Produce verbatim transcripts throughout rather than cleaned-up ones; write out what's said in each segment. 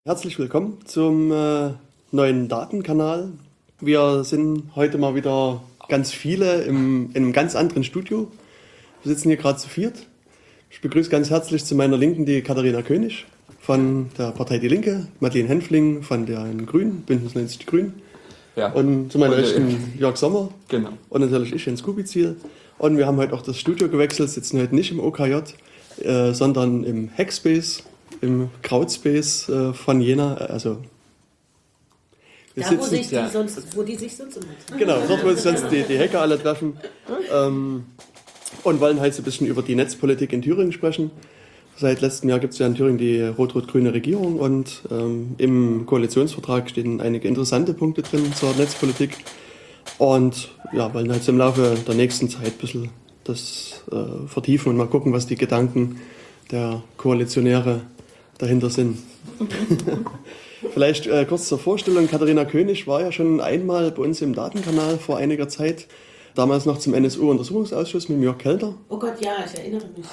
Herzlich willkommen zum äh, neuen Datenkanal. Wir sind heute mal wieder ganz viele im, in einem ganz anderen Studio. Wir sitzen hier gerade zu viert. Ich begrüße ganz herzlich zu meiner Linken die Katharina König von der Partei Die Linke, Madeleine Hänfling von den Grünen, Bündnis neunzig Die Grünen. Ja. Und zu meiner Und, Rechten äh, Jörg Sommer. Genau. Und natürlich ich, Jens Kubizil. Und wir haben heute auch das Studio gewechselt, sitzen heute nicht im O K J, äh, sondern im Hackspace, im Krautspace äh, von Jena. Also wir Da, sitzen, wo, sich die ja. sonst, wo die sich sonst immer treffen. genau, dort, wo sich sonst die, die Hacker alle treffen. Ähm, und wollen heute so ein bisschen über die Netzpolitik in Thüringen sprechen. Seit letztem Jahr gibt es ja in Thüringen die rot-rot-grüne Regierung und ähm, im Koalitionsvertrag stehen einige interessante Punkte drin zur Netzpolitik. Und ja, wollen halt im Laufe der nächsten Zeit ein bisschen das äh, vertiefen und mal gucken, was die Gedanken der Koalitionäre dahinter sind. Vielleicht äh, kurz zur Vorstellung. Katharina König war ja schon einmal bei uns im Datenkanal vor einiger Zeit. Damals noch zum N S U-Untersuchungsausschuss mit Jörg Kelter. Oh Gott, ja, ich erinnere mich.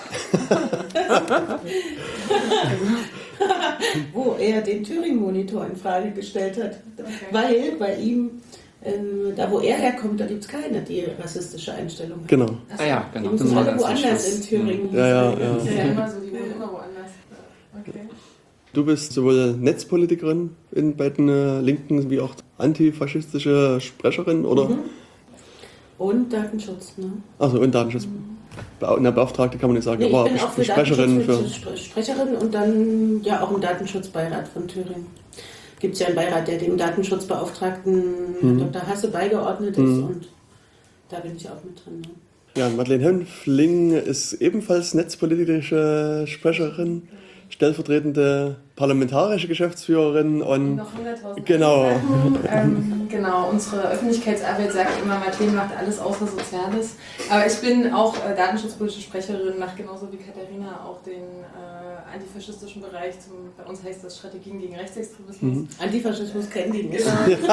Wo er den Thüringen-Monitor in Frage gestellt hat. Okay. Weil bei ihm, ähm, da wo er herkommt, da gibt es keine, die rassistische Einstellung. Genau. Achso, Ah ja, Die genau. müssen war alle ganz woanders am Schluss. in Thüringen. Ja, ja, sein. ja. Das ist ja immer so, die wohnen immer woanders. Okay. Du bist sowohl Netzpolitikerin in, bei den äh, Linken wie auch antifaschistische Sprecherin, oder? Mhm. Und Datenschutz, ne? Also und Datenschutz. Be eine Beauftragte kann man nicht sagen, Nee, ich aber bin auch für Sprecherin für. Datenschutz Spre- Sprecherin und dann ja auch im Datenschutzbeirat von Thüringen. Gibt es ja einen Beirat, der dem Datenschutzbeauftragten Mhm. Doktor Hasse beigeordnet ist Mhm. und da bin ich auch mit drin. Ne? Ja, Madeleine Hänfling ist ebenfalls netzpolitische Sprecherin, stellvertretende parlamentarische Geschäftsführerin und Noch hunderttausend genau. Sachen. Ähm, genau, unsere Öffentlichkeitsarbeit sagt immer, Madeleine macht alles außer Soziales. Aber ich bin auch äh, datenschutzpolitische Sprecherin, mache genauso wie Katharina auch den äh, antifaschistischen Bereich. Zum, bei uns heißt das Strategien gegen Rechtsextremismus. Mhm. Antifaschismus kennen die nicht. Genau.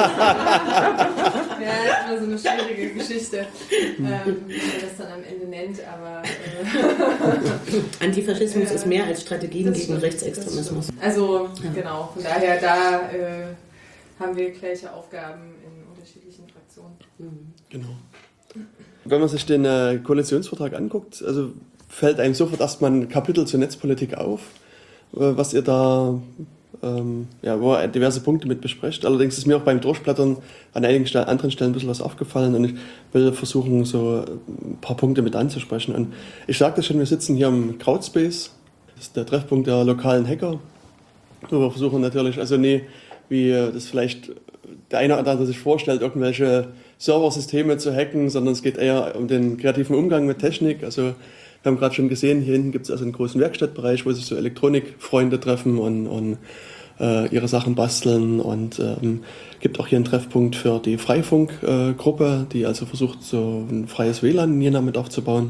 Ja, ist immer so eine schwierige Geschichte, ähm, wie man das dann am Ende nennt, aber äh, Antifaschismus Ja. ist mehr als Strategien Das gegen stimmt, Rechtsextremismus. das stimmt. Also Ja. genau, von daher da äh, haben wir gleiche Aufgaben in unterschiedlichen Fraktionen. Mhm. Genau. Wenn man sich den äh, Koalitionsvertrag anguckt, also fällt einem sofort erstmal ein Kapitel zur Netzpolitik auf, äh, was ihr da, ähm, ja, wo ihr diverse Punkte mit besprecht. Allerdings ist mir auch beim Durchblättern an einigen Stellen, anderen Stellen ein bisschen was aufgefallen und ich will versuchen, so ein paar Punkte mit anzusprechen. Und ich sagte schon, wir sitzen hier im Krautspace, das ist der Treffpunkt der lokalen Hacker, wo wir versuchen natürlich, also nie, wie das vielleicht der eine oder andere sich vorstellt, irgendwelche Serversysteme zu hacken, sondern es geht eher um den kreativen Umgang mit Technik. Also wir haben gerade schon gesehen, hier hinten gibt es also einen großen Werkstattbereich, wo sich so Elektronikfreunde treffen und, und äh, ihre Sachen basteln. Und ähm, gibt auch hier einen Treffpunkt für die Freifunk-Gruppe, die also versucht, so ein freies W L A N in Jena mit aufzubauen.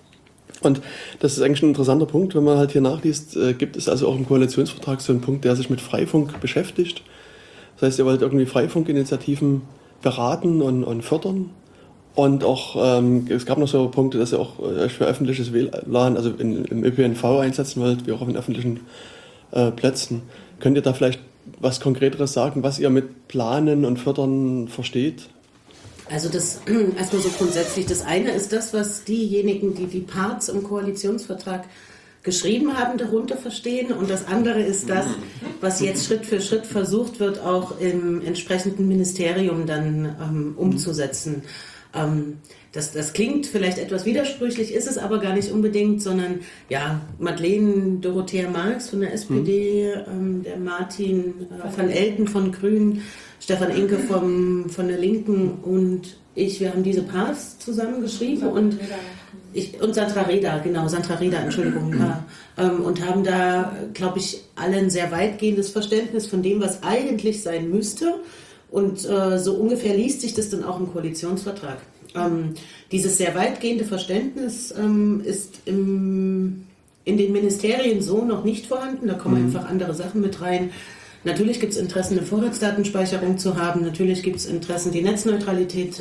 Und das ist eigentlich ein interessanter Punkt, wenn man halt hier nachliest, äh, gibt es also auch im Koalitionsvertrag so einen Punkt, der sich mit Freifunk beschäftigt. Das heißt, ihr wollt irgendwie Freifunkinitiativen beraten und, und fördern. Und auch, ähm, es gab noch so Punkte, dass ihr auch euch für öffentliches W L A N, also in, im Ö P N V einsetzen wollt, wie auch auf den öffentlichen äh, Plätzen. Könnt ihr da vielleicht was Konkreteres sagen, was ihr mit Planen und Fördern versteht? Also das erstmal so grundsätzlich. Das eine ist das, was diejenigen, die die Parts im Koalitionsvertrag geschrieben haben, darunter verstehen. Und das andere ist das, was jetzt Schritt für Schritt versucht wird, auch im entsprechenden Ministerium dann ähm, umzusetzen. Ähm, das, das klingt vielleicht etwas widersprüchlich, ist es aber gar nicht unbedingt, sondern ja, Madeleine Dorothea Marx von der S P D, ähm, der Martin äh, van Elten von Grünen, Stefan Inke vom, von der Linken und ich, wir haben diese Parts zusammengeschrieben und ich, und Sandra Reda, genau, Sandra Reda, Entschuldigung, ja, ähm, und haben da, glaube ich, alle ein sehr weitgehendes Verständnis von dem, was eigentlich sein müsste. Und äh, so ungefähr liest sich das dann auch im Koalitionsvertrag. Ähm, dieses sehr weitgehende Verständnis ähm, ist im, in den Ministerien so noch nicht vorhanden. Da kommen Mhm. einfach andere Sachen mit rein. Natürlich gibt es Interessen, eine Vorratsdatenspeicherung zu haben. Natürlich gibt es Interessen, die Netzneutralität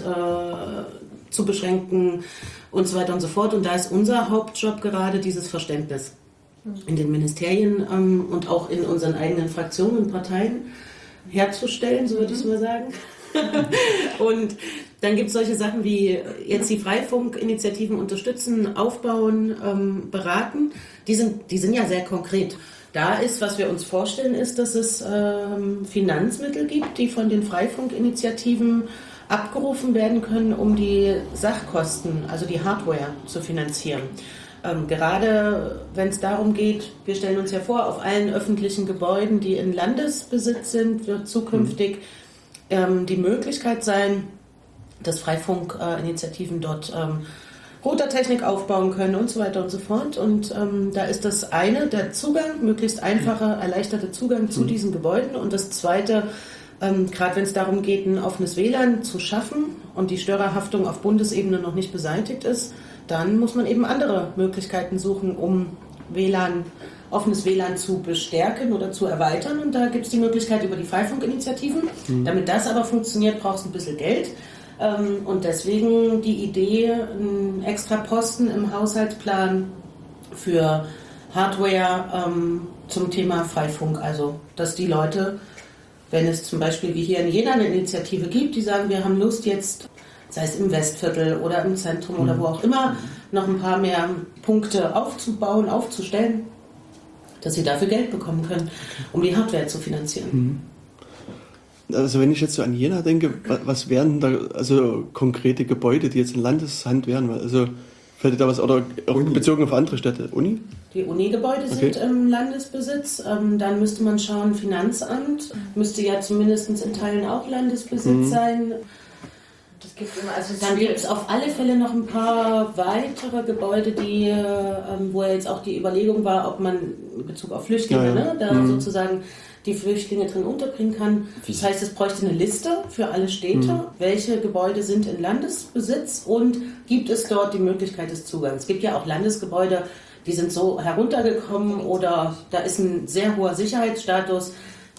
äh, zu beschränken und so weiter und so fort. Und da ist unser Hauptjob gerade dieses Verständnis in den Ministerien ähm, und auch in unseren eigenen Fraktionen und Parteien herzustellen, so würde ich es mal sagen. Und dann gibt es solche Sachen wie jetzt die Freifunkinitiativen unterstützen, aufbauen, ähm, beraten. Die sind, die sind ja sehr konkret. Da ist, was wir uns vorstellen, ist, dass es ähm, Finanzmittel gibt, die von den Freifunkinitiativen abgerufen werden können, um die Sachkosten, also die Hardware, zu finanzieren. Ähm, gerade wenn es darum geht, wir stellen uns ja vor, auf allen öffentlichen Gebäuden, die in Landesbesitz sind, wird zukünftig ähm, die Möglichkeit sein, dass Freifunkinitiativen dort ähm, Routertechnik aufbauen können und so weiter und so fort. Und ähm, da ist das eine, der Zugang, möglichst einfacher, erleichterte Zugang zu diesen Gebäuden. Und das zweite, ähm, gerade wenn es darum geht, ein offenes W L A N zu schaffen und die Störerhaftung auf Bundesebene noch nicht beseitigt ist, dann muss man eben andere Möglichkeiten suchen, um W L A N, offenes W L A N zu bestärken oder zu erweitern. Und da gibt es die Möglichkeit über die Freifunkinitiativen. Mhm. Damit das aber funktioniert, braucht es ein bisschen Geld. Ähm, und deswegen die Idee, einen extra Posten im Haushaltsplan für Hardware ähm, zum Thema Freifunk. Also, dass die Leute, wenn es zum Beispiel wie hier in Jena eine Initiative gibt, die sagen, wir haben Lust jetzt, sei es im Westviertel oder im Zentrum oder wo auch immer, noch ein paar mehr Punkte aufzubauen, aufzustellen, dass sie dafür Geld bekommen können, um die Hardware zu finanzieren. Also wenn ich jetzt so an Jena denke, was wären da also konkrete Gebäude, die jetzt in Landeshand wären? Also fällt dir da was, oder auch Uni. Bezogen auf andere Städte? Uni? Die Uni-Gebäude okay. sind im Landesbesitz. Ähm, dann müsste man schauen, Finanzamt müsste ja zumindest in Teilen auch Landesbesitz mhm. sein. Das gibt immer, also dann gibt es auf alle Fälle noch ein paar weitere Gebäude, die, ähm, wo ja jetzt auch die Überlegung war, ob man in Bezug auf Flüchtlinge, ja, ja. Ne, da mhm. sozusagen die Flüchtlinge drin unterbringen kann. Das heißt, es bräuchte eine Liste für alle Städte, mhm. welche Gebäude sind in Landesbesitz und gibt es dort die Möglichkeit des Zugangs. Es gibt ja auch Landesgebäude, die sind so heruntergekommen oder da ist ein sehr hoher Sicherheitsstatus.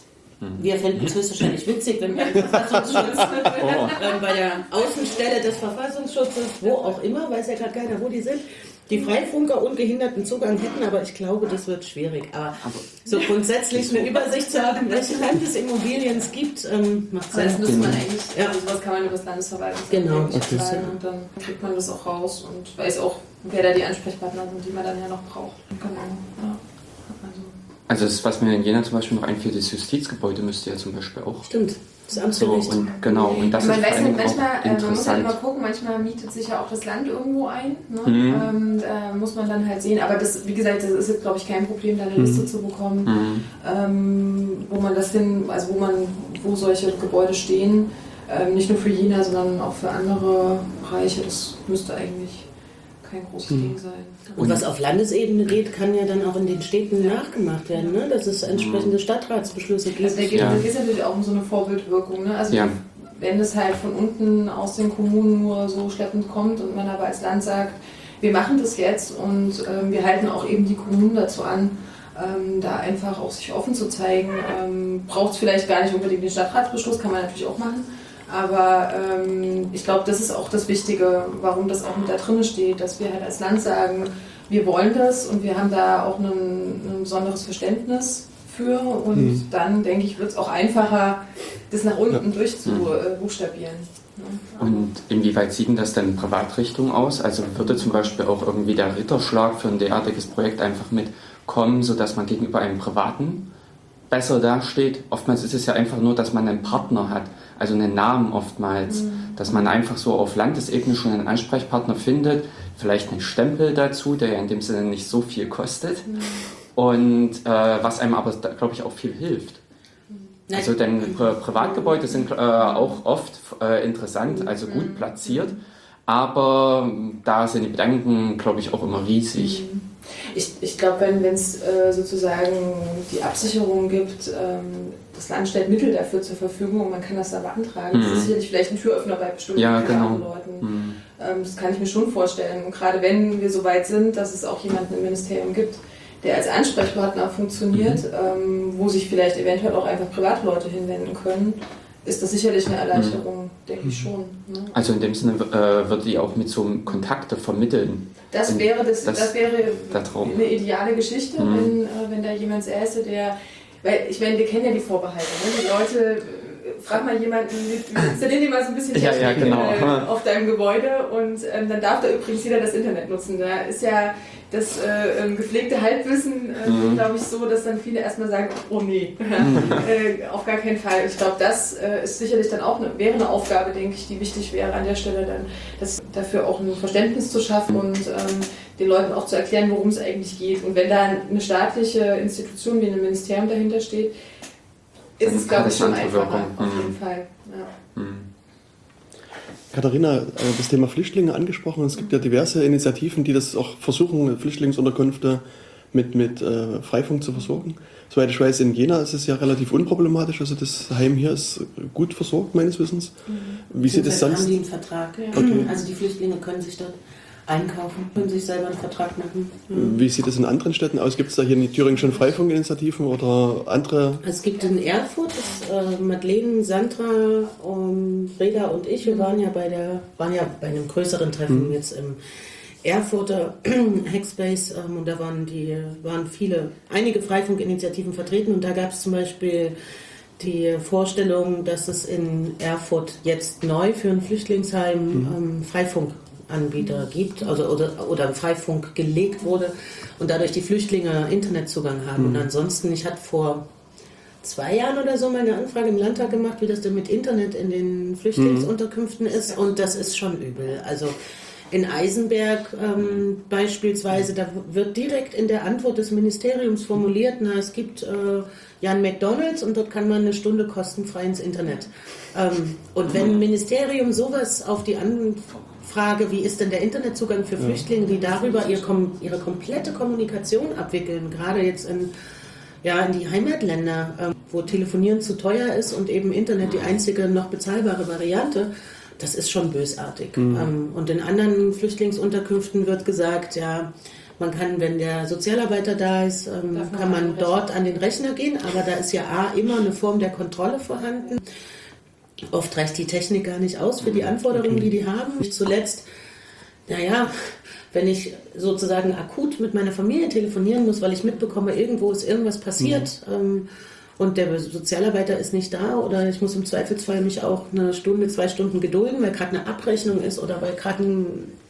Wir fänden es höchstwahrscheinlich witzig, wenn beim Verfassungsschutz, oh. ähm, bei der Außenstelle des Verfassungsschutzes, wo auch immer, weiß ja gerade keiner, wo die sind, die Freifunker ungehinderten Zugang hätten, aber ich glaube, das wird schwierig. Aber so grundsätzlich eine Übersicht zu haben, welche Landesimmobilien es gibt, ähm, macht Sinn. Das müsste man eigentlich, ja. Also sowas kann man über das Landesverwaltungsamt genau. Okay. sagen und dann kriegt man das auch raus und weiß auch, wer da die Ansprechpartner sind, die man dann ja noch braucht. Genau, ja. Also. Also das, was mir in Jena zum Beispiel noch einfällt, das Justizgebäude müsste ja zum Beispiel auch. Stimmt, das Amtsgericht. So, und genau, und das man ist weiß nicht, manchmal, auch interessant. Man muss halt immer gucken, manchmal mietet sich ja auch das Land irgendwo ein. Ne? Mhm. Ähm, da muss man dann halt sehen. Aber das, wie gesagt, das ist jetzt, glaube ich, kein Problem, da eine Liste mhm. zu bekommen, mhm. ähm, wo man das hin, also wo man, wo solche Gebäude stehen. Ähm, nicht nur für Jena, sondern auch für andere Bereiche. Das müsste eigentlich kein großes mhm. Ding sein. Und was auf Landesebene geht, kann ja dann auch in den Städten nachgemacht werden, ne? Dass es entsprechende Stadtratsbeschlüsse gibt. Also da geht es ja. natürlich auch um so eine Vorbildwirkung. Ne? Also ja. wenn das halt von unten aus den Kommunen nur so schleppend kommt und man aber als Land sagt, wir machen das jetzt und ähm, wir halten auch eben die Kommunen dazu an, ähm, da einfach auch sich offen zu zeigen, ähm, braucht es vielleicht gar nicht unbedingt den Stadtratsbeschluss, kann man natürlich auch machen. Aber ähm, ich glaube, das ist auch das Wichtige, warum das auch mit da drin steht, dass wir halt als Land sagen, wir wollen das und wir haben da auch ein, ein besonderes Verständnis für und mhm. dann, denke ich, wird es auch einfacher, das nach unten ja. durchzubuchstabieren. Ne? Und inwieweit sieht denn das denn Privatrichtung aus? Also würde zum Beispiel auch irgendwie der Ritterschlag für ein derartiges Projekt einfach mitkommen, sodass man gegenüber einem Privaten besser dasteht? Oftmals ist es ja einfach nur, dass man einen Partner hat, also einen Namen oftmals, mhm. dass man einfach so auf Landesebene schon einen Ansprechpartner findet, vielleicht einen Stempel dazu, der ja in dem Sinne nicht so viel kostet mhm. und äh, was einem aber, glaube ich, auch viel hilft. Mhm. Also denn Pri- Privatgebäude sind äh, auch oft äh, interessant, also gut platziert, aber da sind die Bedenken, glaube ich, auch immer riesig. Mhm. Ich, ich glaube, wenn es äh, sozusagen die Absicherung gibt, ähm, das Land stellt Mittel dafür zur Verfügung und man kann das da beantragen. Mhm. Das ist sicherlich vielleicht ein Türöffner bei bestimmten ja, genau. Leuten. Mhm. Ähm, das kann ich mir schon vorstellen. Und gerade wenn wir so weit sind, dass es auch jemanden im Ministerium gibt, der als Ansprechpartner funktioniert, mhm. ähm, wo sich vielleicht eventuell auch einfach Privatleute hinwenden können, ist das sicherlich eine Erleichterung, mhm. denke ich schon. Ne? Also in dem Sinne äh, würde die auch mit so einem Kontakte vermitteln. Das in, wäre, das, das, das wäre eine ideale Geschichte, mhm. wenn, äh, wenn da jemand säße, der, weil ich meine, wir kennen ja die Vorbehalte, ne? Die Leute, frag mal jemanden, installieren die mal so ein bisschen Technik ja, ja, genau. äh, auf deinem Gebäude und ähm, dann darf da übrigens jeder das Internet nutzen. Da ist ja das äh, gepflegte Halbwissen, äh, mhm. glaube ich, so, dass dann viele erstmal sagen, oh nee, mhm. äh, auf gar keinen Fall. Ich glaube, das äh, ist sicherlich dann auch eine, wäre eine Aufgabe, denke ich, die wichtig wäre an der Stelle, dann das, dafür auch ein Verständnis zu schaffen und ähm, den Leuten auch zu erklären, worum es eigentlich geht. Und wenn da eine staatliche Institution wie ein Ministerium dahinter steht, ist es, glaube ich, schon einfacher, auf jeden Fall. Ja. Mhm. Katharina, das Thema Flüchtlinge angesprochen. Es gibt ja diverse Initiativen, die das auch versuchen, Flüchtlingsunterkünfte mit, mit äh, Freifunk zu versorgen. Soweit ich weiß, in Jena ist es ja relativ unproblematisch. Also das Heim hier ist gut versorgt, meines Wissens. Mhm. Wie sieht es sonst? Haben die einen Vertrag? Ja. Okay. Also die Flüchtlinge können sich dort einkaufen, können sich selber einen Vertrag machen. Mhm. Wie sieht es in anderen Städten aus? Gibt es da hier in Thüringen schon Freifunkinitiativen oder andere? Es gibt in Erfurt, das, äh, Madeleine, Sandra, um, Freda und ich, wir waren ja bei der, waren ja bei einem größeren Treffen mhm. jetzt im Erfurter Hackspace ähm, und da waren die, waren viele, einige Freifunkinitiativen vertreten und da gab es zum Beispiel die Vorstellung, dass es in Erfurt jetzt neu für ein Flüchtlingsheim mhm. ähm, Freifunk Anbieter gibt, also oder, oder Freifunk gelegt wurde und dadurch die Flüchtlinge Internetzugang haben. Mhm. Und ansonsten, ich hatte vor zwei Jahren oder so mal eine Anfrage im Landtag gemacht, wie das denn mit Internet in den Flüchtlingsunterkünften mhm. ist und das ist schon übel. Also in Eisenberg ähm, beispielsweise, da wird direkt in der Antwort des Ministeriums formuliert, na, es gibt äh, ja ein McDonald's und dort kann man eine Stunde kostenfrei ins Internet. Ähm, und wenn ein Ministerium sowas auf die Anfrage, wie ist denn der Internetzugang für Flüchtlinge, die darüber ihr, ihre komplette Kommunikation abwickeln, gerade jetzt in, ja, in die Heimatländer, ähm, wo Telefonieren zu teuer ist und eben Internet die einzige noch bezahlbare Variante, das ist schon bösartig. Mhm. Ähm, und in anderen Flüchtlingsunterkünften wird gesagt, ja, man kann, wenn der Sozialarbeiter da ist, ähm, kann man dort an den Rechner gehen, aber da ist ja A, immer eine Form der Kontrolle vorhanden. Oft reicht die Technik gar nicht aus für die Anforderungen, die die haben. Nicht zuletzt, naja, wenn ich sozusagen akut mit meiner Familie telefonieren muss, weil ich mitbekomme, irgendwo ist irgendwas passiert, mhm. ähm, und der Sozialarbeiter ist nicht da oder ich muss im Zweifelsfall mich auch eine Stunde, zwei Stunden gedulden, weil gerade eine Abrechnung ist oder weil gerade ein,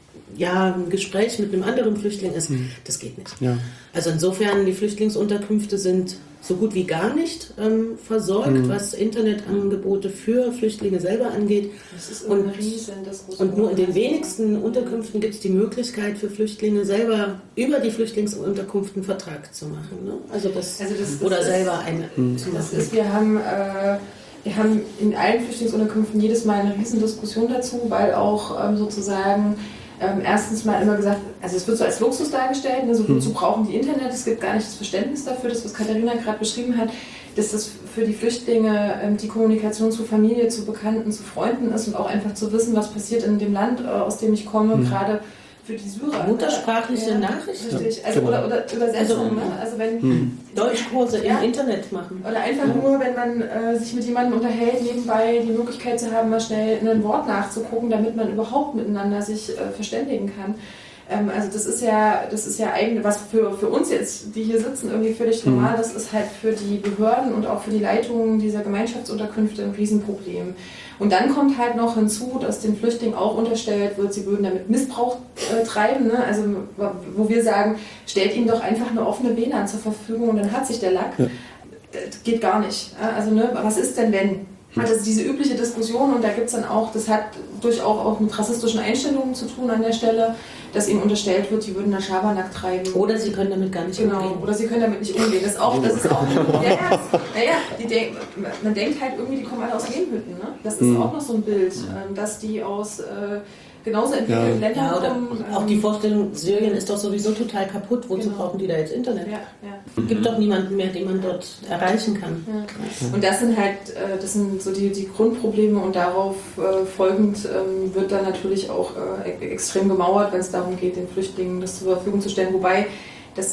ja, ein Gespräch mit einem anderen Flüchtling ist, mhm. das geht nicht. Ja. Also insofern, die Flüchtlingsunterkünfte sind so gut wie gar nicht ähm, versorgt, mhm. was Internetangebote für Flüchtlinge selber angeht. Das ist und, riesen, das und nur in den wenigsten Unterkünften gibt es die Möglichkeit für Flüchtlinge selber über die Flüchtlingsunterkunft einen Vertrag zu machen. Ne? Also das, also das, das oder ist, selber einen mhm. zu machen. Das ist, wir haben äh, wir haben in allen Flüchtlingsunterkünften jedes Mal eine riesen Diskussion dazu, weil auch ähm, sozusagen Ähm, erstens mal immer gesagt, also es wird so als Luxus dargestellt, ne, so mhm. wozu brauchen die Internet, es gibt gar nicht das Verständnis dafür, das was Katharina gerade beschrieben hat, dass das für die Flüchtlinge ähm, die Kommunikation zu Familie, zu Bekannten, zu Freunden ist und auch einfach zu wissen, was passiert in dem Land, äh, aus dem ich komme, mhm. gerade für die Syrer. Muttersprachliche ja, Nachrichten. Richtig, also, oder, oder Übersetzung, also, ne? Also wenn hm. Deutschkurse ja, im Internet machen. Oder einfach ja. nur, wenn man äh, sich mit jemandem unterhält, nebenbei die Möglichkeit zu haben, mal schnell ein Wort nachzugucken, damit man überhaupt miteinander sich äh, verständigen kann. Ähm, also das ist ja, das ist ja eigentlich, was für, für uns jetzt, die hier sitzen, irgendwie völlig hm. normal, das ist halt für die Behörden und auch für die Leitungen dieser Gemeinschaftsunterkünfte ein Riesenproblem. Und dann kommt halt noch hinzu, dass den Flüchtlingen auch unterstellt wird, sie würden damit Missbrauch äh, treiben. Ne? Also wo wir sagen, stellt ihnen doch einfach eine offene W L A N zur Verfügung und dann hat sich der Lack. Ja. Das geht gar nicht. Also ne, was ist denn wenn? Also diese übliche Diskussion und da gibt es dann auch, das hat durchaus auch mit rassistischen Einstellungen zu tun an der Stelle, dass ihnen unterstellt wird, die würden da Schabernack treiben. Oder sie können damit gar nicht genau, umgehen. Oder sie können damit nicht umgehen. Das ist auch, das ist auch, ja, ja, naja, die denk, man denkt halt irgendwie, die kommen alle aus Lehmhütten, ne? Das ist mhm. auch noch so ein Bild, dass die aus äh, genauso entwickelten ja. Ländern ja, oder kommen. Auch die Vorstellung, Syrien ist doch sowieso total kaputt, wozu genau. brauchen die da jetzt Internet? Ja, ja. Gibt doch niemanden mehr, den man dort erreichen kann. Ja. Und das sind halt, das sind so die, die Grundprobleme und darauf äh, folgend ähm, wird dann natürlich auch äh, extrem gemauert, wenn es darum geht, den Flüchtlingen das zur Verfügung zu stellen. Wobei das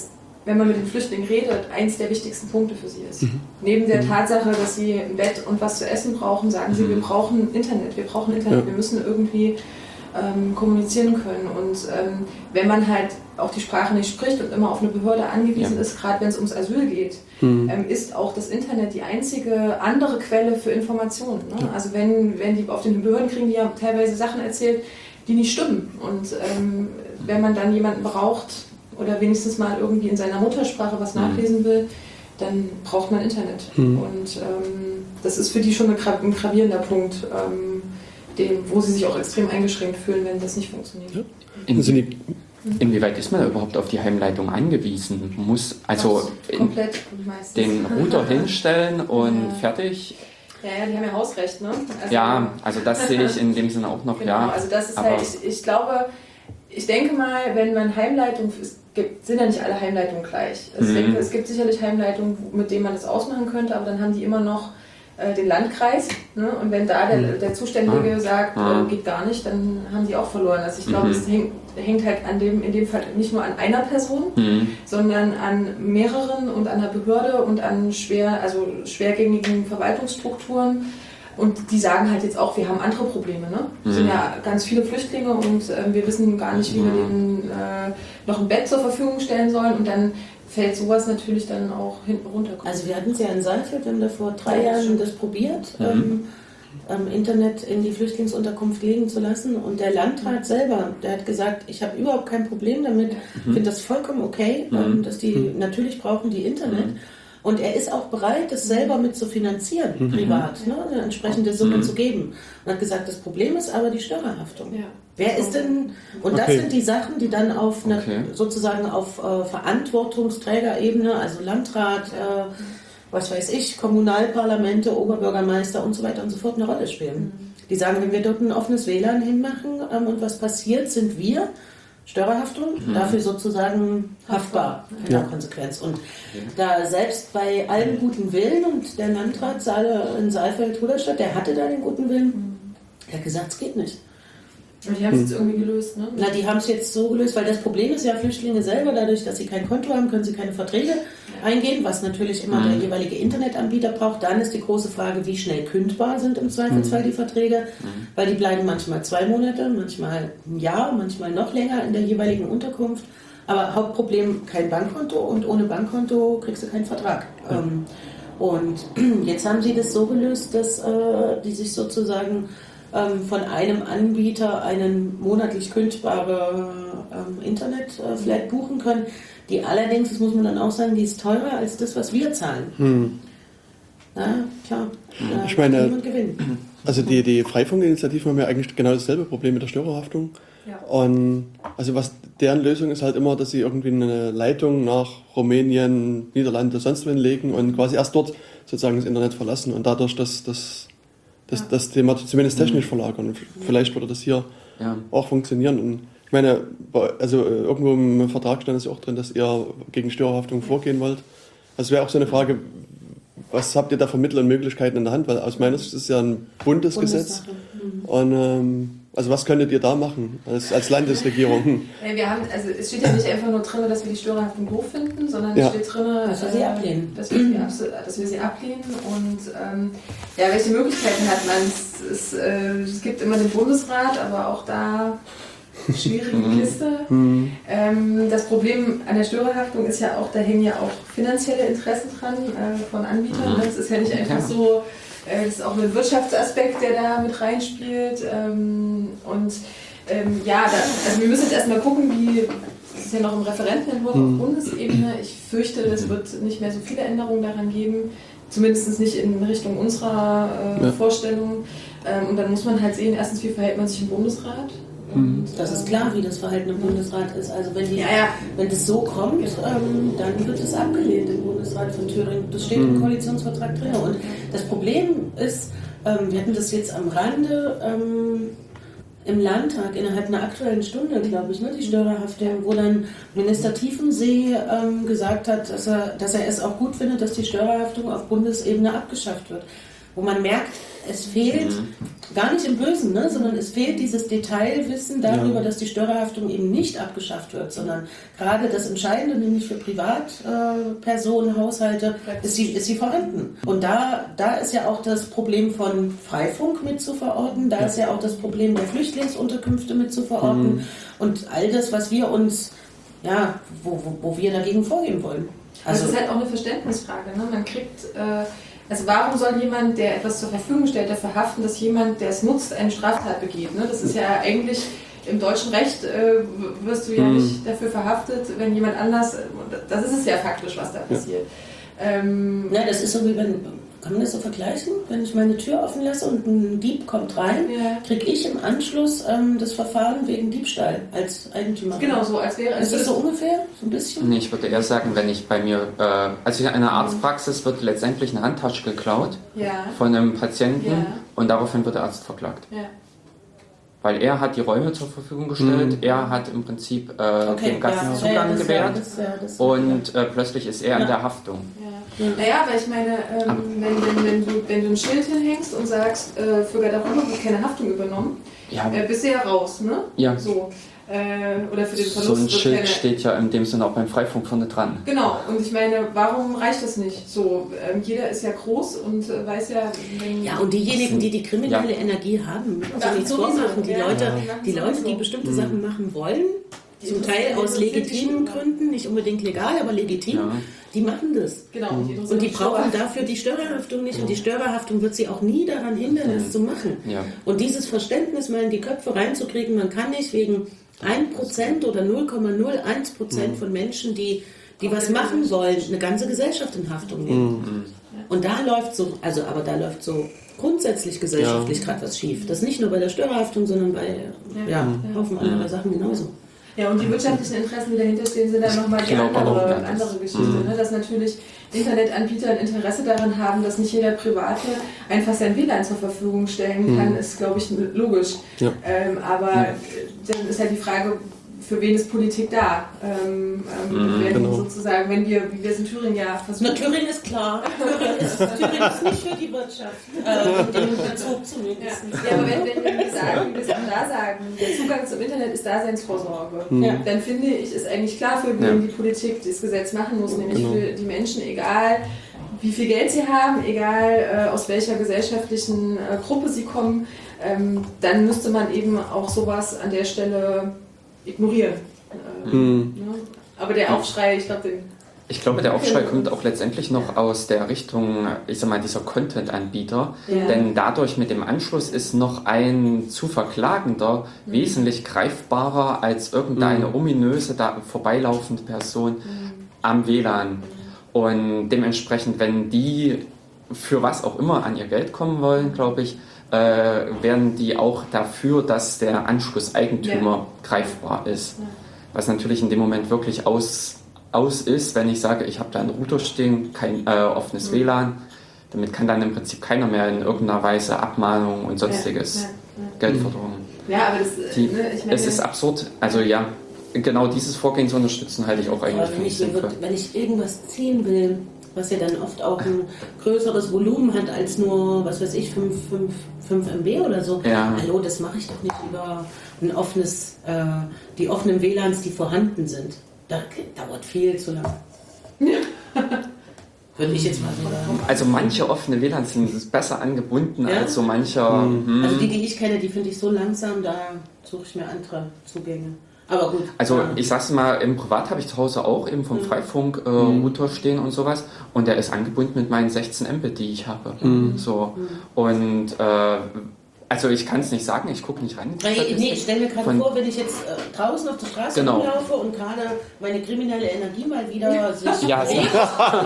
wenn man mit den Flüchtlingen redet, eins der wichtigsten Punkte für sie ist. Mhm. Neben der Tatsache, dass sie ein Bett und was zu essen brauchen, sagen sie, wir brauchen Internet, wir brauchen Internet, ja. wir müssen irgendwie ähm, kommunizieren können. Und ähm, wenn man halt auch die Sprache nicht spricht und immer auf eine Behörde angewiesen ja. ist, gerade wenn es ums Asyl geht, mhm. ähm, ist auch das Internet die einzige andere Quelle für Informationen. Ne? Ja. Also wenn, wenn die auf den Behörden kriegen, die ja teilweise Sachen erzählt, die nicht stimmen. Und ähm, wenn man dann jemanden braucht, oder wenigstens mal irgendwie in seiner Muttersprache was nachlesen will, dann braucht man Internet. Mhm. Und ähm, das ist für die schon ein gravierender Punkt, ähm, den, wo sie sich auch extrem eingeschränkt fühlen, wenn das nicht funktioniert. Ja. In, inwieweit ist man da überhaupt auf die Heimleitung angewiesen? Man muss also komplett den Router hinstellen und ja. fertig? Ja, ja, die haben ja Hausrecht, ne? Also, ja, also das sehe ich in dem Sinne auch noch, genau, ja. Also das ist halt, ich, ich glaube, ich denke mal, wenn man Heimleitung, es gibt, sind ja nicht alle Heimleitungen gleich. Ich mhm. denke, es gibt sicherlich Heimleitungen, mit denen man das ausmachen könnte, aber dann haben die immer noch äh, den Landkreis. Ne? Und wenn da der, der Zuständige ah. sagt, ah. Äh, geht gar nicht, dann haben die auch verloren. Also ich glaube, mhm. es hängt, hängt halt an dem, in dem Fall nicht nur an einer Person, mhm. sondern an mehreren und an der Behörde und an schwer, also schwergängigen Verwaltungsstrukturen. Und die sagen halt jetzt auch, wir haben andere Probleme. Ne? Es mhm. sind ja ganz viele Flüchtlinge und äh, wir wissen gar nicht, wie wir denen äh, noch ein Bett zur Verfügung stellen sollen. Und dann fällt sowas natürlich dann auch hinten runter. Also wir hatten es ja in Saalfeld, wir haben da vor drei ja, Jahren das probiert, mhm. ähm, ähm, Internet in die Flüchtlingsunterkunft legen zu lassen. Und der Landrat selber, der hat gesagt, ich habe überhaupt kein Problem damit, mhm. finde das vollkommen okay, mhm. ähm, dass die, mhm. natürlich brauchen die Internet. Mhm. Und er ist auch bereit, das selber mit zu finanzieren, mhm. privat, ne, eine entsprechende Summe mhm. zu geben. Und hat gesagt, das Problem ist aber die Störerhaftung. Ja. Wer ist denn, und das okay. sind die Sachen, die dann auf eine, okay. sozusagen auf äh, Verantwortungsträgerebene, also Landrat, äh, was weiß ich, Kommunalparlamente, Oberbürgermeister und so weiter und so fort eine Rolle spielen. Mhm. Die sagen, wenn wir dort ein offenes W L A N hinmachen ähm, und was passiert, sind wir Störerhaftung, mhm. dafür sozusagen haftbar in der ja. Konsequenz. Und da selbst bei allem guten Willen, und der Landrat in Saalfeld-Ruderstadt, der hatte da den guten Willen, mhm. der hat gesagt, es geht nicht. Und die haben es jetzt irgendwie gelöst, ne? Na, die haben es jetzt so gelöst, weil das Problem ist ja, Flüchtlinge selber, dadurch, dass sie kein Konto haben, können sie keine Verträge ja. eingehen, was natürlich immer mhm. der jeweilige Internetanbieter braucht. Dann ist die große Frage, wie schnell kündbar sind im Zweifelsfall mhm. die Verträge, mhm. weil die bleiben manchmal zwei Monate, manchmal ein Jahr, manchmal noch länger in der jeweiligen Unterkunft. Aber Hauptproblem, kein Bankkonto, und ohne Bankkonto kriegst du keinen Vertrag. Mhm. Ähm, und jetzt haben sie das so gelöst, dass äh, die sich sozusagen von einem Anbieter einen monatlich kündbare ähm, Internet-Flat buchen können, die allerdings, das muss man dann auch sagen, die ist teurer als das, was wir zahlen. Hm. Na, klar, da ich meine, also die, die Freifunk-Initiativen haben ja eigentlich genau dasselbe Problem mit der Störerhaftung. Ja. Und also was deren Lösung ist halt immer, dass sie irgendwie eine Leitung nach Rumänien, Niederlande, sonst wohin legen und quasi erst dort sozusagen das Internet verlassen und dadurch, dass das Das, ja. das Thema zumindest technisch verlagern. Vielleicht würde das hier ja. auch funktionieren. Und ich meine, also irgendwo im Vertrag stand es ja auch drin, dass ihr gegen Störerhaftung vorgehen wollt. Also wäre auch so eine Frage, was habt ihr da für Mittel und Möglichkeiten in der Hand? Weil aus meiner Sicht ist es ja ein Bundesgesetz. Mhm. Und ähm, also was könntet ihr da machen als, als Landesregierung? Ja, wir haben, also es steht ja nicht einfach nur drin, dass wir die Störerhaftung doof finden, sondern ja. es steht drin, dass wir sie ablehnen. Dass wir sie, dass wir sie ablehnen. Und ähm, ja, welche Möglichkeiten hat man? Es, es, äh, es gibt immer den Bundesrat, aber auch da schwierige Kiste. ähm, das Problem an der Störerhaftung ist ja auch, da hängen ja auch finanzielle Interessen dran äh, von Anbietern. Das ist ja nicht einfach so. Das ist auch ein Wirtschaftsaspekt, der da mit reinspielt. Und ähm, ja, da, also wir müssen jetzt erstmal gucken, wie, das ist ja noch im Referentenentwurf auf Bundesebene. Ich fürchte, es wird nicht mehr so viele Änderungen daran geben, zumindest nicht in Richtung unserer äh, ja. Vorstellung. Ähm, und dann muss man halt sehen, erstens, wie verhält man sich im Bundesrat. Und, das ist klar, wie das Verhalten im Bundesrat ist. Also wenn, die, ja, ja. wenn das so kommt, ähm, dann wird es abgelehnt im Bundesrat von Thüringen. Das steht mhm. im Koalitionsvertrag drin. Und das Problem ist, ähm, wir hatten das jetzt am Rande ähm, im Landtag innerhalb einer aktuellen Stunde, glaube ich, ne, die Störerhaftung, wo dann Minister Tiefensee ähm, gesagt hat, dass er, dass er es auch gut findet, dass die Störerhaftung auf Bundesebene abgeschafft wird. wo man merkt, es fehlt mhm. gar nicht im Bösen, ne, sondern es fehlt dieses Detailwissen darüber, ja. dass die Störerhaftung eben nicht abgeschafft wird, sondern gerade das Entscheidende, nämlich für Privatpersonen, äh, Haushalte, ist sie, ist sie vorhanden. Und da, da ist ja auch das Problem von Freifunk mit zu verorten, da ja. ist ja auch das Problem der Flüchtlingsunterkünfte mit zu verorten mhm. und all das, was wir uns, ja, wo, wo, wo wir dagegen vorgehen wollen. Also, das ist halt auch eine Verständnisfrage, ne? Man kriegt... Äh, Also warum soll jemand, der etwas zur Verfügung stellt, dafür haften, dass jemand, der es nutzt, eine Straftat begeht? Ne? Das ist ja eigentlich im deutschen Recht, äh, wirst du ja mhm. nicht dafür verhaftet, wenn jemand anders, das ist es ja faktisch, was da passiert. Ja, ähm, ja das ist so wie wenn, kann man das so vergleichen? Wenn ich meine Tür offen lasse und ein Dieb kommt rein, ja. kriege ich im Anschluss ähm, das Verfahren wegen Diebstahl als Eigentümer. Genau, so als wäre es. Ist das so ungefähr? So ein bisschen? Nee, ich würde eher sagen, wenn ich bei mir, äh, also in einer Arztpraxis wird letztendlich eine Handtasche geklaut ja. von einem Patienten ja. und daraufhin wird der Arzt verklagt. Ja. Weil er hat die Räume zur Verfügung gestellt, mhm. er hat im Prinzip äh, okay, dem Gast ja, Zugang ja, gewährt das, ja, das, und äh, plötzlich ist er ja. in der Haftung. Ja. Naja, weil ich meine, ähm, wenn, wenn, wenn, du, wenn du ein Schild hinhängst und sagst, äh, für Garderobe wird keine Haftung übernommen, ja. äh, bist du ja raus, ne? Ja. So. Äh, oder für den Verlust. So ein Schild keine... steht ja in dem Sinne auch beim Freifunk vorne dran. Genau, und ich meine, warum reicht das nicht? So, ähm, jeder ist ja groß und äh, weiß ja... Wenn ja, und diejenigen, die die kriminelle ja. Energie haben, müssen ja, nichts vormachen. Die ja, Leute, ja. die, Leute die bestimmte mhm. Sachen machen wollen, die zum Teil aus legitimen Gründen, nicht unbedingt legal, aber legitim, ja. die machen das. Genau. Mhm. Und die brauchen dafür die Störerhaftung nicht. Ja. Und die Störerhaftung wird sie auch nie daran hindern, das ja. zu machen. Ja. Und dieses Verständnis mal in die Köpfe reinzukriegen, man kann nicht wegen ein Prozent oder null Komma null eins Prozent mhm. von Menschen, die, die was machen wollen, eine ganze Gesellschaft in Haftung nehmen. Mhm. Und da läuft so, also aber da läuft so grundsätzlich gesellschaftlich ja. gerade was schief. Das nicht nur bei der Störerhaftung, sondern bei ja, ja, ja. Haufen anderer Sachen genauso. Ja, und die wirtschaftlichen Interessen, die dahinter stehen, sind dann nochmal die andere, andere Geschichte. Mhm. Ne? Dass natürlich Internetanbieter ein Interesse daran haben, dass nicht jeder Private einfach sein W L A N zur Verfügung stellen kann, mhm. ist, glaube ich, logisch. Ja. Ähm, aber ja. dann ist halt die Frage, für wen ist Politik da? Ähm, ähm, mhm, wenn genau. sozusagen, wenn wir, wie wir es in Thüringen ja versuchen. Na, Thüringen ist klar. Thüringen ist, Thüringen ist nicht für die Wirtschaft. Äh, in dem Bezug zumindest. Ja. ja, aber wenn, wenn, wenn wir sagen, wie wir es auch da sagen, der Zugang zum Internet ist Daseinsvorsorge, mhm. dann finde ich, ist eigentlich klar, für wen ja. die Politik das Gesetz machen muss, nämlich genau. für die Menschen, egal wie viel Geld sie haben, egal äh, aus welcher gesellschaftlichen äh, Gruppe sie kommen, ähm, dann müsste man eben auch sowas an der Stelle ignorieren. Hm. Ne? Aber der Aufschrei, ich glaube, den. Ich glaube, der Aufschrei kommt auch letztendlich noch aus der Richtung, ich sag mal, dieser Content-Anbieter. Ja. Denn dadurch mit dem Anschluss ist noch ein zu verklagender mhm. wesentlich greifbarer als irgendeine mhm. ominöse, da vorbeilaufende Person mhm. am W L A N. Und dementsprechend, wenn die für was auch immer an ihr Geld kommen wollen, glaube ich, Äh, werden die auch dafür, dass der Anschlusseigentümer ja. greifbar ist. Ja. Was natürlich in dem Moment wirklich aus, aus ist, wenn ich sage, ich habe da einen Router stehen, kein äh, offenes mhm. W L A N, damit kann dann im Prinzip keiner mehr in irgendeiner Weise Abmahnungen und sonstiges, ja. Ja. Ja. Geldforderungen. Ja, aber das, die, ne, ich meine, es ist absurd, also ja, genau dieses Vorgehen zu unterstützen, halte ich auch eigentlich für nicht sinnvoll. Wenn ich irgendwas ziehen will, was ja dann oft auch ein größeres Volumen hat als nur, was weiß ich, fünf Megabyte oder so. Ja. Hallo, das mache ich doch nicht über ein offenes, äh, die offenen W L A Ns, die vorhanden sind. Das dauert viel zu lang. Ja. Würde ich jetzt mal so sagen. Also manche offene W L A Ns sind besser angebunden ja? als so mancher... Mhm. Also die, die ich kenne, die finde ich so langsam, da suche ich mir andere Zugänge. Aber gut. Also ich sag's mal, im Privat habe ich zu Hause auch eben vom Freifunk äh, mhm. Router stehen und sowas und der ist angebunden mit meinen sechzehn Mbit, die ich habe. Mhm. So. Mhm. Und äh, also ich kann es nicht sagen, ich gucke nicht rein. Nee, nee, ich stelle mir gerade vor, wenn ich jetzt äh, draußen auf der Straße genau. rumlaufe und gerade meine kriminelle Energie mal wieder sich ja, regt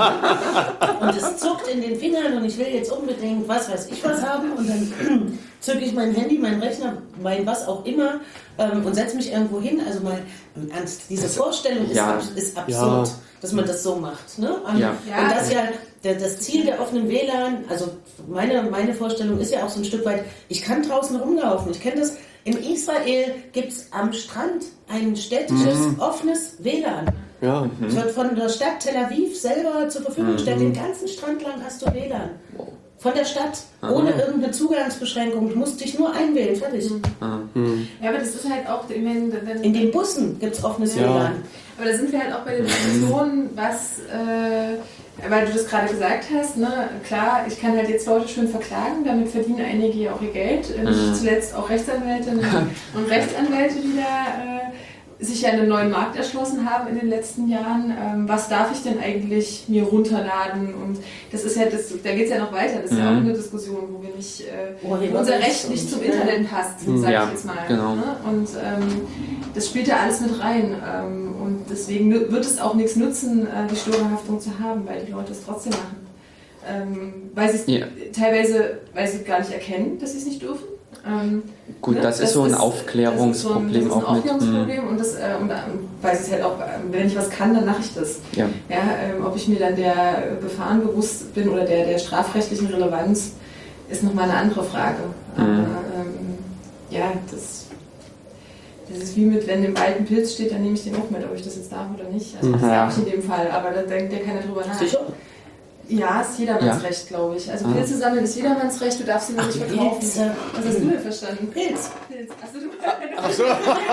und es zuckt in den Fingern und ich will jetzt unbedingt was weiß ich was haben und dann zücke ich mein Handy, meinen Rechner, mein was auch immer ähm, und setze mich irgendwo hin. Also mal im Ernst, diese das, Vorstellung ist, ja. ab, ist absurd, ja. dass man das so macht. Ne? Und, ja. und das ja der, das Ziel der offenen W L A N, also meine, meine Vorstellung ist ja auch so ein Stück weit, ich kann draußen rumlaufen. Ich kenne das, in Israel gibt es am Strand ein städtisches, mhm. offenes W L A N. Ja. Mhm. Wird von der Stadt Tel Aviv selber zur Verfügung gestellt. Mhm. Den ganzen Strand lang hast du W L A N. Von der Stadt, Ah. ohne irgendeine Zugangsbeschränkung. Du musst dich nur einwählen, fertig. Ja, aber das ist halt auch, ich meine, dann, In den Bussen gibt es offenes W L A N. aber da sind wir halt auch bei der Diskussion, was, äh, weil du das gerade gesagt hast, ne, klar, ich kann halt jetzt Leute schön verklagen, damit verdienen einige ja auch ihr Geld, äh, nicht zuletzt auch Rechtsanwältinnen und Rechtsanwälte, die da äh, sich ja einen neuen Markt erschlossen haben in den letzten Jahren. Ähm, was darf ich denn eigentlich mir runterladen? Und das ist ja, das, da geht es ja noch weiter, das ist ja auch eine Diskussion, wo wir nicht, äh, wo unser Recht nicht zum Internet passt, sage Ja, ich jetzt mal. genau. Ne? Und ähm, das spielt da alles mit rein. Ähm, und deswegen wird es auch nichts nützen, äh, die Störerhaftung zu haben, weil die Leute es trotzdem machen. Ähm, weil sie es Ja. teilweise, weil sie gar nicht erkennen, dass sie es nicht dürfen. Ähm, Gut, ne? das ist so ein Aufklärungsproblem das ist so ein, das ist ein auch mit. Aufklärungsproblem und, das, äh, und äh, weil es halt auch, äh, wenn ich was kann, dann mache ich das. Ja. Ja, ähm, ob ich mir dann der Gefahren bewusst bin oder der, der strafrechtlichen Relevanz, ist nochmal eine andere Frage. Mhm. Aber ähm, ja, das, das ist wie mit, wenn im Wald ein Pilz steht, dann nehme ich den auch mit, ob ich das jetzt darf oder nicht. Also das Ja. darf ich in dem Fall, aber da denkt ja keiner drüber nach. Sicher? Ja, ist jedermanns Ja. Recht, glaube ich. Also Ah. Pilze sammeln ist jedermanns Recht, du darfst sie nur nicht verkaufen. Pilze. Was hast du denn verstanden? Pilz. Pilz. Achso, du. Ach so.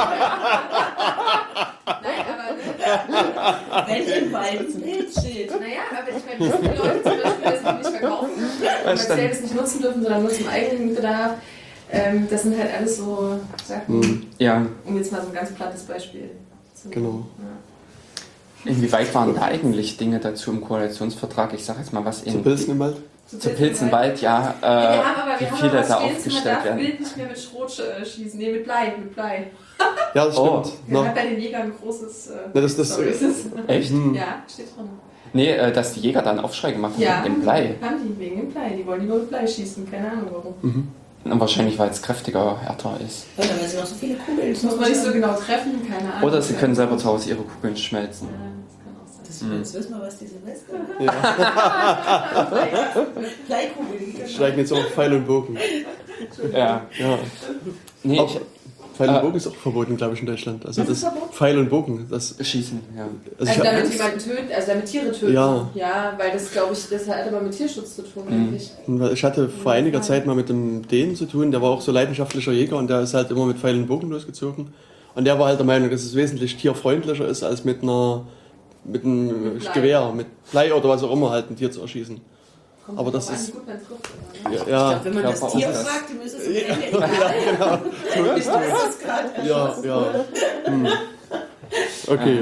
Nein, aber ne? Wenn im Wald ein Pilz steht. Naja, aber ich meine, es gibt Leute zum Beispiel, dass sie nicht verkaufen, kommerziell das nicht nutzen dürfen, sondern nur zum eigenen Bedarf. Ähm, das sind halt alles so Sachen, Hm, Ja, um jetzt mal so ein ganz plattes Beispiel zu nehmen. genau. Ja. inwieweit waren da eigentlich Dinge dazu im Koalitionsvertrag? Ich sage jetzt mal was Zu in. Pilzen im Wald? Zu Pilzenwald, ja, äh, Ja, wir haben aber, wie wir haben viele aber da stehen, man aufgestellt darf werden. Wild nicht mehr mit Schrot äh, schießen, nee, mit Blei, mit Blei. Ja, das Oh. stimmt. Wir Na, haben bei den Jägern ein großes... Äh, na, das, das, sorry, ist es. Echt? hm. Ja, steht drin. Nee, äh, dass die Jäger da einen Aufschrei gemacht haben Ja, wegen dem Blei. haben die wegen dem Blei. Die wollen lieber mit Blei schießen, keine Ahnung warum. Und wahrscheinlich, weil es kräftiger, härter ist. Oder weil sie noch so viele Kugeln Das muss man nicht so genau treffen, keine Ahnung. Oder sie können selber zu Hause ihre Kugeln schmelzen. Ja, das kann auch sein. Das, jetzt wissen wir, was die Silvester Ja. Bleikugeln. Steigen jetzt auf Pfeil und Bogen. Ja. Ja. Nee, Auch ich, Pfeil und äh, Bogen ist auch verboten, glaube ich, in Deutschland. Also Was ist das verboten? Pfeil und Bogen. Das, schießen, ja. also ich Also hab, damit jemanden töten, also damit Tiere töten. Ja. Ja, weil das glaube ich, das hat aber mit Tierschutz zu tun, Mhm. denke ich. ich hatte vor einiger Zeit mal mit einem Dänen zu tun, der war auch so leidenschaftlicher Jäger und der ist halt immer mit Pfeil und Bogen losgezogen. Und der war halt der Meinung, dass es wesentlich tierfreundlicher ist, als mit einer mit einem Mit Blei. Gewehr, mit Blei oder was auch immer halt ein Tier zu erschießen. Kommt Aber drauf das an, ist- wie gut man trifft. Oder, ne? Ja, Ich ja, glaube, wenn man Ja, das bei Tier uns das. fragt, dem ist es am Ende egal. genau. Ich weiß das gerade Ja, erschossen. ja. Hm. Okay.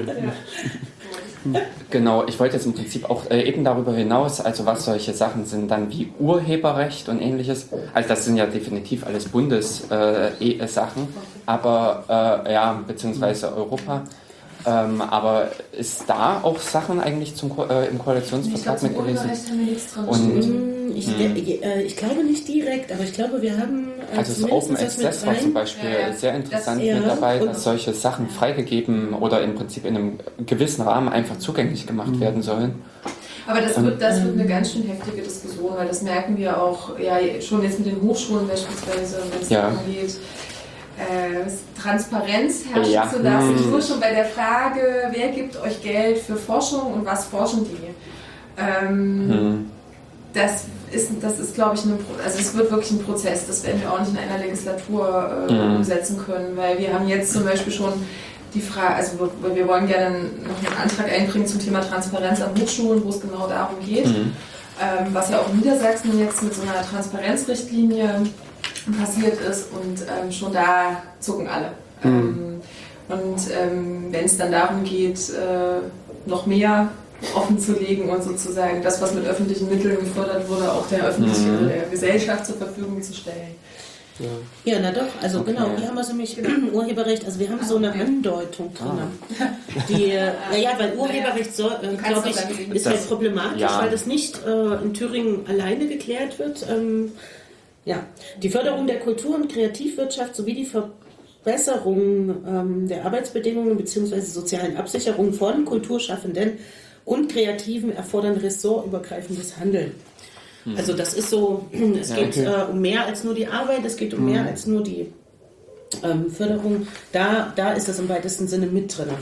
Genau, ich wollte jetzt im Prinzip auch äh, eben darüber hinaus, also was solche Sachen sind dann wie Urheberrecht und ähnliches. Also das sind ja definitiv alles Bundes-Sachen, äh, Sachen, aber äh, ja, beziehungsweise Europa. Ähm, aber ist da auch Sachen eigentlich zum, Ko äh, im Ich glaube, Koalitionsvertrag zum mit gewesen? Urheberrecht haben wir nichts drin. Und- stehen. Hm, Ich, äh, ich glaube nicht direkt, aber ich glaube, wir haben. äh, Also das zumindest Open was mit Access war rein. zum Beispiel Ja, ja. sehr interessant Das- ja, mit dabei, und- dass solche Sachen freigegeben oder im Prinzip in einem gewissen Rahmen einfach zugänglich gemacht werden sollen. Aber das wird, das wird eine ganz schön heftige Diskussion, weil das merken wir auch ja, schon jetzt mit den Hochschulen beispielsweise, wenn es Ja. darum geht, äh, Transparenz herrschen Ja. zu lassen. Ich Hm. wurde schon bei der Frage, wer gibt euch Geld für Forschung und was forschen die? Ähm, Hm. Das ist, das ist glaube ich, ein, Pro- also es wird wirklich ein Prozess. Das werden wir auch nicht in einer Legislatur äh, Mhm. umsetzen können, weil wir haben jetzt zum Beispiel schon die Frage, also wir, wir wollen gerne noch einen Antrag einbringen zum Thema Transparenz an Hochschulen, wo es genau darum geht, Mhm. ähm, was ja auch in Niedersachsen jetzt mit so einer Transparenzrichtlinie passiert ist und ähm, schon da zucken alle. Ähm, und ähm, wenn es dann darum geht, äh, noch mehr offen zu legen und sozusagen das, was mit öffentlichen Mitteln gefördert wurde, auch der öffentlichen Mhm. der Gesellschaft zur Verfügung zu stellen. Ja, na doch, also Okay. genau, hier haben wir nämlich Urheberrecht, also wir haben so eine Andeutung drin. Die, äh, naja, weil Urheberrecht, so, äh, kannst glaube doch sagen, ich, wie ist das- halt problematisch, ja. weil das nicht äh, in Thüringen alleine geklärt wird. Ähm, ja, die Förderung der Kultur- und Kreativwirtschaft sowie die Verbesserung ähm, der Arbeitsbedingungen bzw. sozialen Absicherung von Kulturschaffenden und Kreativen erfordern ressortübergreifendes Handeln. Also das ist so, es Ja, geht okay. äh, um mehr als nur die Arbeit, es geht um mehr als nur die ähm, Förderung. Da, da ist das im weitesten Sinne mit drin.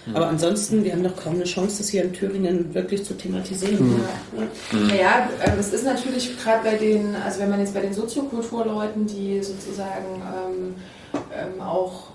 Aber ansonsten, wir haben doch kaum eine Chance, das hier in Thüringen wirklich zu thematisieren. Mhm. Ja. Mhm. Naja, äh, es ist natürlich gerade bei den, also wenn man jetzt bei den Soziokulturleuten, die sozusagen ähm, ähm, auch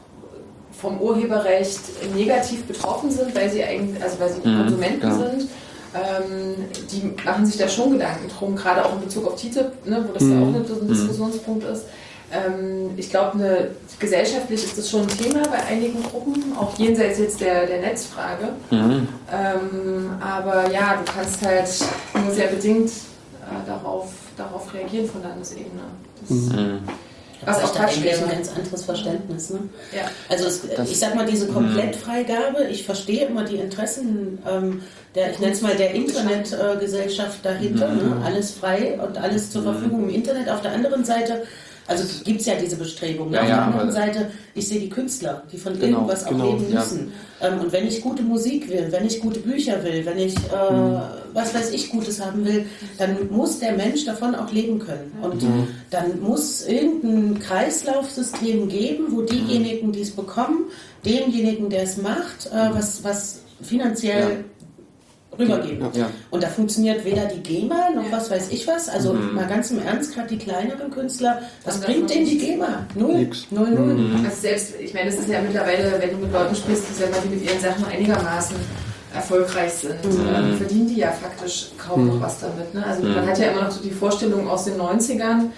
vom Urheberrecht negativ betroffen sind, weil sie eigentlich, also weil sie Mhm, Konsumenten genau. sind, ähm, die machen sich da schon Gedanken drum, gerade auch in Bezug auf T T I P, ne, wo das Mhm. ja auch ein Diskussionspunkt ist. Ähm, ich glaube, ne, gesellschaftlich ist das schon ein Thema bei einigen Gruppen, auch jenseits jetzt der, der Netzfrage. Mhm. Ähm, aber ja, du kannst halt nur sehr bedingt äh, darauf, darauf reagieren von Landesebene. Das, Mhm. Was auch da Quatsch eigentlich ein wäre. ganz anderes Verständnis. Ne? Ja. Also es, Das- ich sag mal, diese Komplettfreigabe, ich verstehe immer die Interessen ähm, der, ich nenne es mal der Internetgesellschaft dahinter, Mhm. ne? Alles frei und alles zur Verfügung im Internet. Auf der anderen Seite, also gibt es ja diese Bestrebung. Ne? Ja, Auf der ja, anderen aber- Seite, ich sehe die Künstler, die von Genau, irgendwas auch genau, leben ja. müssen. Ähm, und wenn ich gute Musik will, wenn ich gute Bücher will, wenn ich, äh, Mhm. was weiß ich, Gutes haben will, dann muss der Mensch davon auch leben können. Und dann muss irgendein Kreislaufsystem geben, wo diejenigen, die es bekommen, demjenigen, der es macht, äh, was, was finanziell rübergeben. Ja. Und da funktioniert weder die GEMA noch Ja. was weiß ich was. Also Mhm. mal ganz im Ernst, gerade die kleineren Künstler, was Haben bringt davon denen die nichts. GEMA? Null. Nix. Null, null. Mhm. Also selbst, ich meine, das ist ja mittlerweile, wenn du mit Leuten sprichst, die, sagen wir, die mit ihren Sachen einigermaßen erfolgreich sind, Mhm. äh, verdienen die ja faktisch kaum noch was damit. Ne? Also Mhm. man hat ja immer noch so die Vorstellung aus den neunzigern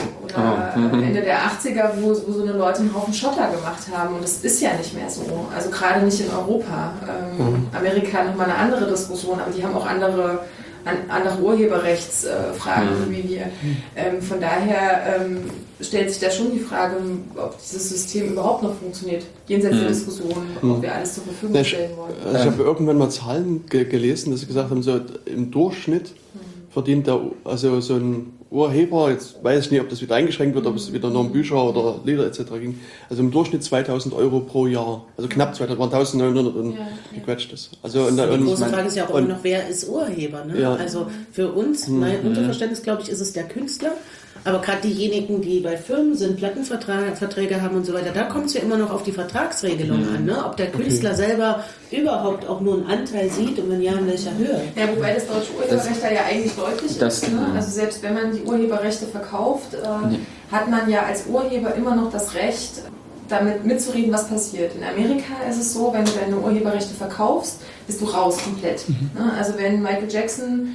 oder Oh. Mhm. Ende der achtziger, wo, wo so eine Leute einen Haufen Schotter gemacht haben und das ist ja nicht mehr so. Also gerade nicht in Europa. Ähm, Amerika nochmal eine andere Diskussion, aber die haben auch andere an, andere Urheberrechtsfragen Mhm. wie wir. Ähm, von daher ähm, stellt sich da schon die Frage, ob dieses System überhaupt noch funktioniert, jenseits der Mhm. Diskussion, ob wir alles zur Verfügung Ja, ich, stellen wollen. also ich habe irgendwann mal Zahlen ge gelesen, dass sie gesagt haben, so im Durchschnitt verdient der, also so ein Urheber, jetzt weiß ich nicht, ob das wieder eingeschränkt wird, ob es wieder nur um Bücher oder Lieder et cetera ging, also im Durchschnitt zweitausend Euro pro Jahr, also knapp zweitausend, waren eintausendneunhundert und Ja, ja. gequetschtes. Also und, Die und, große und, Frage ist ja auch und- immer noch, wer ist Urheber? Ne? Ja. Also für uns, mein Unterverständnis, glaube ich, ist es der Künstler. Aber gerade diejenigen, die bei Firmen sind, Plattenverträge haben und so weiter, da kommt es ja immer noch auf die Vertragsregelung an. Ne? Ob der Künstler selber überhaupt auch nur einen Anteil sieht und wenn ja, in welcher Höhe. Ja, wobei das deutsche Urheberrecht da ja eigentlich deutlich das- ist. Ne? Also selbst wenn man die Urheberrechte verkauft, äh, Nee. hat man ja als Urheber immer noch das Recht, damit mitzureden, was passiert. In Amerika ist es so, wenn du deine Urheberrechte verkaufst, bist du raus komplett. Ne? Also wenn Michael Jackson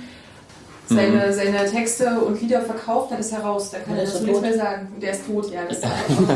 seine, seine Texte und Lieder verkauft, dann ist er raus. Da kann Der er ist dazu doch nichts tot. mehr sagen. Der ist tot, ja. Das ist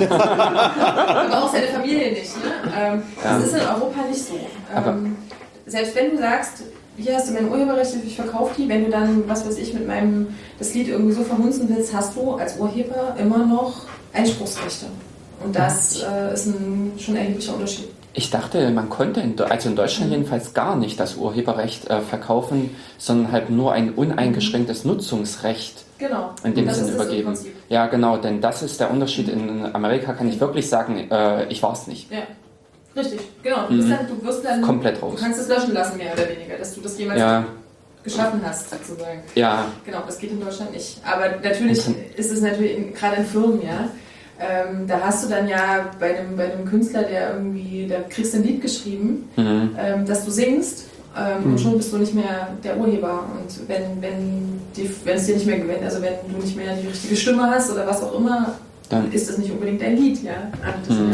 aber auch seine Familie nicht. Ne? Ähm, Ja. Das ist in Europa nicht so. Aber- Ähm, selbst wenn du sagst, hier hast du meine Urheberrechte, ich verkaufe die, wenn du dann, was weiß ich, mit meinem das Lied irgendwie so verhunzen willst, hast du als Urheber immer noch Einspruchsrechte. Und das äh, ist ein schon erheblicher Unterschied. Ich dachte, man konnte, in, also in Deutschland jedenfalls gar nicht das Urheberrecht äh, verkaufen, sondern halt nur ein uneingeschränktes Nutzungsrecht Genau. in dem das Sinne ist das im übergeben. Prinzip. Ja, genau, denn das ist der Unterschied. In Amerika kann ich wirklich sagen, äh, ich war es nicht. Ja. Richtig, genau. Du, bist dann, du wirst dann Komplett raus. Du kannst es löschen lassen, mehr oder weniger, dass du das jemals Ja, geschaffen hast, sozusagen. ja, Genau, das geht in Deutschland nicht. Aber natürlich ist es natürlich, in, gerade in Firmen, ja, ähm, da hast du dann ja bei einem, bei einem Künstler, der irgendwie, da kriegst du ein Lied geschrieben, mhm. ähm, dass du singst ähm, und schon bist du nicht mehr der Urheber. Und wenn, wenn, die, wenn es dir nicht mehr gewinnt, also wenn du nicht mehr die richtige Stimme hast oder was auch immer, Dann- ist das nicht unbedingt dein Lied, ja. Also das sind Mhm. ja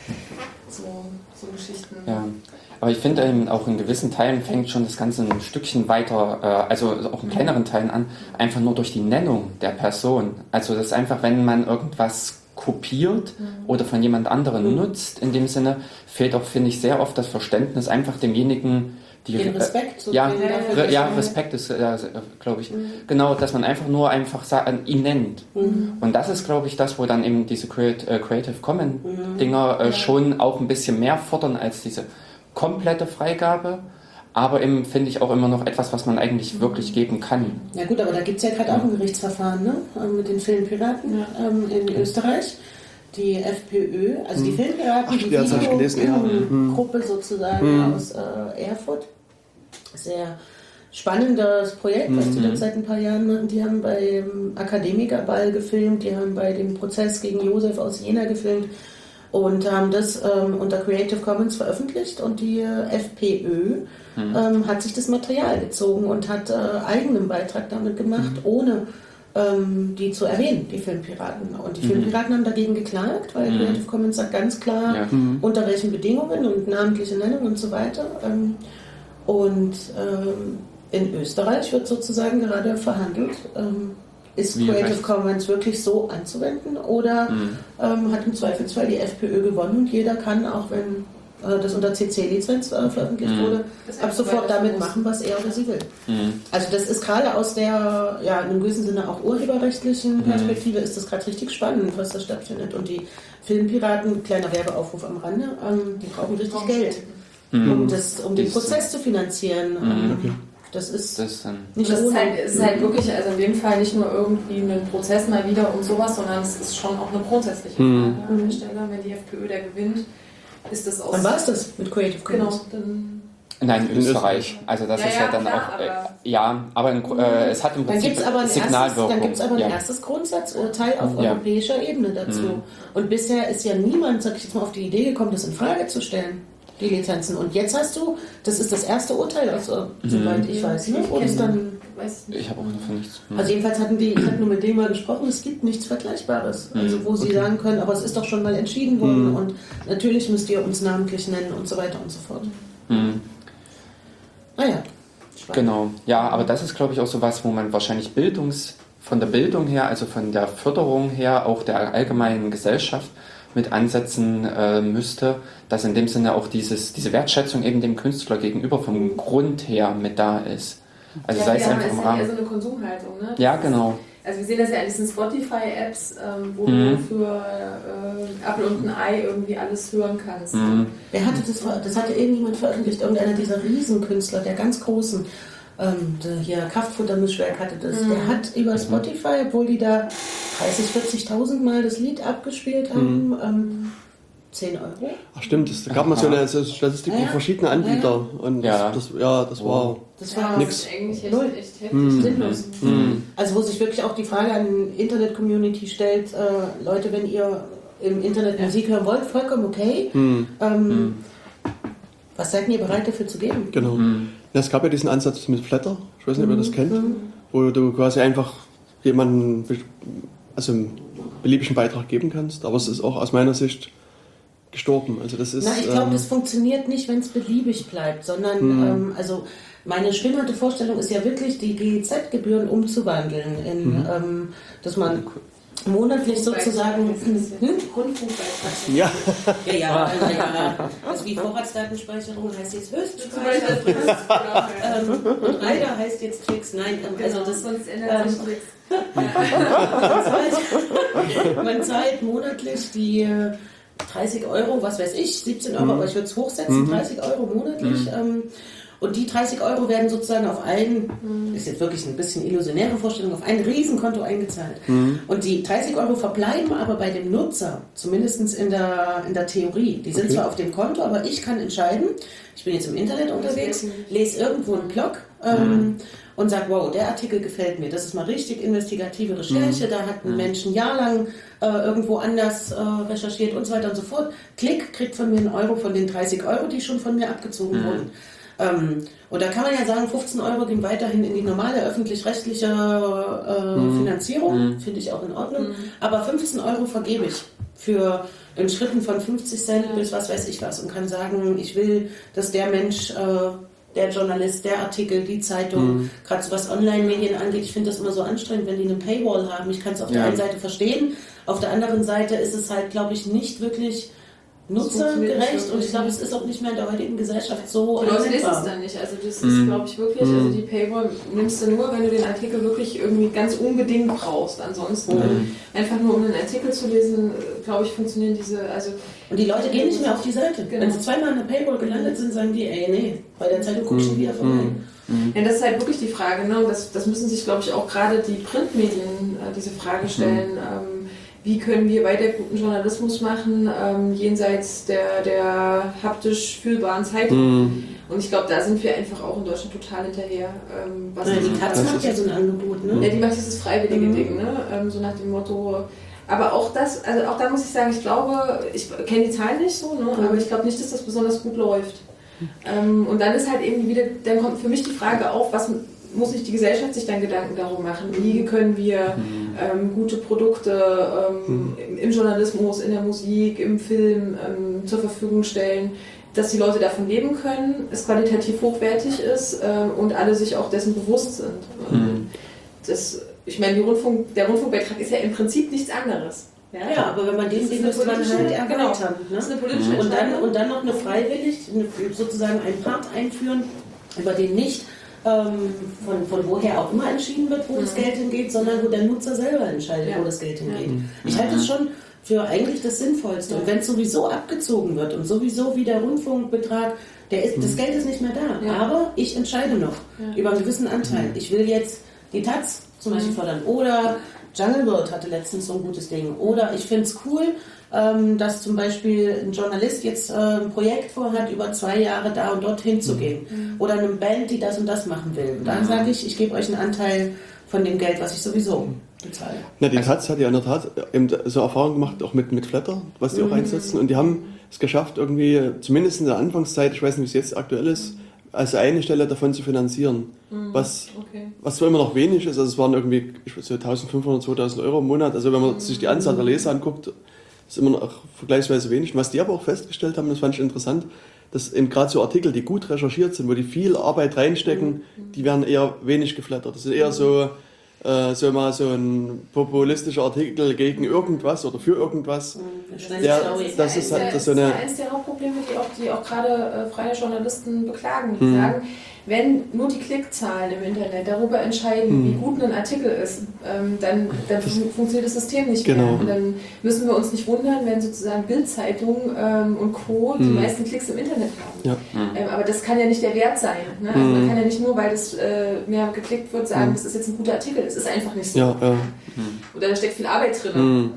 so, so Geschichten. Ja. Aber ich finde eben auch in gewissen Teilen fängt schon das Ganze ein Stückchen weiter, äh, also auch in kleineren Teilen an, einfach nur durch die Nennung der Person. Also das ist einfach, wenn man irgendwas kopiert oder von jemand anderem nutzt, in dem Sinne fehlt auch, finde ich, sehr oft das Verständnis, einfach demjenigen die Den Respekt zu ja, bringen dafür, Re dass ja, man- Respekt ist, äh, glaube ich. Genau, dass man einfach nur einfach sa- ihn nennt. Und das ist, glaube ich, das, wo dann eben diese Creat äh, Creative Commons Dinger äh, schon auch ein bisschen mehr fordern als diese komplette Freigabe. Aber eben finde ich auch immer noch etwas, was man eigentlich wirklich geben kann. Ja gut, aber da gibt es ja gerade auch ein Gerichtsverfahren, ne? ähm, mit den Filmpiraten ähm, in Österreich. Die FPÖ, also die Filmpiraten, Ach, die ja, das hab ich gelesen, ja. Videogruppe sozusagen aus äh, Erfurt. Sehr spannendes Projekt, was die dort seit ein paar Jahren machen. Die haben beim Akademikerball gefilmt, die haben bei dem Prozess gegen Josef aus Jena gefilmt. und haben das ähm, unter Creative Commons veröffentlicht und die äh, FPÖ mhm. ähm, hat sich das Material gezogen und hat äh, eigenen Beitrag damit gemacht, mhm. ohne ähm, die zu erwähnen, die Filmpiraten. Und die mhm. Filmpiraten haben dagegen geklagt, weil mhm. Creative Commons sagt ganz klar, ja. mhm. unter welchen Bedingungen und namentliche Nennung und so weiter. Ähm, und ähm, in Österreich wird sozusagen gerade verhandelt, ähm, ist Wie Creative Commons wirklich so anzuwenden oder mhm. ähm, hat im Zweifelsfall die FPÖ gewonnen und jeder kann, auch wenn äh, das unter C C-Lizenz äh, veröffentlicht mhm. wurde, ab sofort damit machen, was er oder sie will. Mhm. Also das ist gerade aus der, ja, in einem gewissen Sinne auch urheberrechtlichen Perspektive, mhm. ist das gerade richtig spannend, was da stattfindet. Und die Filmpiraten, kleiner Werbeaufruf am Rande, ähm, die brauchen richtig Geld, mhm. um, das, um den Prozess zu finanzieren. Mhm. Ähm, okay. Das ist das dann nicht das ist halt, es ist halt wirklich, also in dem Fall nicht nur irgendwie ein Prozess mal wieder und sowas, sondern es ist schon auch eine grundsätzliche Frage mhm. an der Stelle. Wenn die FPÖ da gewinnt, ist das aus... Wann war es das mit Creative Commons? Genau, dann... Nein, in Österreich. Also das ja, ist ja, ja dann klar, auch... Äh, aber ja, aber in, äh, es hat im Prinzip Signalwirkung. Dann gibt es aber ein ja. erstes Grundsatzurteil auf ja. europäischer Ebene dazu. Mhm. Und bisher ist ja niemand, sag ich jetzt mal, auf die Idee gekommen, das in Frage zu stellen. Die Lizenzen. Und jetzt hast du, das ist das erste Urteil, also, mhm. soweit ich weiß, ne? Oder ist dann, ich habe auch davon nichts. Mhm. Also jedenfalls hatten die, ich habe nur mit denen mal gesprochen, es gibt nichts Vergleichbares. Mhm. Also wo sie okay. sagen können, aber es ist doch schon mal entschieden worden mhm. und natürlich müsst ihr uns namentlich nennen und so weiter und so fort. Mhm. Naja. Genau. Ja, aber das ist, glaube ich, auch so was, wo man wahrscheinlich Bildungs, von der Bildung her, also von der Förderung her, auch der allgemeinen Gesellschaft mit ansetzen äh, müsste, dass in dem Sinne auch dieses, diese Wertschätzung eben dem Künstler gegenüber vom Grund her mit da ist. Also ja, sei es ja, einfach im Rahmen. Ja, eher so eine Konsumhaltung, ne? Ja, genau. Also wir sehen das ja an diesen Spotify-Apps, ähm, wo mhm. du für äh, Apfel und ein Ei irgendwie alles hören kannst. Mhm. Wer hatte das? Das hatte irgendjemand veröffentlicht, irgendeiner dieser Riesenkünstler, der ganz großen. Ähm, der hier Kraftfuttermischwerk hatte das. Mhm. Der hat über Spotify, obwohl die da dreißigtausend, vierzigtausend Mal das Lied abgespielt haben, mhm. ähm, zehn Euro. Ach stimmt, es gab mal so eine Statistik ja, für verschiedene Anbieter. ja. Und ja. Das, ja, das war, das war ja, nix. Das ist eigentlich echt, Null. echt heftig. Mhm. Sinnlos. Mhm. Also wo sich wirklich auch die Frage an die Internet-Community stellt, äh, Leute, wenn ihr im Internet Musik hören wollt, vollkommen okay. Mhm. Ähm, mhm. Was seid ihr bereit dafür zu geben? Genau. Mhm. Ja, es gab ja diesen Ansatz mit Flatter, ich weiß nicht, ob ihr das kennt, mhm. wo du quasi einfach jemanden also einen beliebigen Beitrag geben kannst, aber es ist auch aus meiner Sicht gestorben. Also das ist, Na, ich glaube, ähm, das funktioniert nicht, wenn es beliebig bleibt, sondern mhm. ähm, also meine schwimmende Vorstellung ist ja wirklich, die G E Z-Gebühren umzuwandeln, in, Mhm. ähm, dass man monatlich sozusagen... Hm? Rundfunkbeitrag. Ja. Ja, ja, ja, ja. Also wie Vorratsdatenspeicherung heißt jetzt Höchstspeicher. ähm, und Rider heißt jetzt Tricks. Nein, ähm, also das... Sonst ändert sich nichts. man, zahlt, man zahlt monatlich die äh, dreißig Euro, was weiß ich, siebzehn Euro, mhm. aber ich würde es hochsetzen, mhm. dreißig Euro monatlich. Mhm. Ähm, und die dreißig Euro werden sozusagen auf ein, ist jetzt wirklich ein bisschen illusionäre Vorstellung, auf ein Riesenkonto eingezahlt. Mhm. Und die dreißig Euro verbleiben aber bei dem Nutzer, zumindest in der, in der Theorie. Die sind okay. zwar auf dem Konto, aber ich kann entscheiden, ich bin jetzt im Internet unterwegs, lese irgendwo einen Blog ähm, mhm. und sage, wow, der Artikel gefällt mir. Das ist mal richtig investigative Recherche, mhm. da hat ein Mensch ein Jahr lang äh, irgendwo anders äh, recherchiert und so weiter und so fort. Klick, kriegt von mir einen Euro von den dreißig Euro, die schon von mir abgezogen mhm. wurden. Ähm, und da kann man ja sagen, fünfzehn Euro gehen weiterhin in die normale öffentlich-rechtliche äh, mhm. Finanzierung, mhm. finde ich auch in Ordnung, mhm. aber fünfzehn Euro vergebe ich für in Schritten von fünfzig Cent ja. bis was weiß ich was und kann sagen, ich will, dass der Mensch, äh, der Journalist, der Artikel, die Zeitung, mhm. gerade so was Online-Medien angeht, ich finde das immer so anstrengend, wenn die eine Paywall haben. Ich kann es auf ja. der einen Seite verstehen, auf der anderen Seite ist es halt, glaube ich, nicht wirklich nutzergerecht und ich glaube, es ist auch nicht mehr in der heutigen Gesellschaft so anwendbar. Genau, ist es dann nicht. Also das ist, glaube ich, wirklich, also die Paywall nimmst du nur, wenn du den Artikel wirklich irgendwie ganz unbedingt brauchst. Ansonsten mhm. einfach nur um einen Artikel zu lesen, glaube ich, funktionieren diese, also... Und die Leute gehen nicht mehr auf die Seite. Genau. Wenn sie zweimal in der Paywall gelandet sind, sagen die, ey, nee, bei der Zeitung guckst du mhm. wieder vorbei. Mhm. Ja, das ist halt wirklich die Frage, ne? Das, das müssen sich, glaube ich, auch gerade die Printmedien äh, diese Frage stellen. Mhm. Ähm, Wie können wir weiter guten Journalismus machen, ähm, jenseits der, der haptisch fühlbaren Zeitung? Mm. Und ich glaube, da sind wir einfach auch in Deutschland total hinterher. Ähm, was Ja, die das- Taz macht ja so ein Angebot, ne? Ja, die macht dieses freiwillige Mhm. Ding, ne? Ähm, so nach dem Motto. Aber auch das, also auch da muss ich sagen, ich glaube, ich kenne die Zahlen nicht so, ne? Aber ich glaube nicht, dass das besonders gut läuft. Ähm, und dann ist halt eben wieder, dann kommt für mich die Frage auf, was muss sich die Gesellschaft sich dann Gedanken darum machen? Wie können wir ähm, gute Produkte ähm, im, im Journalismus, in der Musik, im Film ähm, zur Verfügung stellen, dass die Leute davon leben können, es qualitativ hochwertig ist äh, und alle sich auch dessen bewusst sind. Mhm. Das, ich meine, die Rundfunk, der Rundfunkbeitrag ist ja im Prinzip nichts anderes. Ja, aber wenn man den Das sieht, ist müsste man eine halt politische- erweitern. genau. Ne? Das ist eine politische Und dann, Entscheidung. und dann noch eine freiwillig, eine, sozusagen einen Part einführen, über den nicht ähm, von, von woher auch immer entschieden wird, wo das Geld hingeht, sondern wo der Nutzer selber entscheidet, Ja. wo das Geld hingeht. Ja. Ich halte es schon für eigentlich das Sinnvollste. Und wenn es sowieso abgezogen wird und sowieso wie der Rundfunkbetrag, der ist, das Geld ist nicht mehr da. Ja. Aber ich entscheide noch Ja. über einen gewissen Anteil. Ich will jetzt die Taz zum Beispiel fördern. Oder Jungle World hatte letztens so ein gutes Ding. Oder ich finde es cool, ähm, dass zum Beispiel ein Journalist jetzt äh, ein Projekt vorhat, über zwei Jahre da und dort hinzugehen. Oder eine Band, die das und das machen will. Und dann sage ich, ich gebe euch einen Anteil von dem Geld, was ich sowieso bezahle. Na, die Taz hat ja in der Tat eben so Erfahrungen gemacht, auch mit, mit Flatter, was die auch einsetzen. Und die haben es geschafft, irgendwie, zumindest in der Anfangszeit, ich weiß nicht, wie es jetzt aktuell ist, als eine Stelle davon zu finanzieren. Was, Okay. was zwar immer noch wenig ist, also es waren irgendwie ich weiß, so eintausendfünfhundert, zweitausend Euro im Monat. Also wenn man sich die Anzahl der Leser anguckt, ist immer noch vergleichsweise wenig. Und was die aber auch festgestellt haben, das fand ich interessant, dass eben gerade so Artikel, die gut recherchiert sind, wo die viel Arbeit reinstecken, die werden eher wenig geflattert. Das ist eher so, äh, so mal so ein populistischer Artikel gegen irgendwas oder für irgendwas. Der- das ist halt das so eine- ist ja eines der Hauptprobleme, die auch, die auch gerade äh, freie Journalisten beklagen. Die Mhm. sagen, wenn nur die Klickzahlen im Internet darüber entscheiden, wie gut ein Artikel ist, ähm, dann, dann fun funktioniert das System nicht Genau. mehr. Und dann müssen wir uns nicht wundern, wenn sozusagen Bild-Zeitung ähm, und Co. die meisten Klicks im Internet haben. Ja. Ähm, aber das kann ja nicht der Wert sein. Ne? Also man kann ja nicht nur, weil das äh, mehr geklickt wird, sagen, das ist jetzt ein guter Artikel. Es ist einfach nicht so. Ja, ja. Oder da steckt viel Arbeit drin. Mhm.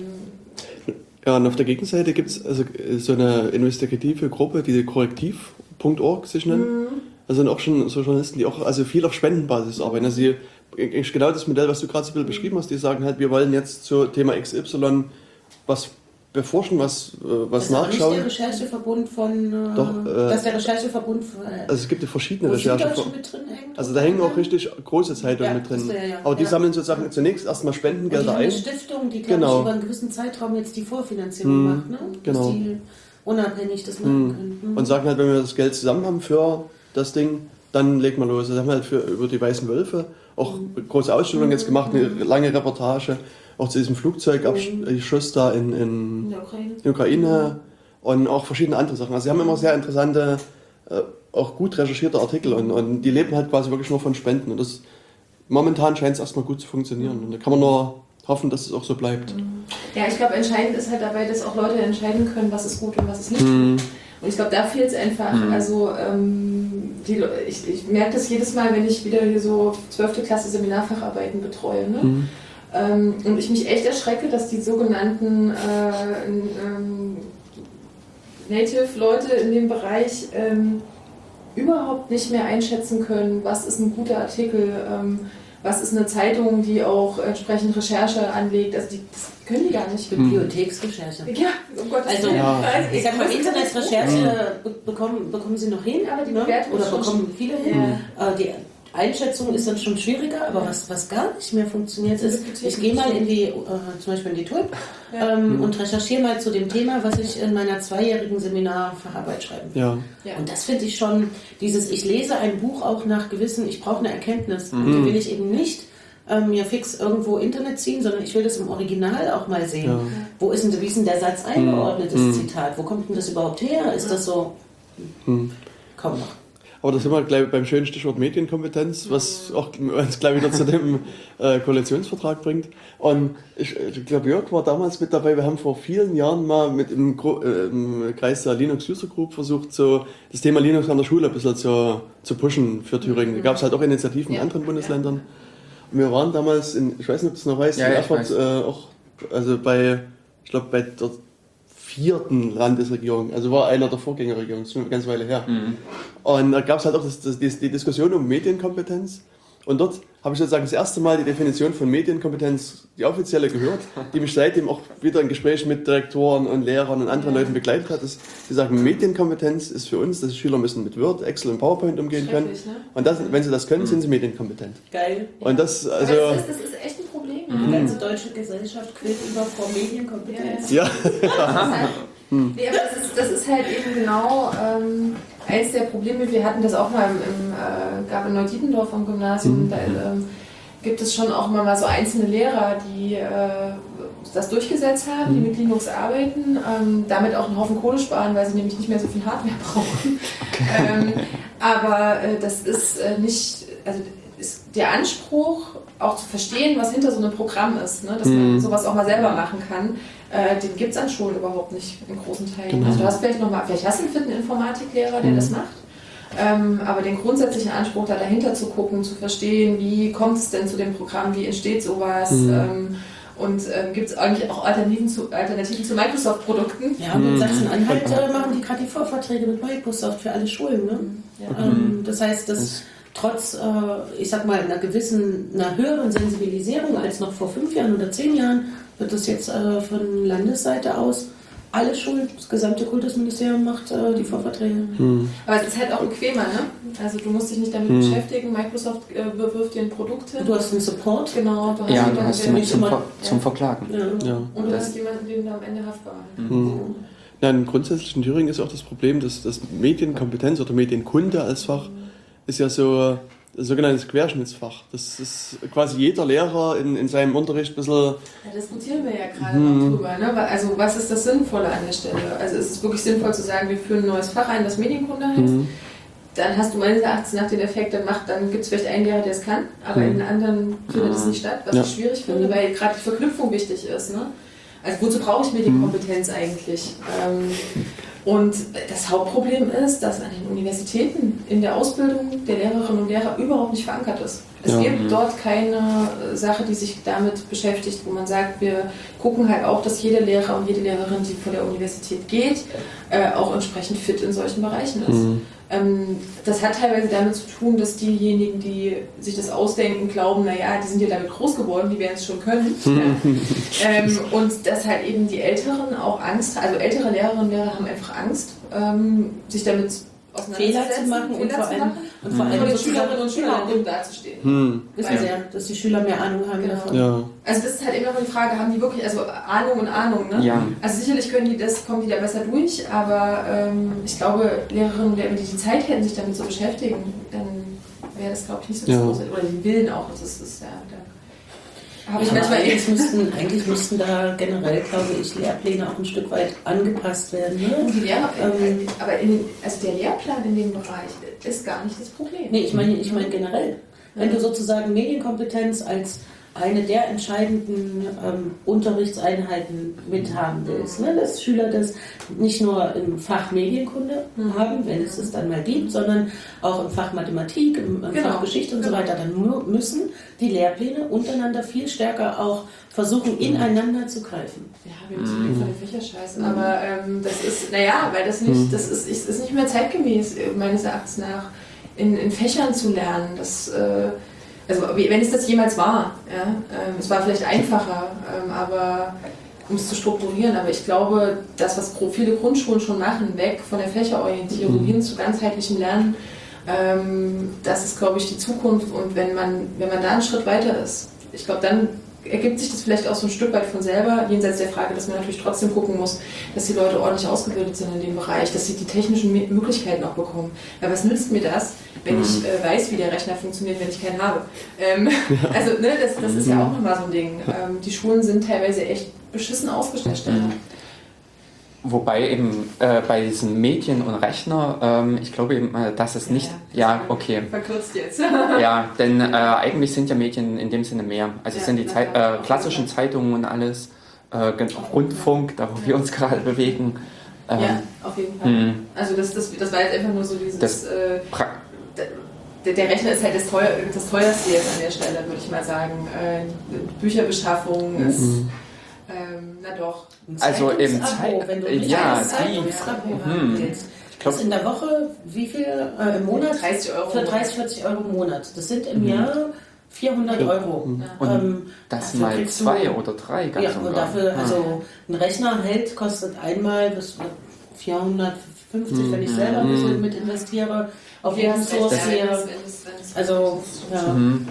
Ähm, Ja, und auf der Gegenseite gibt es also so eine investigative Gruppe, die korrektiv punkt org sich nennt. Also sind auch schon so Journalisten, die auch also viel auf Spendenbasis arbeiten. Also die, eigentlich genau das Modell, was du gerade so ein bisschen beschrieben hast, die sagen halt, wir wollen jetzt zu Thema X Y was beforschen, was, äh, was Das ist aber nachschauen. nicht der Rechercheverbund von. Äh, Doch, äh, das ist der Rechercheverbund von. Äh, Also es gibt ja verschiedene wo Recherchen. Süddeutsche mit drin hängt. Also da hängen auch richtig große Zeitungen Ja, mit drin. das wär ja- Aber die ja. sammeln sozusagen zunächst erstmal Und die Spendengelder haben ein. eine Stiftung, die, glaube Genau. ich, über einen gewissen Zeitraum jetzt die Vorfinanzierung Mhm, macht, ne? genau. Dass die unabhängig das machen können. Mhm. Und sagen halt, wenn wir das Geld zusammen haben für das Ding, dann legt man los. Also haben wir halt für, über die Weißen Wölfe auch große Ausstellungen jetzt gemacht, eine lange Reportage, auch zu diesem Flugzeugschuss da in, in, in der Ukraine. in der Ukraine und auch verschiedene andere Sachen. Also sie haben immer sehr interessante, äh, auch gut recherchierte Artikel und, und die leben halt quasi wirklich nur von Spenden. Und das momentan scheint es erstmal gut zu funktionieren. Und da kann man nur hoffen, dass es auch so bleibt. Ja, ich glaube, entscheidend ist halt dabei, dass auch Leute entscheiden können, was ist gut und was ist nicht gut. Mhm. Und ich glaube, da fehlt es einfach. Also ähm, die, Le- ich, ich merke das jedes Mal, wenn ich wieder hier so zwölfte Klasse Seminarfacharbeiten betreue. Ne? Mhm. Ähm, und ich mich echt erschrecke, dass die sogenannten äh, ähm, Native-Leute in dem Bereich ähm, überhaupt nicht mehr einschätzen können, was ist ein guter Artikel, ähm, was ist eine Zeitung, die auch entsprechend Recherche anlegt. Also die, das können die gar nicht. Bibliotheksrecherche. Ja, um Gottes Also, Willen. Ja. Ich sag mal, Internetrecherche be bekommen, bekommen sie noch hin, Aber die ne? Bewertung Oder ist schon bekommen viele hin. Äh, die Einschätzung ist dann schon schwieriger, aber was, was gar nicht mehr funktioniert ist, ich gehe mal in die, äh, zum Beispiel in die Tulp ähm, und recherchiere mal zu dem Thema, was ich in meiner zweijährigen Seminarfacharbeit schreiben will. Ja. Ja. Und das finde ich schon, dieses, ich lese ein Buch auch nach gewissen, ich brauche eine Erkenntnis. Und die will ich eben nicht ähm, mir fix irgendwo Internet ziehen, sondern ich will das im Original auch mal sehen. Ja. Wo ist denn, wie ist denn der Satz eingeordnet, das Zitat? Wo kommt denn das überhaupt her? Ist das so? Kaum noch. Aber da sind wir gleich beim schönen Stichwort Medienkompetenz, was auch uns gleich wieder zu dem äh, Koalitionsvertrag bringt. Und ich, ich glaube, Jörg war damals mit dabei. Wir haben vor vielen Jahren mal mit im, Gro äh, im Kreis der Linux User Group versucht, so das Thema Linux an der Schule ein bisschen zu, zu pushen für Thüringen. Da gab es halt auch Initiativen in Ja. anderen Bundesländern. Und wir waren damals in, ich weiß nicht, ob du es noch weißt, Ja, in ja, Erfurt ich äh, auch, also bei, ich glaube, bei der vierten Landesregierung, also war einer der Vorgängerregierungen, das ist schon eine ganze Weile her. Mhm. Und da gab es halt auch das, das, die, die Diskussion um Medienkompetenz. Und dort habe ich sozusagen das erste Mal die Definition von Medienkompetenz, die offizielle, gehört, die mich seitdem auch wieder in Gesprächen mit Direktoren und Lehrern und anderen Leuten begleitet hat. Dass die sagen, Medienkompetenz ist für uns, dass die Schüler müssen mit Word, Excel und PowerPoint umgehen können. Ne? Und das, wenn sie das können, sind sie medienkompetent. Geil. Und das, also, Aber das, ist, das ist echt ein Problem. Die ganze deutsche Gesellschaft quillt über vor Medienkompetenz. ja. Ja. Nee, aber das ist, das ist halt eben genau ähm, eines der Probleme. Wir hatten das auch mal im, im äh, gab in Neudietendorf am Gymnasium. Mhm. Da ähm, gibt es schon auch mal so einzelne Lehrer, die äh, das durchgesetzt haben, die mit Linux arbeiten, ähm, damit auch einen Haufen Kohle sparen, weil sie nämlich nicht mehr so viel Hardware brauchen. Okay. Ähm, aber äh, das ist äh, nicht, also ist der Anspruch, auch zu verstehen, was hinter so einem Programm ist, ne? Dass man sowas auch mal selber machen kann, äh, den gibt es an Schulen überhaupt nicht in großen Teilen. Genau. Also du hast vielleicht noch mal, vielleicht hast du einen fitten Informatiklehrer, der mhm. das macht, ähm, aber den grundsätzlichen Anspruch, da dahinter zu gucken, zu verstehen, wie kommt es denn zu dem Programm, wie entsteht sowas, mhm. ähm, und ähm, gibt es eigentlich auch Alternativen zu, Alternativen zu Microsoft-Produkten? Ja, und in Sachsen-Anhalt äh, machen die gerade die Vorverträge mit Microsoft für alle Schulen. Ne? Ja. Ähm, das heißt, dass trotz, äh, ich sag mal, einer gewissen, einer höheren Sensibilisierung als noch vor fünf Jahren oder zehn Jahren, wird das jetzt äh, von Landesseite aus alle Schulen, das gesamte Kultusministerium macht äh, die Vorverträge. Hm. Aber es ist halt auch bequemer, ne? Also du musst dich nicht damit hm. beschäftigen, Microsoft äh, wirft dir ein Produkt hin. Du hast einen Support. Genau, du hast ja, du hast jemanden zum, Ver zum ja. Verklagen. Ja. Ja. Und du das hast jemanden, den du am Ende haftbar hast. Hm. Ja. Ja, grundsätzlich in Thüringen ist auch das Problem, dass das Medienkompetenz oder Medienkunde als Fach ist ja so ein sogenanntes Querschnittsfach. Das ist quasi jeder Lehrer in, in seinem Unterricht ein bisschen... Ja, diskutieren wir ja gerade hm. noch drüber. Ne? Also was ist das Sinnvolle an der Stelle? Also ist es wirklich sinnvoll zu sagen, wir führen ein neues Fach ein, das Medienkunde heißt? Hm. Dann hast du meines Erachtens nach den Effekt, dann, macht, dann gibt es vielleicht einen Lehrer, der es kann, aber hm. in den anderen findet es nicht statt, was ja. ich schwierig finde, weil gerade die Verknüpfung wichtig ist. Ne? Also wozu brauche ich Medienkompetenz hm. eigentlich? Ähm, Und das Hauptproblem ist, dass an den Universitäten in der Ausbildung der Lehrerinnen und Lehrer überhaupt nicht verankert ist. Es ja. gibt dort keine Sache, die sich damit beschäftigt, wo man sagt, wir gucken halt auch, dass jeder Lehrer und jede Lehrerin, die von der Universität geht, äh, auch entsprechend fit in solchen Bereichen ist. Mhm. Ähm, das hat teilweise damit zu tun, dass diejenigen, die sich das ausdenken, glauben, naja, die sind ja damit groß geworden, die werden es schon können. ja. ähm, und dass halt eben die Älteren auch Angst, also ältere Lehrerinnen und Lehrer haben einfach Angst, ähm, sich damit Fehler zu machen und vor allem, und vor allem von den Schülerinnen und Schülern dumm dazustehen. Hm. Wissen Sie ja, dass die Schüler mehr Ahnung haben genau. davon. Ja. Also das ist halt immer noch die Frage, haben die wirklich, also Ahnung und Ahnung, ne? Ja. Also sicherlich können die das, kommen die da besser durch, aber ähm, ich glaube, Lehrerinnen und Lehrer, wenn die die Zeit hätten, sich damit zu beschäftigen, dann wäre das, glaube ich, nicht so ja. groß. Oder den Willen auch, das ist, das ist ja... Aber ich manchmal eigentlich, müssten, eigentlich müssten da generell, glaube ich, Lehrpläne auch ein Stück weit angepasst werden. Ne? Die Lehrer, ähm, aber in, also der Lehrplan in dem Bereich ist gar nicht das Problem. Nee, ich meine ich mein generell. Wenn du sozusagen Medienkompetenz als eine der entscheidenden ähm, Unterrichtseinheiten mithaben willst, ne? Dass Schüler das nicht nur im Fach Medienkunde mhm. haben, wenn es es dann mal gibt, sondern auch im Fach Mathematik, im, im genau. Fach Geschichte und genau. so weiter, dann müssen die Lehrpläne untereinander viel stärker auch versuchen, ineinander zu greifen. Ja, wir müssen mhm. von den Fächer scheißen, mhm. aber ähm, das ist, naja, weil das nicht, das ist, ist, ist nicht mehr zeitgemäß, meines Erachtens nach, in, in Fächern zu lernen. Das äh, Also wenn es das jemals war, ja, ähm, es war vielleicht einfacher, ähm, aber um es zu strukturieren, aber ich glaube, das, was viele Grundschulen schon machen, weg von der Fächerorientierung mhm. hin zu ganzheitlichem Lernen, ähm, das ist, glaube ich, die Zukunft. Und wenn man, wenn man da einen Schritt weiter ist, ich glaube, dann ergibt sich das vielleicht auch so ein Stück weit von selber, jenseits der Frage, dass man natürlich trotzdem gucken muss, dass die Leute ordentlich ausgebildet sind in dem Bereich, dass sie die technischen Möglichkeiten auch bekommen. Weil was nützt mir das, wenn ich äh, weiß, wie der Rechner funktioniert, wenn ich keinen habe? Ähm, ja. Also ne, das, das ist ja auch nochmal so ein Ding. Ähm, die Schulen sind teilweise echt beschissen ausgestattet. Mhm. Wobei eben äh, bei diesen Medien und Rechner, ähm, ich glaube eben, äh, dass es nicht... Ja, ja okay. Verkürzt jetzt. Ja, denn äh, eigentlich sind ja Medien in dem Sinne mehr. Also es ja, sind die Zeit, äh, klassischen Zeitungen und alles, äh, Rundfunk, da wo ja. wir uns gerade bewegen. Ähm, ja, auf jeden Fall. Mh. Also das, das, das war jetzt einfach nur so dieses... Das, äh, der, der Rechner ist halt das, teuer, das teuerste jetzt an der Stelle, würde ich mal sagen. Äh, Bücherbeschaffung mhm. ist... Ähm, na doch. Ein Also im Zeitungsabo, Zeit- wenn du ein ja, richtiges die- Zeitungsabo hm. haben willst. Das in der Woche, wie viel äh, im Monat? dreißig Euro. Für dreißig, vierzig Euro im Monat. Das sind im Jahr vierhundert Euro. Und Ähm, das dafür mal kriegst du- zwei oder drei ganz Ja, und und gar. dafür, Ah. also ein Rechner hält, kostet einmal bis vierhundertfünfzig, wenn ich selber ein bisschen mit investiere. Auf Ja, Open das ist Source recht, hier. wenn es- wenn es- wenn es- Also, ja. Mhm.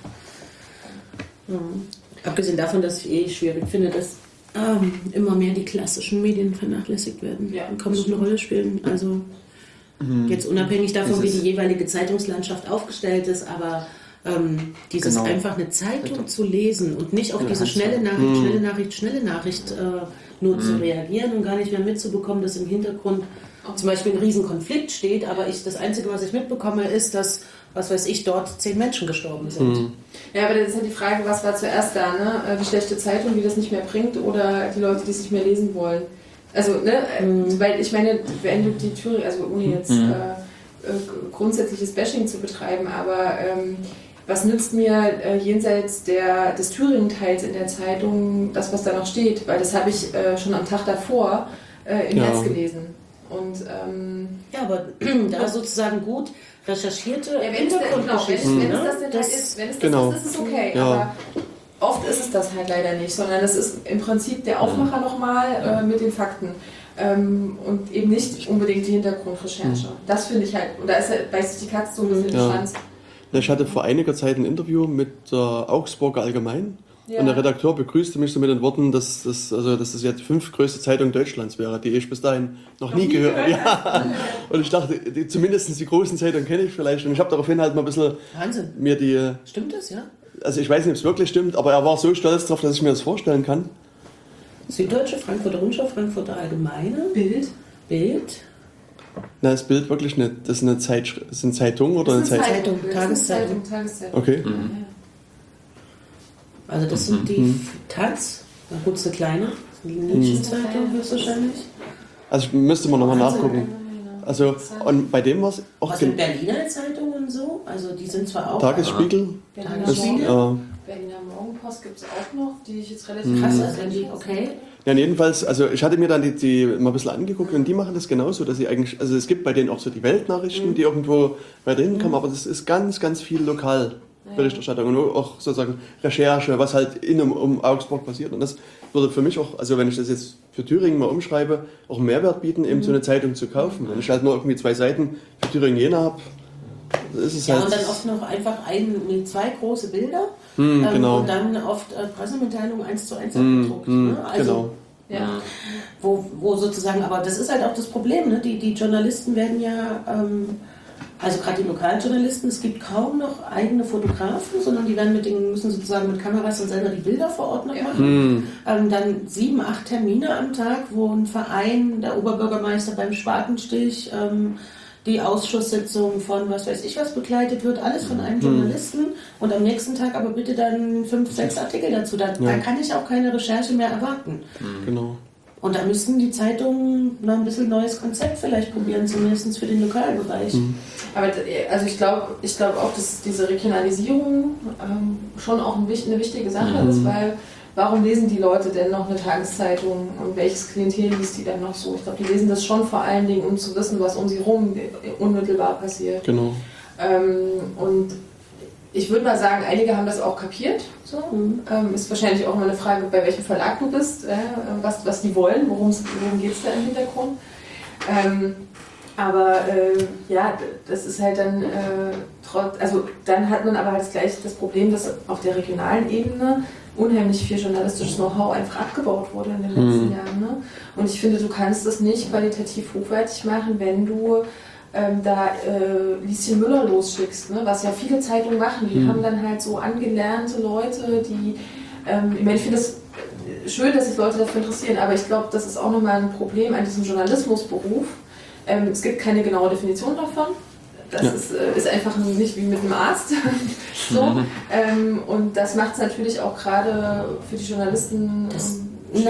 Mhm. Abgesehen davon, dass ich eh schwierig finde, dass ähm, immer mehr die klassischen Medien vernachlässigt werden Ja, und kaum noch eine Rolle spielen. Also jetzt unabhängig davon, wie die jeweilige Zeitungslandschaft aufgestellt ist, aber ähm, dieses Genau. einfach eine Zeitung zu lesen und nicht auf diese kannst schnelle du. Nachricht, schnelle Nachricht, schnelle Nachricht äh, nur zu reagieren und gar nicht mehr mitzubekommen, dass im Hintergrund zum Beispiel ein Riesenkonflikt steht, aber ich, das Einzige, was ich mitbekomme, ist, dass, was weiß ich, dort zehn Menschen gestorben sind. Ja, aber das ist halt die Frage, was war zuerst da, ne? Die schlechte Zeitung, die das nicht mehr bringt, oder die Leute, die es nicht mehr lesen wollen. Also, ne, Mhm. weil ich meine, wenn du die Thüringen, also ohne jetzt Mhm. äh, äh, grundsätzliches Bashing zu betreiben, aber ähm, was nützt mir äh, jenseits der, des Thüringen-Teils in der Zeitung das, was da noch steht? Weil das habe ich äh, schon am Tag davor äh, im Ja. Netz gelesen. Und ähm, Ja, aber da sozusagen gut recherchierte ja, wenn es der, genau, wenn, Hintergrundgeschichten, wenn es ne? das denn Das- halt ist, wenn es das Genau. ist, ist es okay. Ja. Aber oft ist es das halt leider nicht, sondern das ist im Prinzip der Aufmacher nochmal äh, mit den Fakten. Ähm, und eben nicht unbedingt die Hintergrundrecherche. Das finde ich halt, und da ist halt, beißt sich die Katze so ein bisschen Ja. den Schwanz. Ich hatte vor einiger Zeit ein Interview mit der Augsburger Allgemein. Ja. Und der Redakteur begrüßte mich so mit den Worten, dass das, also, dass das jetzt die fünftgrößte Zeitung Deutschlands wäre, die ich bis dahin noch, nie, nie gehört habe. gehört Ja. Und ich dachte, die, zumindest die großen Zeitungen kenne ich vielleicht. Und ich habe daraufhin halt mal ein bisschen Wahnsinn. mir die, Stimmt das, ja? also ich weiß nicht, ob es wirklich stimmt, aber er war so stolz darauf, dass ich mir das vorstellen kann. Süddeutsche, Frankfurter Rundschau, Frankfurter Allgemeine, Bild. Bild. Na, das Bild wirklich nicht, das ist eine, Zeitschrift, ist eine Zeitung oder eine Das ist eine Zeitung? Zeitung, Das ist eine Tageszeitung. Zeitung, Tageszeitung. Okay. Ja. Also das sind die Taz, na gut, ist eine kleine, die Nischenzeitung höchstwahrscheinlich. Also ich müsste mal nochmal Wahnsinn. nachgucken. Also, und bei dem war es auch Was gen- mit Berliner Zeitungen so? Also die sind zwar auch Tagesspiegel. Berliner, Das, Tagesspiegel? Morgen, äh, Berliner Morgenpost gibt es auch noch, die ich jetzt relativ krass, Mhm. also wenn die, okay. Ja, jedenfalls, also ich hatte mir dann die, die mal ein bisschen angeguckt und die machen das genauso, dass sie eigentlich, also es gibt bei denen auch so die Weltnachrichten, die irgendwo weiter hinkommen, aber das ist ganz, ganz viel Lokalberichterstattung und auch sozusagen Recherche, was halt in und um Augsburg passiert. Und das würde für mich auch, also wenn ich das jetzt für Thüringen mal umschreibe, auch einen Mehrwert bieten, eben so eine Zeitung zu kaufen. Wenn ich halt nur irgendwie zwei Seiten für Thüringen-Jena habe, ist es Ja, halt... und dann oft noch einfach ein, mit zwei große Bilder Hm, ähm, genau. und dann oft äh, Pressemitteilungen eins zu eins Hm, abgedruckt. hm, Ne? Also, genau. Ja. wo, wo sozusagen, aber das ist halt auch das Problem, ne? die, die Journalisten werden ja, ähm, also gerade die lokalen Journalisten, es gibt kaum noch eigene Fotografen, sondern die werden mit den, müssen sozusagen mit Kameras und selber die Bilder vor Ort noch Ja. machen. Ähm, dann sieben, acht Termine am Tag, wo ein Verein, der Oberbürgermeister beim Spatenstich, ähm, die Ausschusssitzung von was weiß ich was begleitet wird, alles von einem Journalisten und am nächsten Tag aber bitte dann fünf, sechs Artikel dazu. Da, da kann ich auch keine Recherche mehr erwarten. Genau. Und da müssten die Zeitungen noch ein bisschen neues Konzept vielleicht probieren, zumindest für den Lokalbereich. Aber d- also ich glaube ich glaub auch, dass diese Regionalisierung ähm, schon auch ein, wich- eine wichtige Sache ist, weil warum lesen die Leute denn noch eine Tageszeitung und welches Klientel liest die dann noch so? Ich glaube, die lesen das schon vor allen Dingen, um zu wissen, was um sie rum unmittelbar passiert. Genau. Ähm, und ich würde mal sagen, einige haben das auch kapiert. So. Mhm. Ähm, ist wahrscheinlich auch mal eine Frage, bei welchem Verlag du bist, äh, was, was die wollen, worum geht es da im Hintergrund. Ähm, aber äh, ja, d- das ist halt dann äh, trotz, also dann hat man aber halt gleich das Problem, dass auf der regionalen Ebene unheimlich viel journalistisches Know-how einfach abgebaut wurde in den letzten Mhm. Jahren. Ne? Und ich finde, du kannst das nicht qualitativ hochwertig machen, wenn du ähm, da äh, Lieschen Müller losschickst, ne? Was ja viele Zeitungen machen. Die Mhm. haben dann halt so angelernte Leute, die, ähm, ich meine, ich finde es schön, dass sich Leute dafür interessieren, aber ich glaube, das ist auch nochmal ein Problem an diesem Journalismusberuf. Ähm, es gibt keine genaue Definition davon. Das Ja. ist, äh, ist einfach nicht wie mit einem Arzt. so. ähm, und das macht es natürlich auch gerade für die Journalisten Das- ähm, schwer. Naja,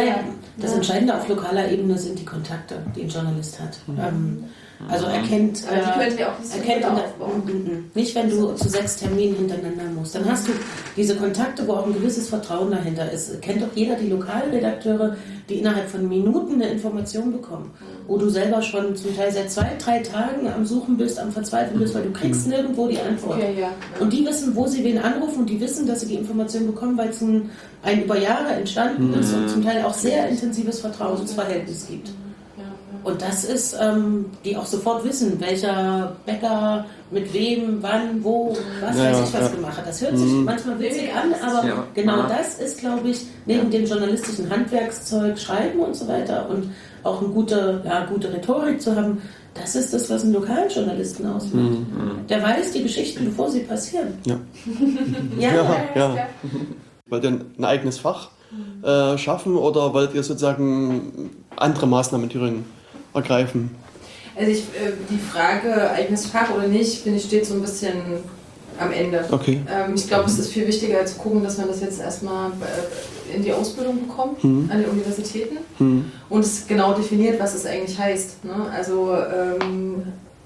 Das Ja. Entscheidende auf lokaler Ebene sind die Kontakte, die ein Journalist hat. Ähm, also erkennt, Aber die äh, könnt ihr auch nicht so erkennt gut in der, aufbauen. Mm, mm, nicht, wenn du zu sechs Terminen hintereinander musst. Dann hast du diese Kontakte, wo auch ein gewisses Vertrauen dahinter ist. Kennt doch jeder die Lokalredakteure, die innerhalb von Minuten eine Information bekommen. Wo du selber schon zum Teil seit zwei, drei Tagen am Suchen bist, am Verzweifeln bist, weil du kriegst nirgendwo die Antwort. Okay, ja. Und die wissen, wo sie wen anrufen und die wissen, dass sie die Information bekommen, weil es ein, ein über Jahre entstanden ist und zum Teil auch sehr intensives Vertrauensverhältnis gibt. Und das ist, ähm, die auch sofort wissen, welcher Bäcker mit wem, wann, wo, was Ja, weiß ich was ja. gemacht hat. Das hört sich manchmal witzig an, aber Ja. genau Ja. das ist, glaube ich, neben dem journalistischen Handwerkszeug, Schreiben und so weiter und auch eine gute, ja, gute Rhetorik zu haben, das ist das, was einen lokalen Journalisten ausmacht. Der weiß die Geschichten, bevor sie passieren. Ja. Ja, Ja. ja. ja. Wollt ihr ein eigenes Fach äh, schaffen oder wollt ihr sozusagen andere Maßnahmen in Thüringen ergreifen? Also ich, äh, die Frage, eigenes Fach oder nicht, finde ich, steht so ein bisschen am Ende. Okay. Ähm, ich glaube, es ist viel wichtiger zu gucken, dass man das jetzt erstmal äh, in die Ausbildung bekommt, Mhm. an den Universitäten Hm. und es genau definiert, was es eigentlich heißt. Ne? Also ähm,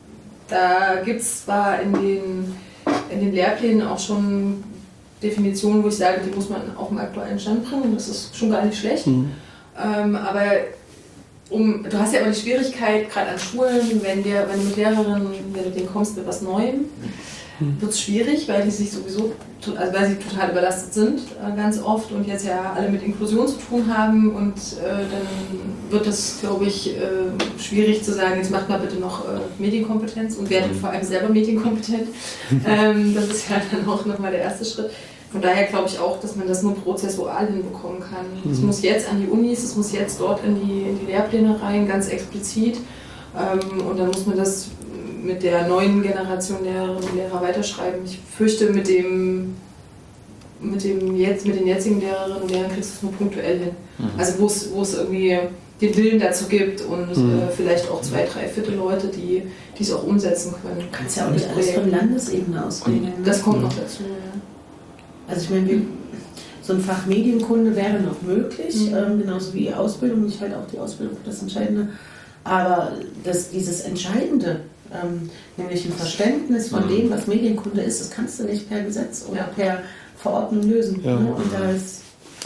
da gibt es zwar in den, in den Lehrplänen auch schon Definitionen, wo ich sage, die muss man auf den aktuellen Stand bringen, das ist schon gar nicht schlecht. Hm. Ähm, aber um, du hast ja immer die Schwierigkeit, gerade an Schulen, wenn, dir, wenn du mit Lehrerinnen, wenn du denen kommst mit was Neuem, wird es schwierig, weil die sich sowieso, to- also weil sie total überlastet sind, äh, ganz oft und jetzt ja alle mit Inklusion zu tun haben und äh, dann wird es, glaube ich, äh, schwierig zu sagen, jetzt macht mal bitte noch äh, Medienkompetenz und werdet vor allem selber medienkompetent. ähm, das ist ja dann auch nochmal der erste Schritt. Von daher glaube ich auch, dass man das nur prozessual hinbekommen kann. Es muss jetzt an die Unis, es muss jetzt dort in die, in die Lehrpläne rein, ganz explizit. Ähm, und dann muss man das mit der neuen Generation Lehrerinnen und Lehrer weiterschreiben. Ich fürchte, mit, dem, mit, dem jetzt, mit den jetzigen Lehrerinnen und Lehrern kriegst du es nur punktuell hin. Mhm. Also wo es, wo es irgendwie den Willen dazu gibt und Mhm. äh, vielleicht auch zwei, drei Viertel Leute, die die es auch umsetzen können. Du kannst ja auch nicht alles von Landesebene aus regeln. ne? Das kommt noch dazu. Ja. Also ich meine, wir, so ein Fach Medienkunde wäre noch möglich, Mhm. ähm, genauso wie Ausbildung. Ich halte auch die Ausbildung für das Entscheidende. Aber das, dieses Entscheidende, ähm, nämlich ein Verständnis von Mhm. dem, was Medienkunde ist, das kannst du nicht per Gesetz oder Ja. per Verordnung lösen. Ja. Ne? Und da ist,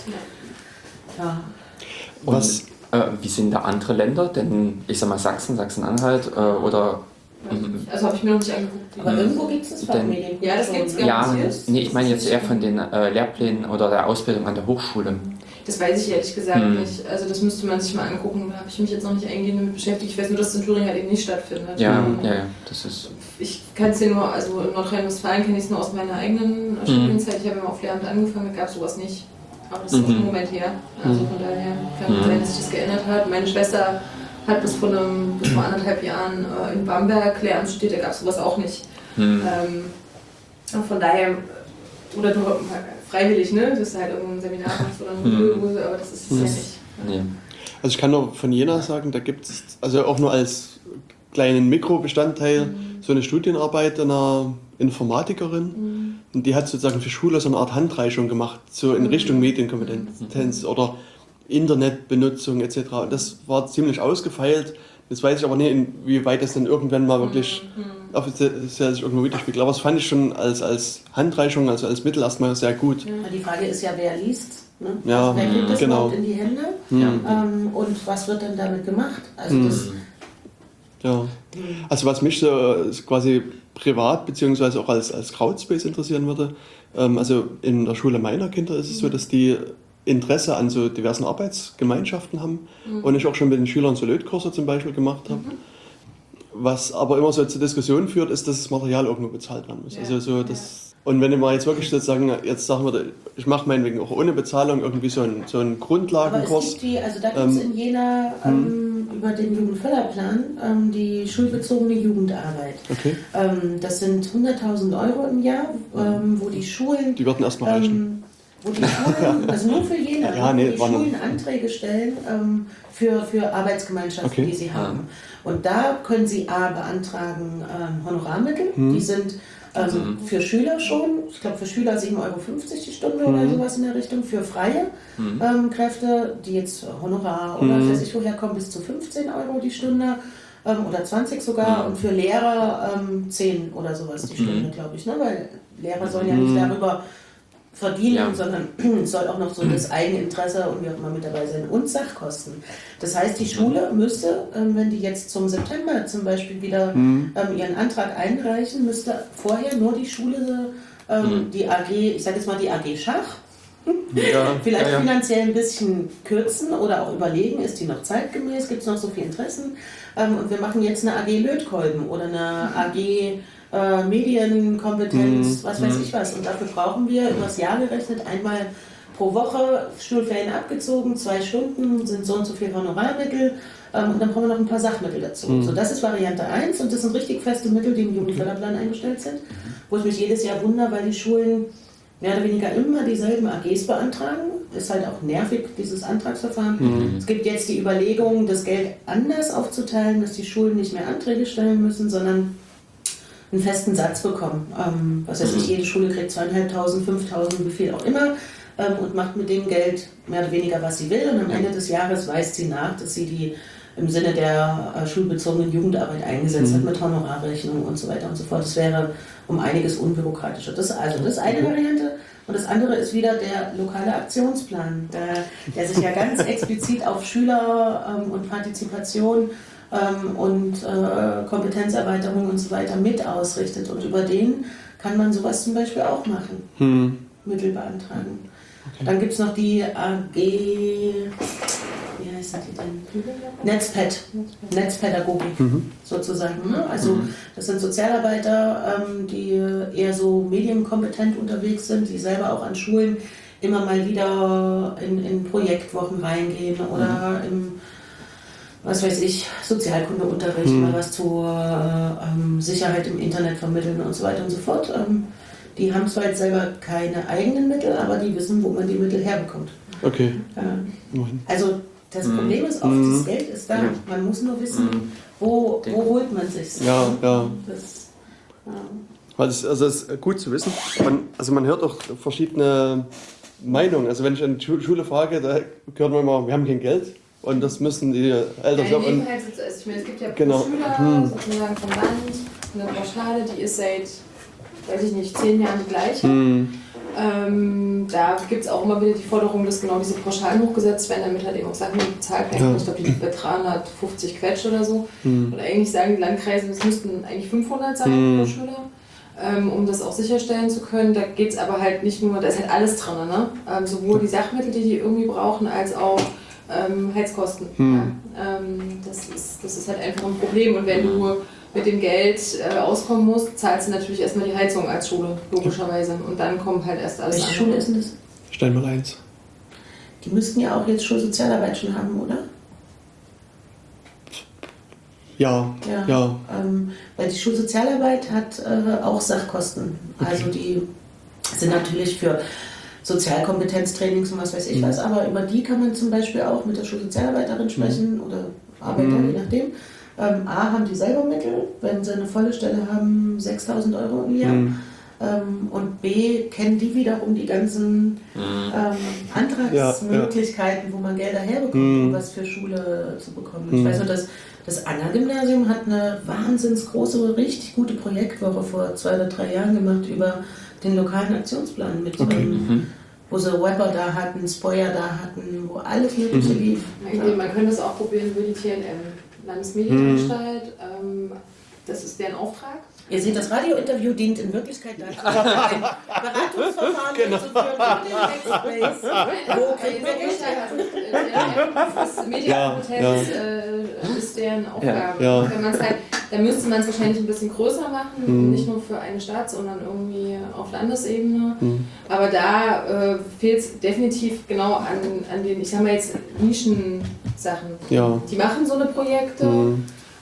ja, Und Was? äh, wie sind da andere Länder? Denn ich sag mal Sachsen, Sachsen-Anhalt äh, oder Also habe ich mir noch nicht angeguckt. aber irgendwo gibt es das Fach Denn- Medienkunde. Ja, das schon, gibt's ne? ja. ja, Garantiert? nee, ich meine jetzt eher von den äh, Lehrplänen oder der Ausbildung an der Hochschule. Das weiß ich ehrlich gesagt Hm. nicht. Also das müsste man sich mal angucken. Da habe ich mich jetzt noch nicht eingehend damit beschäftigt. Ich weiß nur, dass es in Thüringen halt eben nicht stattfindet. Ja, Ähm, ja, ja, das ist. Ich kann es ja nur, also in Nordrhein-Westfalen kenne ich es nur aus meiner eigenen äh, Studienzeit. Ich habe ja mal auf Lehramt angefangen, da gab es sowas nicht. Aber das ist auch Mhm. ein Moment her. Also von daher kann Mhm. sein, dass sich das geändert hat. Meine Schwester hat bis vor, einem, bis vor anderthalb Jahren äh, in Bamberg Lehramt studiert, da gab es sowas auch nicht. Hm. Ähm, und von daher, oder du freiwillig, ne? Dass du halt irgendein Seminar machst oder eine Mhm. Kurse, aber das ist es ja nicht. Nee. Also ich kann nur von Jena sagen, da gibt es, also auch nur als kleinen Mikrobestandteil, Mhm. so eine Studienarbeit einer Informatikerin. Mhm. Und die hat sozusagen für Schüler so eine Art Handreichung gemacht, so in Mhm. Richtung Medienkompetenz oder Internetbenutzung et cetera. Und das war ziemlich ausgefeilt. Jetzt weiß ich aber nicht, inwieweit das dann irgendwann mal wirklich Mhm. offiziell sich irgendwo widerspiegelt. Aber das fand ich schon als, als Handreichung, also als Mittel erstmal sehr gut. Aber die Frage ist ja, wer liest. Ne? Ja, also wer kriegt das genau. überhaupt in die Hände? Ja. Ähm, und was wird dann damit gemacht? Also Mhm. das, Ja. Also was mich so äh, quasi privat beziehungsweise auch als, als Crowdspace interessieren würde, ähm, also in der Schule meiner Kinder ist es so, dass die Interesse an so diversen Arbeitsgemeinschaften haben und ich auch schon mit den Schülern so Lötkurse zum Beispiel gemacht habe. Was aber immer so zur Diskussion führt, ist, dass das Material irgendwo bezahlt werden muss. Ja. Also so das, und wenn ich mal jetzt wirklich sozusagen, jetzt sagen wir, ich mache meinetwegen auch ohne Bezahlung irgendwie so einen, so einen aber es Grundlagenkurs. gibt die, also da gibt es Ähm, in Jena ähm, über den Jugendförderplan ähm, die schulbezogene Jugendarbeit. Okay, Ähm, das sind hunderttausend Euro im Jahr, ähm, wo die Schulen... die würden erstmal reichen. Ähm, wo die Schulen, also nur für Jena, Ja, wo nee, die war Schulen Anträge stellen ähm, für, für Arbeitsgemeinschaften, Okay. die sie haben. Und da können sie A beantragen ähm, Honorarmittel, Hm. die sind Also Mhm. für Schüler schon, ich glaube für Schüler sieben Euro fünfzig die Stunde oder Mhm. sowas in der Richtung. Für freie Mhm. ähm, Kräfte, die jetzt Honorar oder Mhm. weiß ich woher kommen, bis zu fünfzehn Euro die Stunde ähm, oder zwanzig sogar. Mhm. Und für Lehrer ähm, zehn oder sowas die Stunde, Mhm. glaube ich. Ne? Weil Lehrer sollen ja nicht Mhm. darüber verdienen, Ja. sondern es soll auch noch so das Eigeninteresse und wie auch immer mit dabei sein und Sachkosten. Das heißt, die Schule müsste, ähm, wenn die jetzt zum September zum Beispiel wieder Mhm. ähm, ihren Antrag einreichen, müsste vorher nur die Schule, ähm, Mhm. die A G, ich sage jetzt mal die A G Schach, Ja. vielleicht Ja, ja. finanziell ein bisschen kürzen oder auch überlegen, ist die noch zeitgemäß, gibt es noch so viele Interessen. Ähm, und wir machen jetzt eine A G Lötkolben oder eine A G äh, Medienkompetenz, Mhm. was weiß Mhm. ich was. Und dafür brauchen wir übers Jahr gerechnet einmal pro Woche, Schulferien abgezogen, zwei Stunden, sind so und so viel Honorarmittel ähm, und dann brauchen wir noch ein paar Sachmittel dazu. Mhm. So, das ist Variante eins und das sind richtig feste Mittel, die im Jugendförderplan eingestellt sind, wo ich mich jedes Jahr wundere, weil die Schulen mehr oder weniger immer dieselben A Gs beantragen. Ist halt auch nervig, dieses Antragsverfahren. Mhm. Es gibt jetzt die Überlegung, das Geld anders aufzuteilen, dass die Schulen nicht mehr Anträge stellen müssen, sondern einen festen Satz bekommen. Ähm, was weiß ich, jede Schule kriegt zweieinhalbtausend, fünftausend, wie viel auch immer ähm, und macht mit dem Geld mehr oder weniger, was sie will. Und am Ende des Jahres weist sie nach, dass sie die im Sinne der äh, schulbezogenen Jugendarbeit eingesetzt hat, mit Honorarrechnung und so weiter und so fort. Das wäre um einiges unbürokratischer. Das, also, das ist eine Variante. Und das andere ist wieder der lokale Aktionsplan, der, der sich ja ganz explizit auf Schüler ähm, und Partizipation ähm, und äh, Kompetenzerweiterung und so weiter mit ausrichtet. Und über den kann man sowas zum Beispiel auch machen, Mhm. Mittel beantragen. Dann gibt es noch die A G, wie heißt die denn? Netzped, Netzpädagogik Mhm. sozusagen. Ne? Also Mhm. das sind Sozialarbeiter, ähm, die eher so medienkompetent unterwegs sind, die selber auch an Schulen immer mal wieder in, in Projektwochen reingehen oder im, was weiß ich, Sozialkundeunterricht Mhm. mal was zur äh, ähm, Sicherheit im Internet vermitteln und so weiter und so fort. Ähm, die haben zwar jetzt selber keine eigenen Mittel, aber die wissen, wo man die Mittel herbekommt. Okay. Äh, Immerhin. also das Mhm. Problem ist oft, Mhm. das Geld ist da. Ja. Man muss nur wissen, Mhm. wo, wo holt man sich's. Ja, ja. Das, ja. Weil das, also das ist gut zu wissen. Man, also man hört auch verschiedene Meinungen. Also wenn ich an die Schu- Schule frage, da hört man immer, wir haben kein Geld und das müssen die Eltern Ja, und in dem halt, also ich meine, es gibt ja pro Genau. Schüler Hm. sozusagen vom Land eine Pauschale, die ist seit, weiß ich nicht, zehn Jahren die gleiche. Hm. Ähm, da gibt es auch immer wieder die Forderung, dass genau diese Pauschalen hochgesetzt werden, damit halt eben auch Sachen bezahlt werden. Ja. Ich glaube, die liegt bei dreihundertfünfzig Quetsch oder so. Hm. Und eigentlich sagen die Landkreise, es müssten eigentlich fünfhundert sein Hm. pro Schüler, ähm, um das auch sicherstellen zu können. Da geht es aber halt nicht nur, da ist halt alles drin, ne? Ähm, sowohl die Sachmittel, die die irgendwie brauchen, als auch ähm, Heizkosten. Hm. Ja? Ähm, das, ist, das ist halt einfach ein Problem. Und wenn du mit dem Geld äh, auskommen musst, zahlst du natürlich erstmal die Heizung als Schule, logischerweise. Und dann kommt halt erst alles Welche andere. Schule ist denn das? Stell mal eins. Die müssten ja auch jetzt Schulsozialarbeit schon haben, oder? Ja, Ja. ja. Ähm, weil die Schulsozialarbeit hat äh, auch Sachkosten. Also die sind natürlich für Sozialkompetenztrainings und was weiß ich Mhm. was, aber über die kann man zum Beispiel auch mit der Schulsozialarbeiterin sprechen oder Arbeiter, Mhm. je nachdem. Ähm, A, haben die selber Mittel, wenn sie eine volle Stelle haben, sechstausend Euro im Jahr. Hm. Ähm, und B, kennen die wiederum die ganzen Mhm. ähm, Antragsmöglichkeiten, wo man Gelder herbekommt, Mhm. um was für Schule zu bekommen. Ich Mhm. weiß nur, dass das Anna-Gymnasium hat eine wahnsinns große, richtig gute Projektwoche vor zwei oder drei Jahren gemacht über den lokalen Aktionsplan, mit Okay. ähm, Mhm. wo sie Webber da hatten, Spoyer da hatten, wo alles Mögliche Mhm. lief. Man, man könnte es auch probieren über die T N M, Landesmedienanstalt. Ähm, das ist deren Auftrag. Ihr seht, das Radiointerview dient in Wirklichkeit dazu, ein Beratungsverfahren durchzuführen für den Hackspace. Wo kriegen wir Geld her? Das Medienkompetenz äh, ist deren Aufgabe. Ja. Wenn man's halt, dann müsste man es wahrscheinlich ein bisschen größer machen, Mhm. nicht nur für eine Stadt, sondern irgendwie auf Landesebene. Hm. Aber da äh, fehlt es definitiv genau an, an den, ich sag mal jetzt, Nischensachen. Ja. Die machen so eine Projekte. Hm.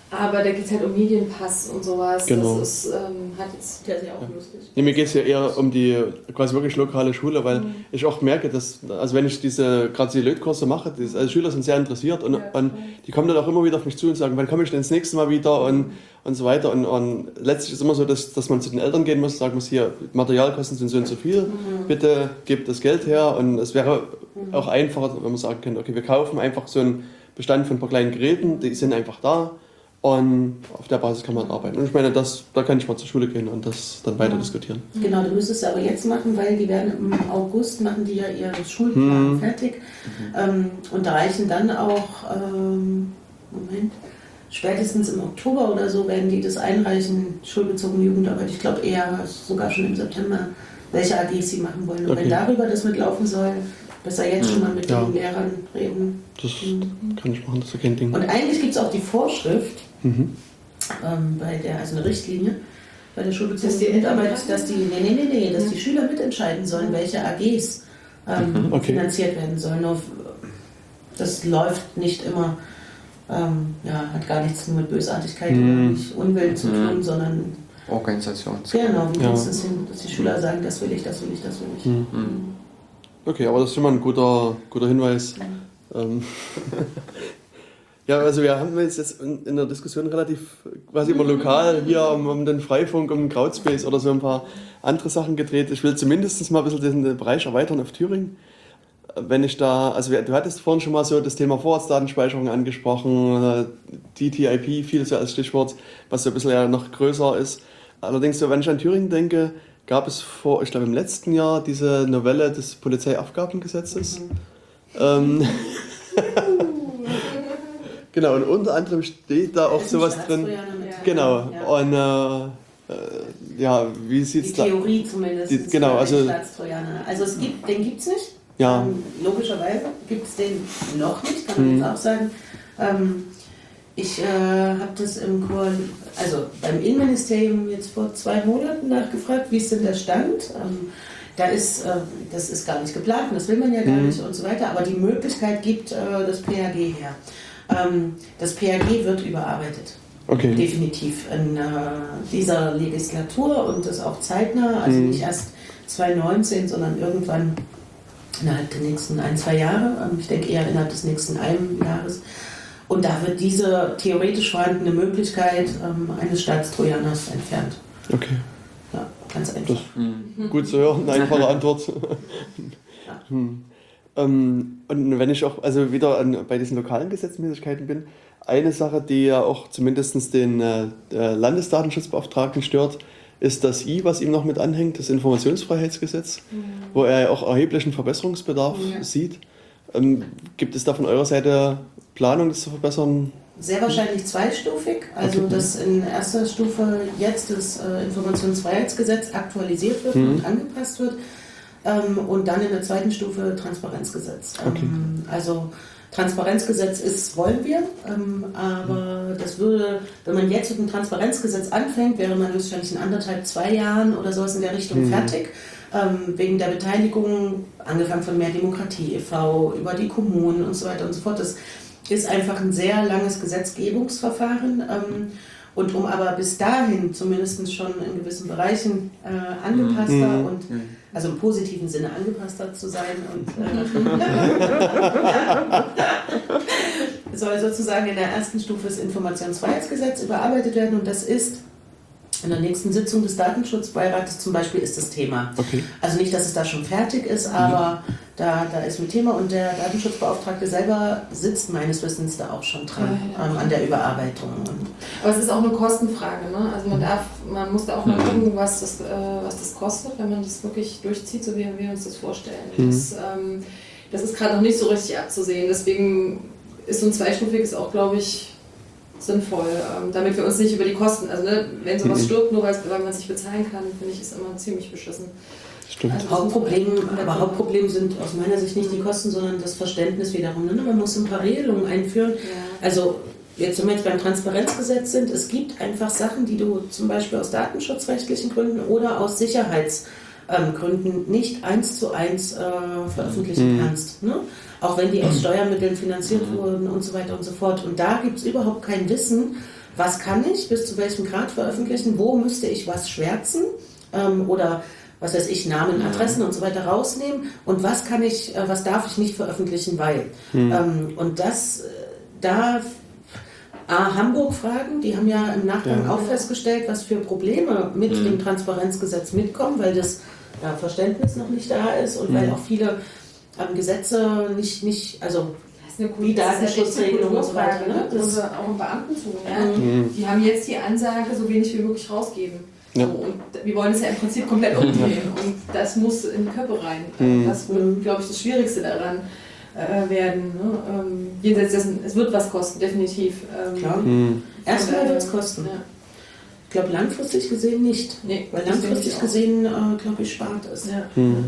Aber da geht es halt um Medienpass und sowas. Genau. Das ist, ähm, hat jetzt Der ist ja auch lustig. Nee, mir geht es ja eher um die quasi wirklich lokale Schule, weil mhm. ich auch merke, dass, also wenn ich diese, gerade die Lötkurse mache, die, also Schüler sind sehr interessiert und, ja, und die kommen dann auch immer wieder auf mich zu und sagen, wann komme ich denn das nächste Mal wieder und, und so weiter. Und, und letztlich ist es immer so, dass, dass man zu den Eltern gehen muss, sagen muss, hier, Materialkosten sind so und so viel, mhm. bitte gebt das Geld her. Und es wäre mhm. auch einfacher, wenn man sagen könnte, okay, wir kaufen einfach so einen Bestand von ein paar kleinen Geräten, die sind einfach da. Und auf der Basis kann man arbeiten. Und ich meine, das, da kann ich mal zur Schule gehen und das dann weiter ja. diskutieren. Genau, du müsstest es aber jetzt machen, weil die werden im August, machen die ja ihr Schulplan hm. fertig mhm. ähm, und reichen dann auch, ähm, Moment, spätestens im Oktober oder so werden die das einreichen, schulbezogene Jugendarbeit. Ich glaube eher sogar schon im September, welche A Gs sie machen wollen. Und okay. wenn darüber das mitlaufen soll, besser jetzt schon mal mit ja. den Lehrern reden. Das mhm. kann ich machen, das ist kein Ding. Und eigentlich gibt es auch die Vorschrift, Mhm. Ähm, bei der, also eine Richtlinie bei der schulbezogenen Jugendarbeit, dass die, nee, nee, nee, nee, dass ja. die Schüler mitentscheiden sollen, welche A Gs ähm, okay. finanziert werden sollen. Nur das läuft nicht immer, ähm, ja, hat gar nichts mit Bösartigkeit mhm. oder nicht Unwillen zu tun, mhm. sondern Organisation. Genau, wie ja. ist es hin, dass die Schüler sagen, das will ich, das will ich, das will ich. Mhm. Okay, aber das ist schon mal ein guter, guter Hinweis. Mhm. Ähm. Ja, also wir haben jetzt in, in der Diskussion relativ quasi immer lokal hier um, um den Freifunk, um den Crowdspace oder so ein paar andere Sachen gedreht. Ich will zumindest mal ein bisschen den Bereich erweitern auf Thüringen. Wenn ich da, also du hattest vorhin schon mal so das Thema Vorratsdatenspeicherung angesprochen, D T I P, viel so als Stichwort, was so ein bisschen ja noch größer ist. Allerdings, so, wenn ich an Thüringen denke, gab es vor, ich glaube im letzten Jahr diese Novelle des Polizeiabgabengesetzes. Mhm. Ähm, Genau, und unter anderem steht da auch sowas drin. Genau, ja. Und äh, ja, wie sieht's da? Die Theorie da? Zumindest. Die, genau, also. Staatstrojaner. Also es gibt, den gibt es nicht. Ja. Ähm, logischerweise gibt es den noch nicht, kann man hm. jetzt auch sagen. Ähm, ich äh, habe das im Chor, also beim Innenministerium jetzt vor zwei Monaten nachgefragt, wie ist denn der Stand? Ähm, Da ist, äh, das ist gar nicht geplant, das will man ja gar hm. nicht und so weiter, aber die Möglichkeit gibt äh, das P A G her. Ähm, das P A G wird überarbeitet. Okay. Definitiv in äh, dieser Legislatur und das auch zeitnah, also mhm. nicht erst zwanzig neunzehn, sondern irgendwann innerhalb der nächsten ein, zwei Jahre. Ähm, ich denke eher innerhalb des nächsten einen Jahres. Und da wird diese theoretisch vorhandene Möglichkeit ähm, eines Staatstrojaners entfernt. Okay. Ja, ganz einfach. Das, mhm. Gut zu hören, eine einfache Antwort. Ja. Hm. Und wenn ich auch also wieder an, bei diesen lokalen Gesetzmäßigkeiten bin, eine Sache, die ja auch zumindest den äh, Landesdatenschutzbeauftragten stört, ist das I, was ihm noch mit anhängt, das Informationsfreiheitsgesetz, mhm. wo er ja auch erheblichen Verbesserungsbedarf ja. sieht. Ähm, gibt es da von eurer Seite Planung, das zu verbessern? Sehr wahrscheinlich zweistufig. Also okay. dass in erster Stufe jetzt das äh, Informationsfreiheitsgesetz aktualisiert wird mhm. und angepasst wird. Und dann in der zweiten Stufe Transparenzgesetz. Okay. Also Transparenzgesetz ist, wollen wir, aber das würde, wenn man jetzt mit dem Transparenzgesetz anfängt, wäre man höchstwahrscheinlich in anderthalb, zwei Jahren oder sowas in der Richtung mhm. fertig. Wegen der Beteiligung, angefangen von Mehr Demokratie e V, über die Kommunen und so weiter und so fort. Das ist einfach ein sehr langes Gesetzgebungsverfahren. Und um aber bis dahin zumindest schon in gewissen Bereichen äh, angepasster mhm. und also im positiven Sinne angepasster zu sein und äh, soll sozusagen in der ersten Stufe das Informationsfreiheitsgesetz überarbeitet werden und das ist in der nächsten Sitzung des Datenschutzbeirates zum Beispiel ist das Thema. Okay. Also nicht, dass es da schon fertig ist, aber mhm. da, da ist ein Thema und der Datenschutzbeauftragte selber sitzt meines Wissens da auch schon dran ja, ja. Ähm, an der Überarbeitung. Und aber es ist auch eine Kostenfrage, ne? Also man darf, man muss da auch mal gucken, was das, äh, was das kostet, wenn man das wirklich durchzieht, so wie wir uns das vorstellen. Mhm. Das, ähm, das ist gerade noch nicht so richtig abzusehen. Deswegen ist so ein zweistufiges auch, glaube ich, sinnvoll, ähm, damit wir uns nicht über die Kosten, also ne, wenn sowas mhm. stirbt, nur weil man es nicht bezahlen kann, finde ich, ist immer ziemlich beschissen. Stimmt. Also Hauptproblem, aber Hauptproblem sind aus meiner Sicht nicht die Kosten, sondern das Verständnis wiederum. Ne? Man muss ein paar Regelungen einführen. Ja. Also jetzt, wenn wir jetzt beim Transparenzgesetz sind, es gibt einfach Sachen, die du zum Beispiel aus datenschutzrechtlichen Gründen oder aus Sicherheits ähm, Gründen nicht eins zu eins äh, veröffentlichen Mhm. kannst. Ne? Auch wenn die aus Steuermitteln finanziert wurden und so weiter und so fort. Und da gibt es überhaupt kein Wissen, was kann ich bis zu welchem Grad veröffentlichen, wo müsste ich was schwärzen ähm, oder was weiß ich, Namen, Adressen und so weiter rausnehmen und was kann ich, äh, was darf ich nicht veröffentlichen, weil. Mhm. Ähm, und das, äh, da A, Hamburg fragen, die haben ja im Nachgang Ja. auch festgestellt, was für Probleme mit Mhm. dem Transparenzgesetz mitkommen, weil das ja, Verständnis noch nicht da ist und Mhm. weil auch viele ähm, Gesetze nicht, nicht, also Das ist eine Wie Datenschutzregelung und so weiter, Kulturfrage, ne? ne? Das- Das auch im Beamtentum. Ja? Mhm. Die haben jetzt die Ansage, so wenig wie möglich rausgeben. Ja. So, und wir wollen es ja im Prinzip komplett umdrehen. Und das muss in die Köpfe rein. Mhm. Das wird, glaube ich, das Schwierigste daran äh, werden. Ne? Ähm, jenseits dessen, es wird was kosten, definitiv. Ähm, Klar. Mhm. Erstmal äh, wird es kosten. Ja. Ich glaube, langfristig gesehen nicht. Nee, Weil das denke langfristig ich auch. gesehen, äh, glaube ich, spart es. Ja. Mhm.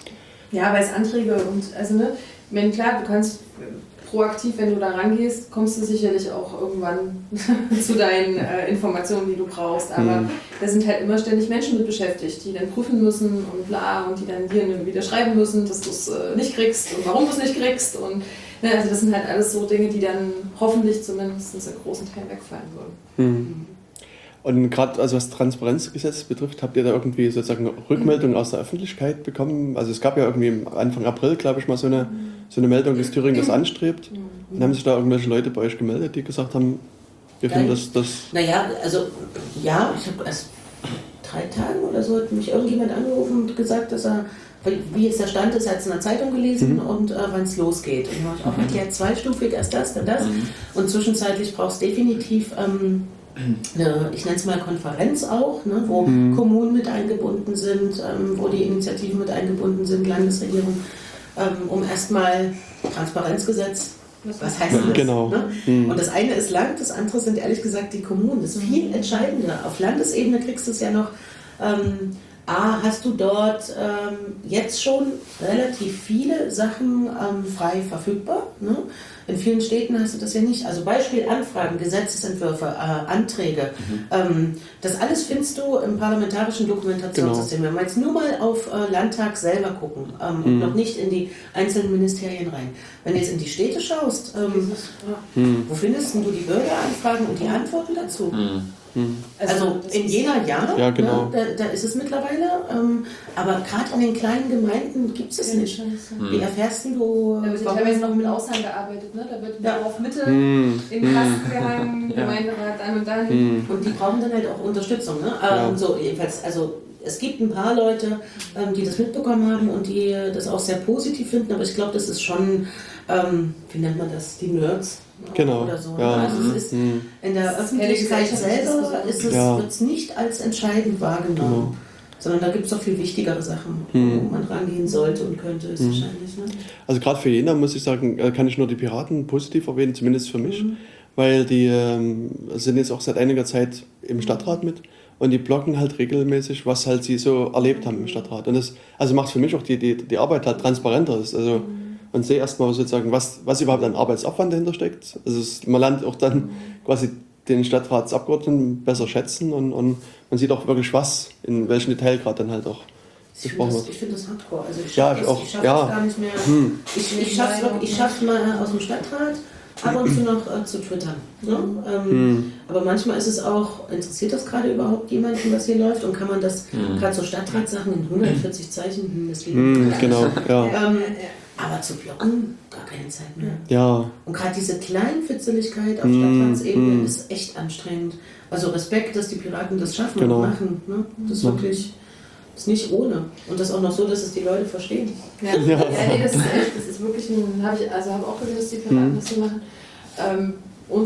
Ja, weil es Anträge und, also ne, wenn klar, du kannst äh, proaktiv, wenn du da rangehst, kommst du sicherlich auch irgendwann zu deinen äh, Informationen, die du brauchst. Aber Mhm. da sind halt immer ständig Menschen mit beschäftigt, die dann prüfen müssen und bla und die dann dir wieder schreiben müssen, dass du es äh, nicht kriegst und warum du es nicht kriegst. Und ne, also das sind halt alles so Dinge, die dann hoffentlich zumindest in großen Teilen wegfallen würden. Mhm. Und gerade also was Transparenzgesetz betrifft, habt ihr da irgendwie sozusagen Rückmeldungen aus der Öffentlichkeit bekommen? Also es gab ja irgendwie Anfang April, glaube ich, mal so eine, so eine Meldung, dass Thüringen das anstrebt. Und haben sich da irgendwelche Leute bei euch gemeldet, die gesagt haben, wir finden das... das Naja, also ja, ich habe erst drei Tagen oder so hat mich irgendjemand angerufen und gesagt, dass er, wie jetzt der Stand ist, er hat es in der Zeitung gelesen Mhm. und äh, wann es losgeht. Und dann habe ich auch erklärt, zweistufig, erst das, dann das. Und zwischenzeitlich brauchst du definitiv ähm, eine, ich nenne es mal Konferenz auch, ne, wo Mhm. Kommunen mit eingebunden sind, ähm, wo die Initiativen mit eingebunden sind, Landesregierung, ähm, um erstmal Transparenzgesetz, was heißt das? Genau. Ne? Mhm. Und das eine ist Land, das andere sind ehrlich gesagt die Kommunen. Das ist viel entscheidender. Auf Landesebene kriegst du es ja noch, ähm, A, hast du dort ähm, jetzt schon relativ viele Sachen ähm, frei verfügbar. Ne? In vielen Städten hast du das ja nicht. Also Beispiel Anfragen, Gesetzesentwürfe, äh, Anträge. Ähm, das alles findest du im parlamentarischen Dokumentationssystem. Wenn wir jetzt nur mal auf äh, Landtag selber gucken ähm, und Mhm. noch nicht in die einzelnen Ministerien rein. Wenn du jetzt in die Städte schaust, ähm, Mhm. wo findest denn du die Bürgeranfragen und die Antworten dazu? Mhm. Mhm. Also das in ist- Jena ja, Ja, genau. ne, da, da ist es mittlerweile, ähm, aber gerade in den kleinen Gemeinden gibt es es Ja, nicht. schon so. Wie erfährst denn du? Da wird ja warum- teilweise noch mit Aussagen gearbeitet, ne? Da wird Ja. auf Mitte Mhm. in den Kasten gehangen, Ja. Gemeinderat dann und dann. Mhm. Und die brauchen dann halt auch Unterstützung. Ne? Ja. Ähm, so, jedenfalls, also es gibt ein paar Leute, ähm, die das mitbekommen haben und die das auch sehr positiv finden, aber ich glaube, das ist schon, ähm, wie nennt man das, die Nerds äh, Genau. oder so. Ne? Ja. Also es ist Mhm. in der Das ist Öffentlichkeit ehrlich gesagt selber Diskussion. ist es, Ja. wird es nicht als entscheidend wahrgenommen. Genau. Sondern da gibt es auch viel wichtigere Sachen, Mhm. wo man rangehen sollte und könnte, ist wahrscheinlich. Ne? Also gerade für Jena muss ich sagen, äh, kann ich nur die Piraten positiv erwähnen, zumindest für mich, Mhm. weil die ähm, sind jetzt auch seit einiger Zeit im Stadtrat mit und die bloggen halt regelmäßig, was halt sie so erlebt haben im Stadtrat. Und das also macht für mich auch die, die, die Arbeit halt transparenter. Also, und sehe erstmal sozusagen, was, was überhaupt an Arbeitsaufwand dahinter steckt. Also es, man lernt auch dann quasi den Stadtratsabgeordneten besser schätzen und, und man sieht auch wirklich, was, in welchem Detail gerade dann halt auch Ich finde gesprochen das, wird. ich find das hardcore. Also ich Ja, schaffe ich das, auch. ich schaff Ja. das gar nicht mehr. Hm. Ich, ich schaffe es wirklich- ich schaff's mal aus dem Stadtrat, ab und zu noch äh, zu twittern. Ne? Ähm, Hm. Aber manchmal ist es auch, interessiert das gerade überhaupt jemanden, was hier läuft? Und kann man das, gerade so Stadtratssachen in hundertvierzig Zeichen, hm, das geht Hm, nicht. genau, ja. Ähm, aber zu blocken, gar keine Zeit mehr. Ja, Und gerade diese Kleinfitzeligkeit auf Mm, Stadtratsebene mm. ist echt anstrengend. Also Respekt, dass die Piraten das schaffen Genau. und machen. Ne? Das ist Ja. wirklich ist nicht ohne. Und das auch noch so, dass es die Leute verstehen. Ja, ja. nee, das ist echt, das ist wirklich ein, habe ich, also habe auch gesehen, dass die Piraten Mhm. das hier machen. Ähm,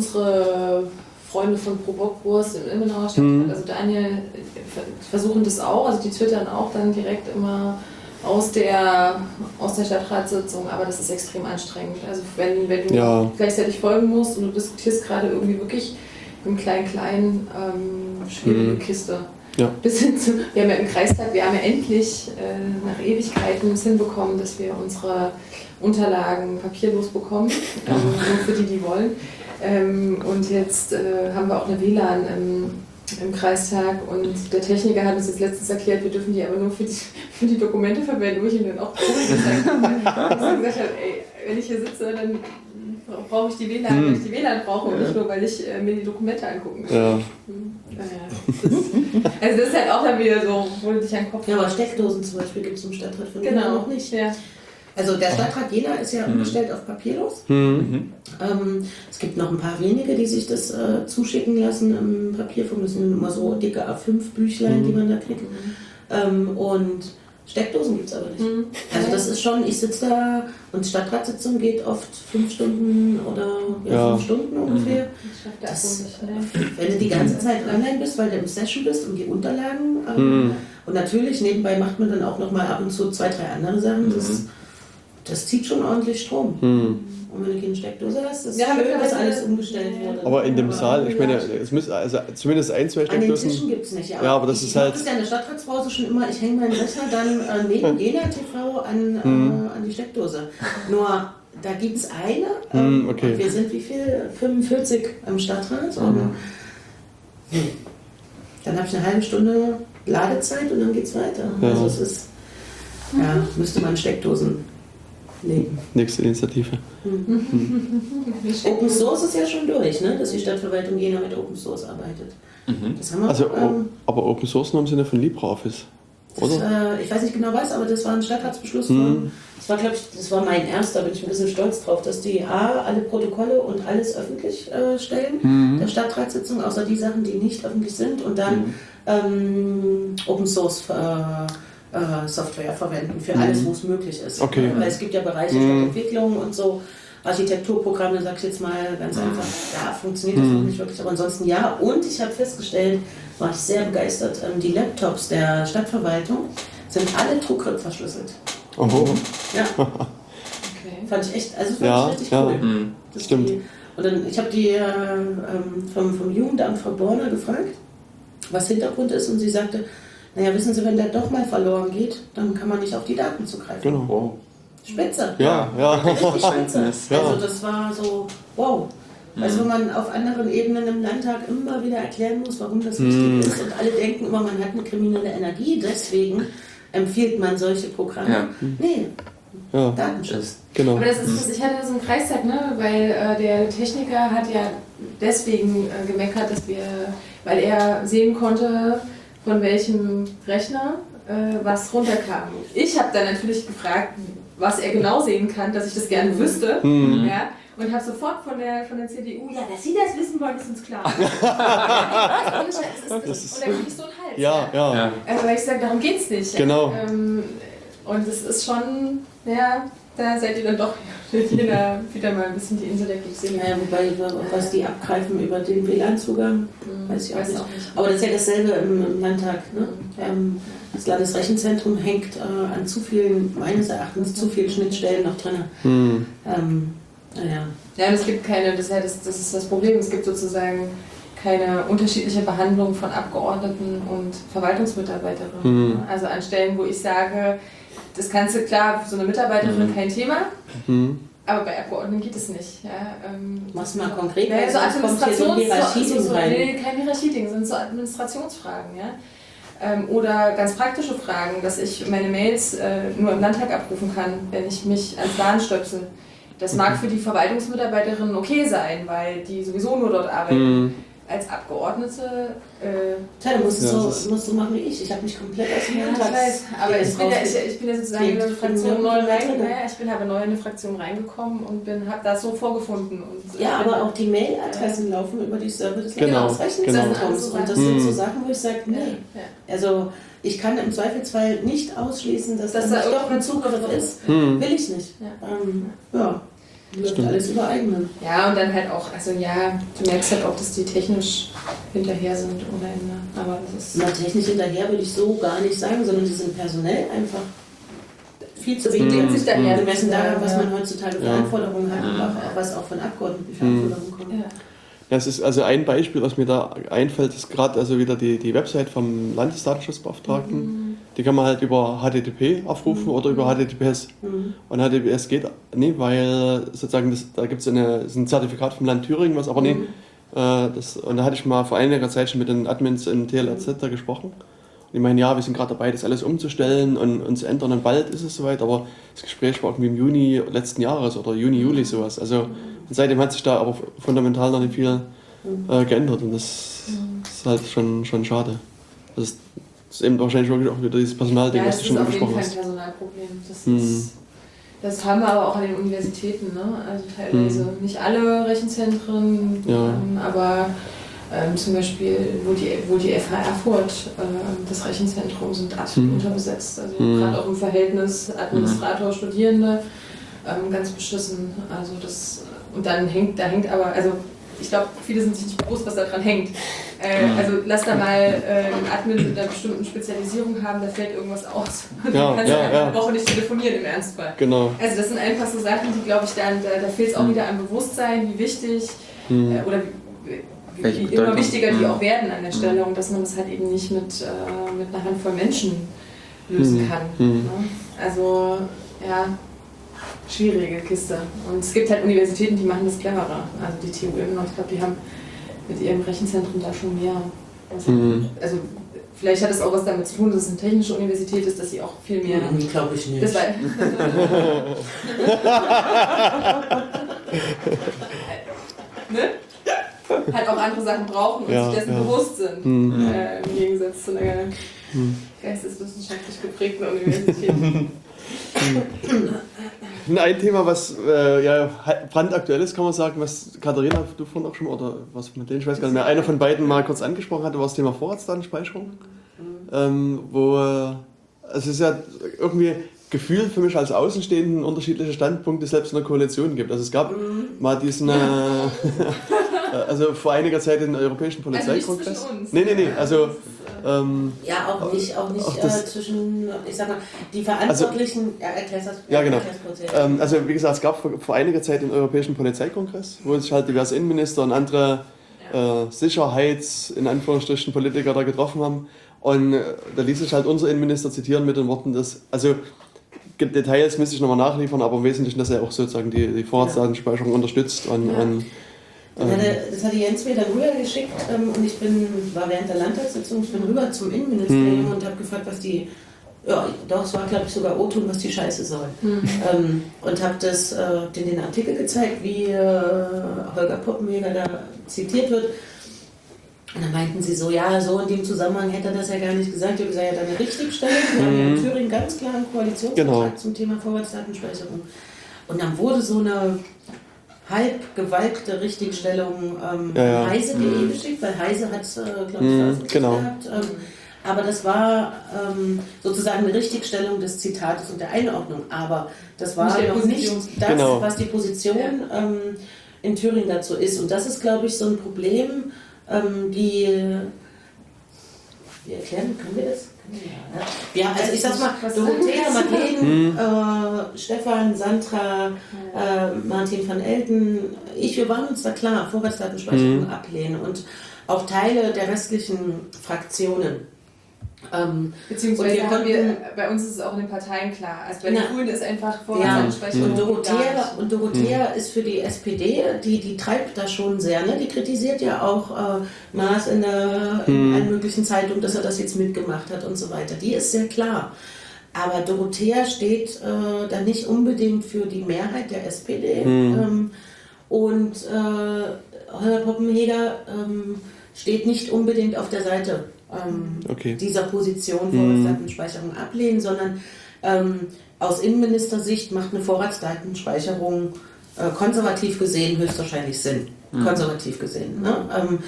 unsere Freunde von Pro Bockwurst im Ilmenauer Stadtrat, Mhm. also Daniel, äh, versuchen das auch, also die twittern auch dann direkt immer aus der, aus der Stadtratssitzung, aber das ist extrem anstrengend. Also wenn, wenn du Ja. gleichzeitig folgen musst und du diskutierst gerade irgendwie wirklich im Klein-Klein ähm, schwierige Mhm. Kiste. Ja. Bis hin zu, wir haben ja im Kreistag, wir haben ja endlich äh, nach Ewigkeiten es hinbekommen, dass wir unsere Unterlagen papierlos bekommen, ähm, nur für die, die wollen. Ähm, und jetzt äh, haben wir auch eine W L A N im im Kreistag und der Techniker hat uns jetzt letztens erklärt, wir dürfen die aber nur für die, für die Dokumente verwenden, wo ich ihm dann auch gesagt habe, gesagt habe, ey, wenn ich hier sitze, dann brauche ich die W L A N, hm. weil ich die W L A N brauche und nicht nur, weil ich äh, mir die Dokumente angucken möchte. Ja. Naja, das ist, also das ist halt auch dann wieder so, wo du dich an den Kopf Ja, aber machst. Steckdosen zum Beispiel gibt es im Stadtrat von Jena Genau, noch nicht. Ja. Also der Stadtrat Jena ist ja umgestellt auf papierlos. Hm. Ähm, es gibt noch ein paar wenige, die sich das äh, zuschicken lassen im Papierform. Das sind immer so dicke A fünf Büchlein, die man da kriegt. Ähm, und Steckdosen gibt es aber nicht. Mhm. Also das ist schon, ich sitze da und Stadtratssitzung geht oft fünf Stunden oder ja, Ja. fünf Stunden ungefähr. Ich schaff das Das, so nicht, ne? wenn du die ganze Zeit online bist, weil du im Session bist und die Unterlagen ähm, Mhm. und natürlich nebenbei macht man dann auch noch mal ab und zu zwei, drei andere Sachen. Das, das zieht schon ordentlich Strom. Hm. Und wenn du keine Steckdose hast, ist es Ja, schön, dass mittlerweile- alles umgestellt wurde. Aber in dem Aber Saal, ich meine, es müssen also zumindest ein, zwei an den Tischen Steckdosen. gibt es nicht. Ja, aber das ich ist mach halt- das ja in der Stadtratspause schon immer, ich hänge meinen Rechner dann äh, neben Jena T V an, Hm. äh, an die Steckdose. Nur, da gibt es eine. Hm, ähm, okay. und wir sind wie viel? fünfundvierzig im Stadtrat. Und, hm. Dann habe ich eine halbe Stunde Ladezeit und dann geht es weiter. Ja. Also es ist, ja, müsste man Steckdosen legen. Nächste Initiative. Open Source ist ja schon durch, ne? Dass die Stadtverwaltung Jena mit Open Source arbeitet. Das haben wir. Also, ähm, aber Open Source nur im Sinne von LibreOffice, das, oder? äh, ich weiß nicht genau was, aber das war ein Stadtratsbeschluss Hm. von. Das war, glaube ich, das war mein erster, bin ich ein bisschen stolz drauf, dass die A, alle Protokolle und alles öffentlich äh, stellen, Mhm. der Stadtratssitzung, außer die Sachen, die nicht öffentlich sind, und dann ähm, Open Source äh, äh, Software verwenden für alles, wo es möglich ist. Okay. Weil es gibt ja Bereiche Mhm. Stadtentwicklung und so. Architekturprogramme, sag ich jetzt mal ganz einfach, da funktioniert das noch nicht wirklich, aber ansonsten ja. Und ich habe festgestellt, war ich sehr begeistert, ähm, die Laptops der Stadtverwaltung sind alle TrueCrypt verschlüsselt. Oh, Ja, Okay. fand ich echt, also fand Ja, ich richtig ja. cool. Mhm. Das Stimmt. Die, und dann, ich habe die äh, ähm, vom, vom Jugendamt Frau Borner gefragt, was Hintergrund ist, und sie sagte, naja, wissen Sie, wenn der doch mal verloren geht, dann kann man nicht auf die Daten zugreifen. genau. Wow. Spitze. Ja, ja. Richtig spitze. Verständnis. Ja. Also das war so, wow. Weißt du, wenn man auf anderen Ebenen im Landtag immer wieder erklären muss, warum das wichtig Hm. ist, und alle denken immer, man hat eine kriminelle Energie, deswegen empfiehlt man solche Programme. Ja. Nee, Ja, Datenschutz. genau. Aber das ist, das, ich hatte so einen Kreistag, ne? Weil äh, der Techniker hat ja deswegen äh, gemeckert, dass wir, weil er sehen konnte, von welchem Rechner äh, was runterkam. Ich habe dann natürlich gefragt, was er genau sehen kann, dass ich das gerne wüsste. Mhm. Ja? Und habe sofort von der, von der C D U, ja, dass Sie das wissen wollen, ist uns klar. Ja, und, das ist das. Das ist- Und dann krieg ich so einen Hals. Ja, ja. Ja. Äh, weil ich sage, darum geht's nicht. Genau. Ähm, und es ist schon, ja, da seid ihr dann doch jeder wieder mal ein bisschen die Insel der Glückselige. Ja, wobei, was die abgreifen über den W L A N-Zugang, weiß ich auch Weiß nicht. auch nicht. Aber das ist ja dasselbe im, im Landtag. Ne? Ähm, das Landesrechenzentrum hängt äh, an zu vielen, meines Erachtens, zu vielen Schnittstellen noch drin. Hm. Ähm, naja. Ja, und es gibt keine, das ist, ja das, das ist das Problem, es gibt sozusagen keine unterschiedliche Behandlung von Abgeordneten und Verwaltungsmitarbeiterinnen. Mhm. Also an Stellen, wo ich sage, das kannst du, klar, für so eine Mitarbeiterin Mhm. kein Thema, Hm. aber bei Abgeordneten geht es nicht. Ja, ähm, Mach's mal konkret, Ja, weil so sonst kommt hier so ein Administrations- Hierarchie so, so, rein. nee, kein Hierarchie-Ding, sind so Administrationsfragen. Ja? Ähm, oder ganz praktische Fragen, dass ich meine Mails äh, nur im Landtag abrufen kann, wenn ich mich ans LAN stöpsel. Das mag für die Verwaltungsmitarbeiterinnen okay sein, weil die sowieso nur dort arbeiten. Hm. Als Abgeordnete. Äh, Tja, du musst, Ja, so, das ist- musst du machen wie ich. Ich habe mich komplett aus dem ja, ich Landtags- weiß, aber ich bin, ja, rausge- ich, ich bin ja sozusagen in eine klingt. Fraktion neu Ja, rein, drin. ja, ich bin aber neu in eine Fraktion reingekommen und bin, habe das so vorgefunden. Und, Ja, äh, aber auch die Mailadressen laufen über die Server des Genau, Landesrechenzentrums. genau. Und das sind so Hm. Sachen, wo ich sage, nee. ja. Also ich kann im Zweifelsfall nicht ausschließen, dass Dass das da nicht doch irgendein ein Zugriff Zugriff ist. Hm. Will ich nicht. Ja. Ähm, ja, läuft Stimmt. alles über eigenen. Ja, und dann halt auch, also ja, du merkst halt auch, dass die technisch hinterher sind ohne Ende. Aber das ist. Na, technisch hinterher würde ich so gar nicht sagen, sondern die sind personell einfach viel zu wenig. Hm. sich daher Gemessen daran, was ja. man heutzutage für Ja. Anforderungen hat und auch, was auch von Abgeordneten für Anforderungen kommt. Ja. Ja, es ist also ein Beispiel, was mir da einfällt, ist gerade also wieder die, die Website vom Landesdatenschutzbeauftragten. Mhm. Die kann man halt über H T T P aufrufen oder über H T T P S. Mhm. Und H T T P S geht nicht, weil sozusagen das, da gibt es eine, ist ein Zertifikat vom Land Thüringen, was aber Mhm. nicht Äh, das, und da hatte ich mal vor einiger Zeit schon mit den Admins in T L R Z da gesprochen. Und die meinen, ja, wir sind gerade dabei, das alles umzustellen und, und zu ändern und bald ist es soweit. Aber das Gespräch war irgendwie im Juni letzten Jahres oder Juni, Juli sowas. Also und seitdem hat sich da aber fundamental noch nicht viel äh, geändert und das ist halt schon, schon schade. Das ist, das ist eben wahrscheinlich wirklich auch wieder dieses Personalding, Ja, was das du schon ist auf jeden angesprochen Fall ein hast. Personalproblem. Das, Hm. ist, das haben wir aber auch an den Universitäten, ne? Also teilweise. Hm. Nicht alle Rechenzentren, Ja. ähm, aber ähm, zum Beispiel, wo die, wo die F H Erfurt, äh, das Rechenzentrum, sind absolut Hm. unterbesetzt. Also Hm. gerade auch im Verhältnis Administrator, Studierende, ähm, ganz beschissen. Also das, und dann hängt, da hängt aber, also ich glaube, viele sind sich nicht bewusst, was da dran hängt. Äh, also lass da mal äh, einen Admin mit einer bestimmten Spezialisierung haben, da fällt irgendwas aus. Und Ja, dann kannst ja, du einfach ja. eine Woche nicht telefonieren im Ernstfall. Genau. Also das sind einfach so Sachen, die, glaube ich, dann, da, da fehlt es auch Hm. wieder an Bewusstsein, wie wichtig Hm. äh, oder wie, Welche wie immer Bedeutung? wichtiger die Hm. auch werden an der Stelle und dass man das halt eben nicht mit, äh, mit einer Handvoll Menschen lösen Hm. kann. Hm. Ne? Also, ja, schwierige Kiste. Und es gibt halt Universitäten, die machen das cleverer. Also die T U M noch, ich glaube, die haben mit ihrem Rechenzentrum da schon mehr. Also, Mhm. also vielleicht hat es auch was damit zu tun, dass es eine technische Universität ist, dass sie auch viel mehr. Mhm, glaube ich nicht. Das war, ne? Halt auch andere Sachen brauchen und Ja, sich dessen ja. bewusst sind. Mhm. Äh, Im Gegensatz zu einer Mhm. geisteswissenschaftlich geprägten Universität. Ein Thema, was äh, ja, brandaktuell ist, kann man sagen, was Katharina, du vorhin auch schon, oder was mit denen, ich weiß gar nicht mehr, einer von beiden mal kurz angesprochen hatte, war das Thema Vorratsdatenspeicherung. Ähm, wo äh, es ist ja irgendwie gefühlt für mich als Außenstehenden unterschiedliche Standpunkte selbst in der Koalition gibt. Also es gab mal diesen, äh, also vor einiger Zeit den Europäischen Also nicht Polizeikongress. zwischen uns. Nee, nee, nee, also ähm, Ja, auch nicht, auch nicht Auch das- äh, zwischen, ich sag mal, die Verantwortlichen. ja, erklär's das. Ja, genau. erklär's kurz, ja. Ähm, also wie gesagt, es gab vor, vor einiger Zeit den Europäischen Polizeikongress, wo sich halt diverse Innenminister und andere äh, Sicherheits-, in Anführungsstrichen, Politiker da getroffen haben. Und äh, da ließ sich halt unser Innenminister zitieren mit den Worten, dass, also Details müsste ich nochmal nachliefern, aber im Wesentlichen, dass er auch sozusagen die, die Vorratsdatenspeicherung unterstützt. Und, Ja. und, Das hatte, das hatte Jens mir dann rübergeschickt ähm, und ich bin, war während der Landtagssitzung, ich bin rüber zum Innenministerium Hm. und habe gefragt, was die, ja, doch, es war glaube ich sogar O-Ton, was die Scheiße soll. Hm. Ähm, und habe das, äh, den, den Artikel gezeigt, wie äh, Holger Poppenjäger da zitiert wird. Und dann meinten sie so, ja, so in dem Zusammenhang hätte er das ja gar nicht gesagt. Ich habe gesagt, ja, eine Richtigstellung. Wir haben ja in Thüringen ganz klar einen Koalitionsvertrag Genau. zum Thema Vorratsdatenspeicherung. Und dann wurde so eine halb gewalkte Richtigstellung ähm, Ja, ja. an heise punkt de geschickt, weil Heise hat es, äh, glaube ich, Mhm, veröffentlicht genau. gehabt. Ähm, aber das war ähm, sozusagen eine Richtigstellung des Zitates und der Einordnung. Aber das war Nicht der noch nicht Position. das, Genau. was die Position ähm, in Thüringen dazu ist. Und das ist, glaube ich, so ein Problem, ähm, die. Wie erklären, können wir das? Können wir, ja, ne? Ja, also ich sag's mal, Was Dorothea, sagst du? Madeleine, äh, Stefan, Sandra, äh, Martin van Elten, ich, wir waren uns da klar, Vorratsdatenspeicherung Mhm. ablehnen und auch Teile der restlichen Fraktionen. Ähm, Beziehungsweise Und wir haben wir, konnten- bei uns ist es auch in den Parteien klar. Also bei Ja. den Grünen ist einfach Ja, Vorratsdatenspeicherung. und Dorothea, gar nicht. und Dorothea ist für die S P D, die, die treibt da schon sehr, ne? Die kritisiert ja auch äh, Maas in, der, in allen möglichen Zeitungen, dass er das jetzt mitgemacht hat und so weiter. Die ist sehr klar. Aber Dorothea steht äh, da nicht unbedingt für die Mehrheit der S P D. Ähm, und äh, Holger Poppenjäger ähm, steht nicht unbedingt auf der Seite ähm, Okay. dieser Position Vorratsdatenspeicherung ablehnen, sondern ähm, aus Innenministersicht macht eine Vorratsdatenspeicherung äh, konservativ gesehen höchstwahrscheinlich Sinn. Konservativ gesehen. Ne? Ähm,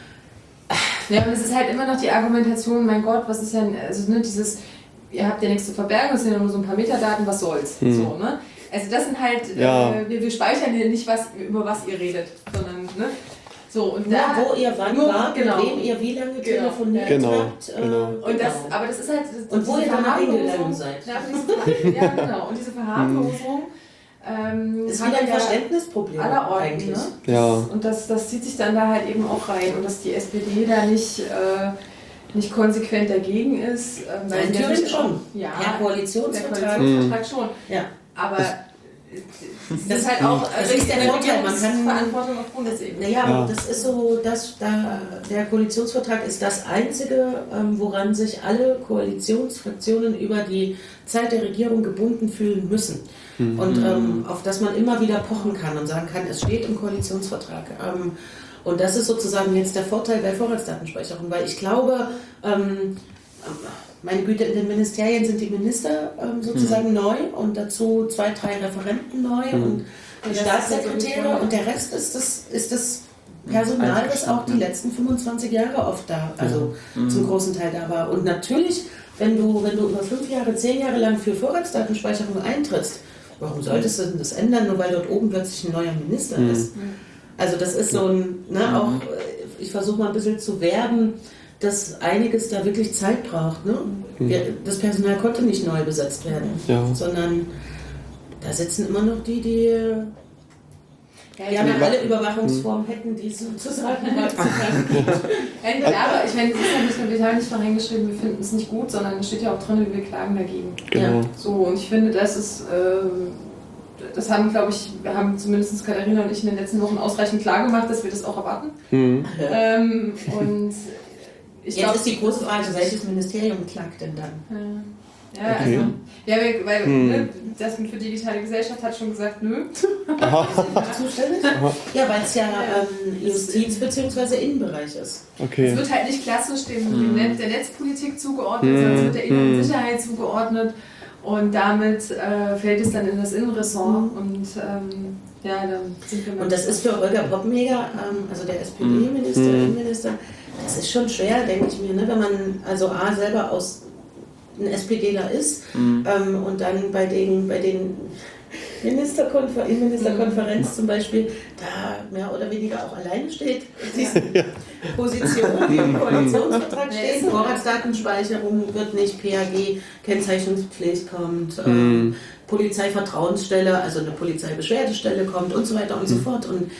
Ja, und es ist halt immer noch die Argumentation, mein Gott, was ist ja, also ne, dieses, ihr habt ja nichts zu verbergen, es sind ja nur so ein paar Metadaten, was soll's. So, ne? Also das sind halt, Ja. äh, wir, wir speichern hier nicht, was, über was ihr redet, sondern, ne? So, und nur da, wo ihr wann nur- wart, genau. mit wem ihr wie lange Genau. telefoniert Genau, habt. Äh, genau. Und das, genau. aber das ist halt. Das, Und wo diese ihr danach Verharmlosung- hingegangen seid. Ja, diese, ja, genau. Und diese Verharmlosung. Ähm, ist haben wieder ein wir ja Verständnisproblem aller Orten, eigentlich. ne? Ja. Und das, das zieht sich dann da halt eben auch rein. Und dass die S P D da nicht, äh, nicht konsequent dagegen ist. Ähm, weil In sie Thüringen natürlich schon. auch- Ja, Per der Koalitionsvertrag. Koalitionsvertrag schon. Ja. Aber Das ist halt auch das ist der Vorteil, man kann Verantwortung auf Bundesebene. Naja, Ja. das ist so, dass da, der Koalitionsvertrag ist das Einzige, ähm, woran sich alle Koalitionsfraktionen über die Zeit der Regierung gebunden fühlen müssen. Mhm. Und ähm, auf das man immer wieder pochen kann und sagen kann, es steht im Koalitionsvertrag. Ähm, und das ist sozusagen jetzt der Vorteil bei Vorratsdatenspeicherung, weil ich glaube, ähm, meine Güte, in den Ministerien sind die Minister ähm, sozusagen mhm. neu und dazu zwei, drei Referenten neu mhm. und die ja, Staatssekretäre und der Rest ist das, ist das Personal, das auch die letzten fünfundzwanzig Jahre oft da, also ja. zum großen Teil da war. Und natürlich, wenn du, wenn du über fünf Jahre, zehn Jahre lang für Vorratsdatenspeicherung eintrittst, warum solltest du denn das ändern, nur weil dort oben plötzlich ein neuer Minister mhm. ist? Also das ist so ein, ne, auch, ich versuche mal ein bisschen zu werben, dass einiges da wirklich Zeit braucht. Ne? Wir, das Personal konnte nicht neu besetzt werden, ja. sondern da sitzen immer noch die, die ja, gerne alle Überwachungsformen hätten, die sozusagen Entweder, aber ich meine, es ist ja nicht nur, wir haben nicht noch hingeschrieben, wir finden es nicht gut, sondern es steht ja auch drin, wir klagen dagegen. Genau. So, und ich finde, das ist, äh, das haben, glaube ich, wir haben zumindest Katharina und ich in den letzten Wochen ausreichend klar gemacht, dass wir das auch erwarten. Mhm. Ähm, und ich Jetzt glaub, ist die große Frage, welches Ministerium klagt denn dann? Ja, ja okay. also, ja weil hm. ne, das für digitale Gesellschaft hat schon gesagt, nö. Aha. Zuständig? Aha. Ja, weil es ja ähm, Justiz- bzw. Innenbereich ist. Okay. Es wird halt nicht klassisch dem, hm. dem Netz, der Netzpolitik zugeordnet, hm. sondern es wird der inneren Sicherheit zugeordnet und damit äh, fällt es dann in das Innenressort hm. und ähm, ja, dann sind wir mal Und das ist für Holger Poppenheger, ähm, also der S P D-Minister, hm. Innenminister, das ist schon schwer, denke ich mir, ne? Wenn man also A selber aus ein SPDler ist mhm. ähm, und dann bei den, bei den Ministerkonfer- Innenministerkonferenz mhm. zum Beispiel da mehr oder weniger auch alleine steht, diese Position, die im Koalitionsvertrag steht, Vorratsdatenspeicherung wird nicht, P A G-Kennzeichnungspflicht kommt, mhm. ähm, Polizeivertrauensstelle, also eine Polizeibeschwerdestelle kommt und so weiter und mhm. so fort. Und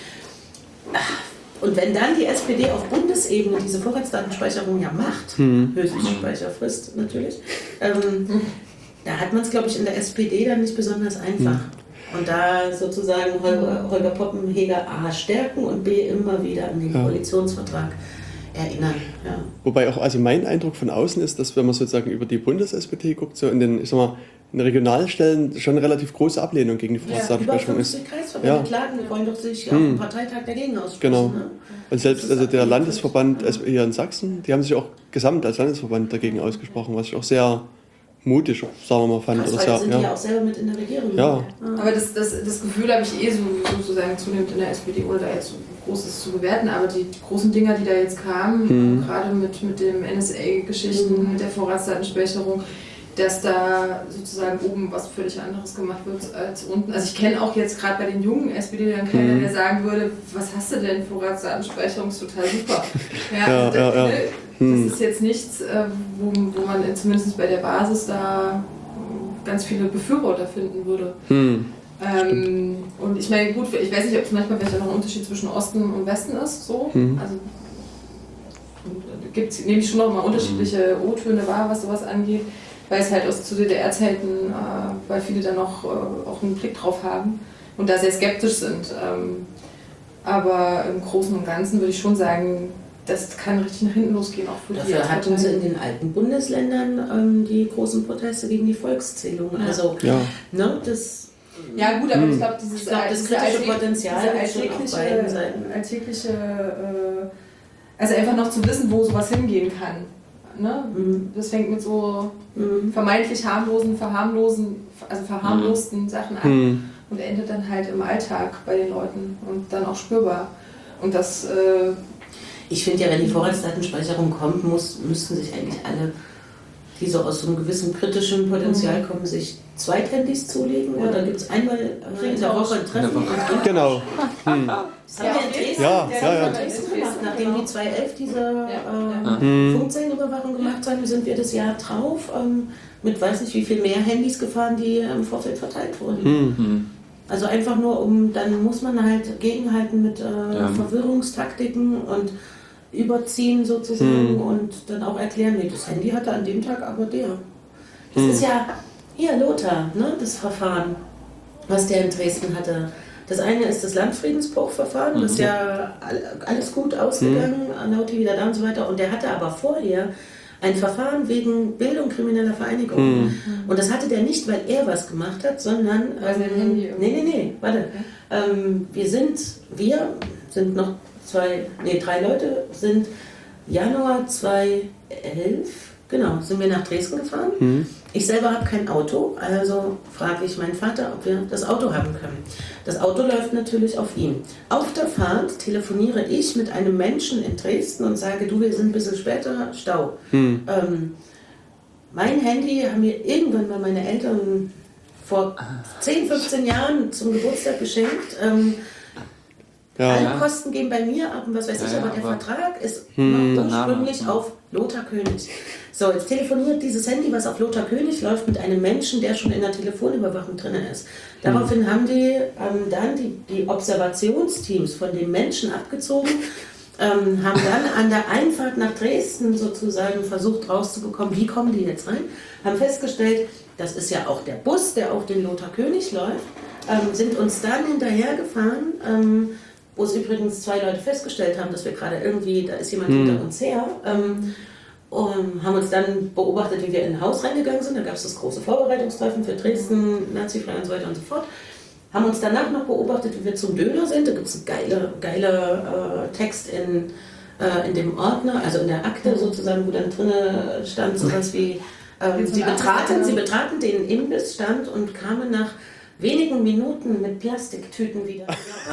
ach, Und wenn dann die S P D auf Bundesebene diese Vorratsdatenspeicherung ja macht, hm. Höchstspeicherfrist natürlich, ähm, da hat man es, glaube ich, in der S P D dann nicht besonders einfach. Hm. Und da sozusagen Holger, Holger Poppenheger A stärken und B immer wieder an den ja. Koalitionsvertrag erinnern. Ja. Wobei auch also mein Eindruck von außen ist, dass wenn man sozusagen über die Bundes-S P D guckt, so in den, ich sag mal, in den Regionalstellen schon eine relativ große Ablehnung gegen die Vorratsdatenspeicherung ja, ist. Über Kreisverbände ja. klagen, die wollen doch sich hm. auf dem Parteitag dagegen aussprechen. Genau. Ne? Und selbst also der Landesverband hier in Sachsen, die haben sich auch gesamt als Landesverband dagegen ausgesprochen, was ich auch sehr mutig, sagen wir mal, fand. Krass, oder weil sehr, sind ja. die ja auch selber mit in der Regierung. Ja. Ja. Aber das, das, das Gefühl habe ich eh so, sozusagen zunehmend in der S P D, ohne da jetzt so Großes zu bewerten, aber die großen Dinger, die da jetzt kamen, hm. gerade mit, mit dem N S A-Geschichten, hm. mit der Vorratsdatenspeicherung, dass da sozusagen oben was völlig anderes gemacht wird als unten. Also ich kenne auch jetzt gerade bei den jungen S P D-Lern keiner, mhm. der sagen würde, was hast du denn, Vorratsdatenspeicherung ist total super. Ja, ja, also ja, das, ja. Ne, mhm. das ist jetzt nichts, wo, wo man zumindest bei der Basis da ganz viele Befürworter finden würde. Mhm. Ähm, und ich meine, gut, ich weiß nicht, ob es manchmal vielleicht noch ein Unterschied zwischen Osten und Westen ist, so. Mhm. Also gibt's, nehme ich schon noch mal unterschiedliche O-Töne wahr, was sowas angeht. Weil es halt aus zu D D R-Zeiten, äh, weil viele da noch äh, auch einen Blick drauf haben und da sehr skeptisch sind. Ähm, aber im Großen und Ganzen würde ich schon sagen, das kann richtig nach hinten losgehen, auch für die Dafür hatten sie in den alten Bundesländern ähm, die großen Proteste gegen die Volkszählung. Ja. Also, ja. Ne, das... Ja gut, aber ich glaube, dieses ich glaub, das kritische Potenzial alltägliche, alltägliche äh, also einfach noch zu wissen, wo sowas hingehen kann. Ne? Mhm. Das fängt mit so mhm. vermeintlich harmlosen, verharmlosen, also verharmlosten mhm. Sachen an mhm. und endet dann halt im Alltag bei den Leuten und dann auch spürbar. Und das. Äh ich finde ja, wenn die Vorratsdatenspeicherung kommt, muss, müssten sich eigentlich alle, die so aus so einem gewissen kritischen Potenzial mhm. kommen, sich Zweithandys zulegen. Ja. Oder gibt es einmal in der Woche ein Treffen? Genau. Hm. Das haben wir in Dresden, ja, ja, ja. gemacht. Nachdem die zwei elf diese ja, äh, ja. Funkzellenüberwachung gemacht haben, sind wir das Jahr drauf ähm, mit weiß nicht wie viel mehr Handys gefahren, die im Vorfeld verteilt wurden. Mhm. Also einfach nur um, dann muss man halt gegenhalten mit äh, ja. Verwirrungstaktiken und überziehen sozusagen mhm. und dann auch erklären, nee, das Handy hatte an dem Tag aber der. Das mhm. ist ja, hier Lothar, ne, das Verfahren. was der in Dresden hatte. Das eine ist das Landfriedensbruchverfahren, mhm. das ist ja alles gut ausgegangen, mhm. Lauti wieder da und so weiter. Und der hatte aber vorher ein Verfahren wegen Bildung krimineller Vereinigung. Mhm. Und das hatte der nicht, weil er was gemacht hat, sondern... Also ähm, Handy nee, nee, nee, warte. Okay. Ähm, wir sind, wir sind noch zwei, nee, drei Leute, sind Januar zweitausendelf, genau, sind wir nach Dresden gefahren. Mhm. Ich selber habe kein Auto, also frage ich meinen Vater, ob wir das Auto haben können. Das Auto läuft natürlich auf ihn. Auf der Fahrt telefoniere ich mit einem Menschen in Dresden und sage, du, wir sind ein bisschen später, Stau. Hm. Ähm, mein Handy haben mir irgendwann mal meine Eltern vor zehn, fünfzehn Jahren zum Geburtstag geschenkt. Ähm, ja. Alle Kosten gehen bei mir ab und was weiß ja, ich, aber der aber Vertrag ist hm, noch ursprünglich auf Lothar König. So, jetzt telefoniert dieses Handy, was auf Lothar König läuft, mit einem Menschen, der schon in der Telefonüberwachung drin ist. Daraufhin hm. haben die ähm, dann die, die Observationsteams von dem Menschen abgezogen, ähm, haben dann an der Einfahrt nach Dresden sozusagen versucht rauszubekommen, wie kommen die jetzt rein, haben festgestellt, das ist ja auch der Bus, der auf den Lothar König läuft, ähm, sind uns dann hinterhergefahren, ähm, wo es übrigens zwei Leute festgestellt haben, dass wir gerade irgendwie, da ist jemand hm. hinter uns her, ähm, und haben uns dann beobachtet, wie wir in ein Haus reingegangen sind. Da gab es das große Vorbereitungstreffen für Dresden, Nazifrei und so weiter und so fort. Haben uns danach noch beobachtet, wie wir zum Döner sind. Da gibt es einen geilen geile, äh, Text in, äh, in dem Ordner, also in der Akte sozusagen, wo dann drin stand, sowas wie, äh, sie, betraten, sie betraten den Imbissstand und kamen nach wenigen Minuten mit Plastiktüten wieder.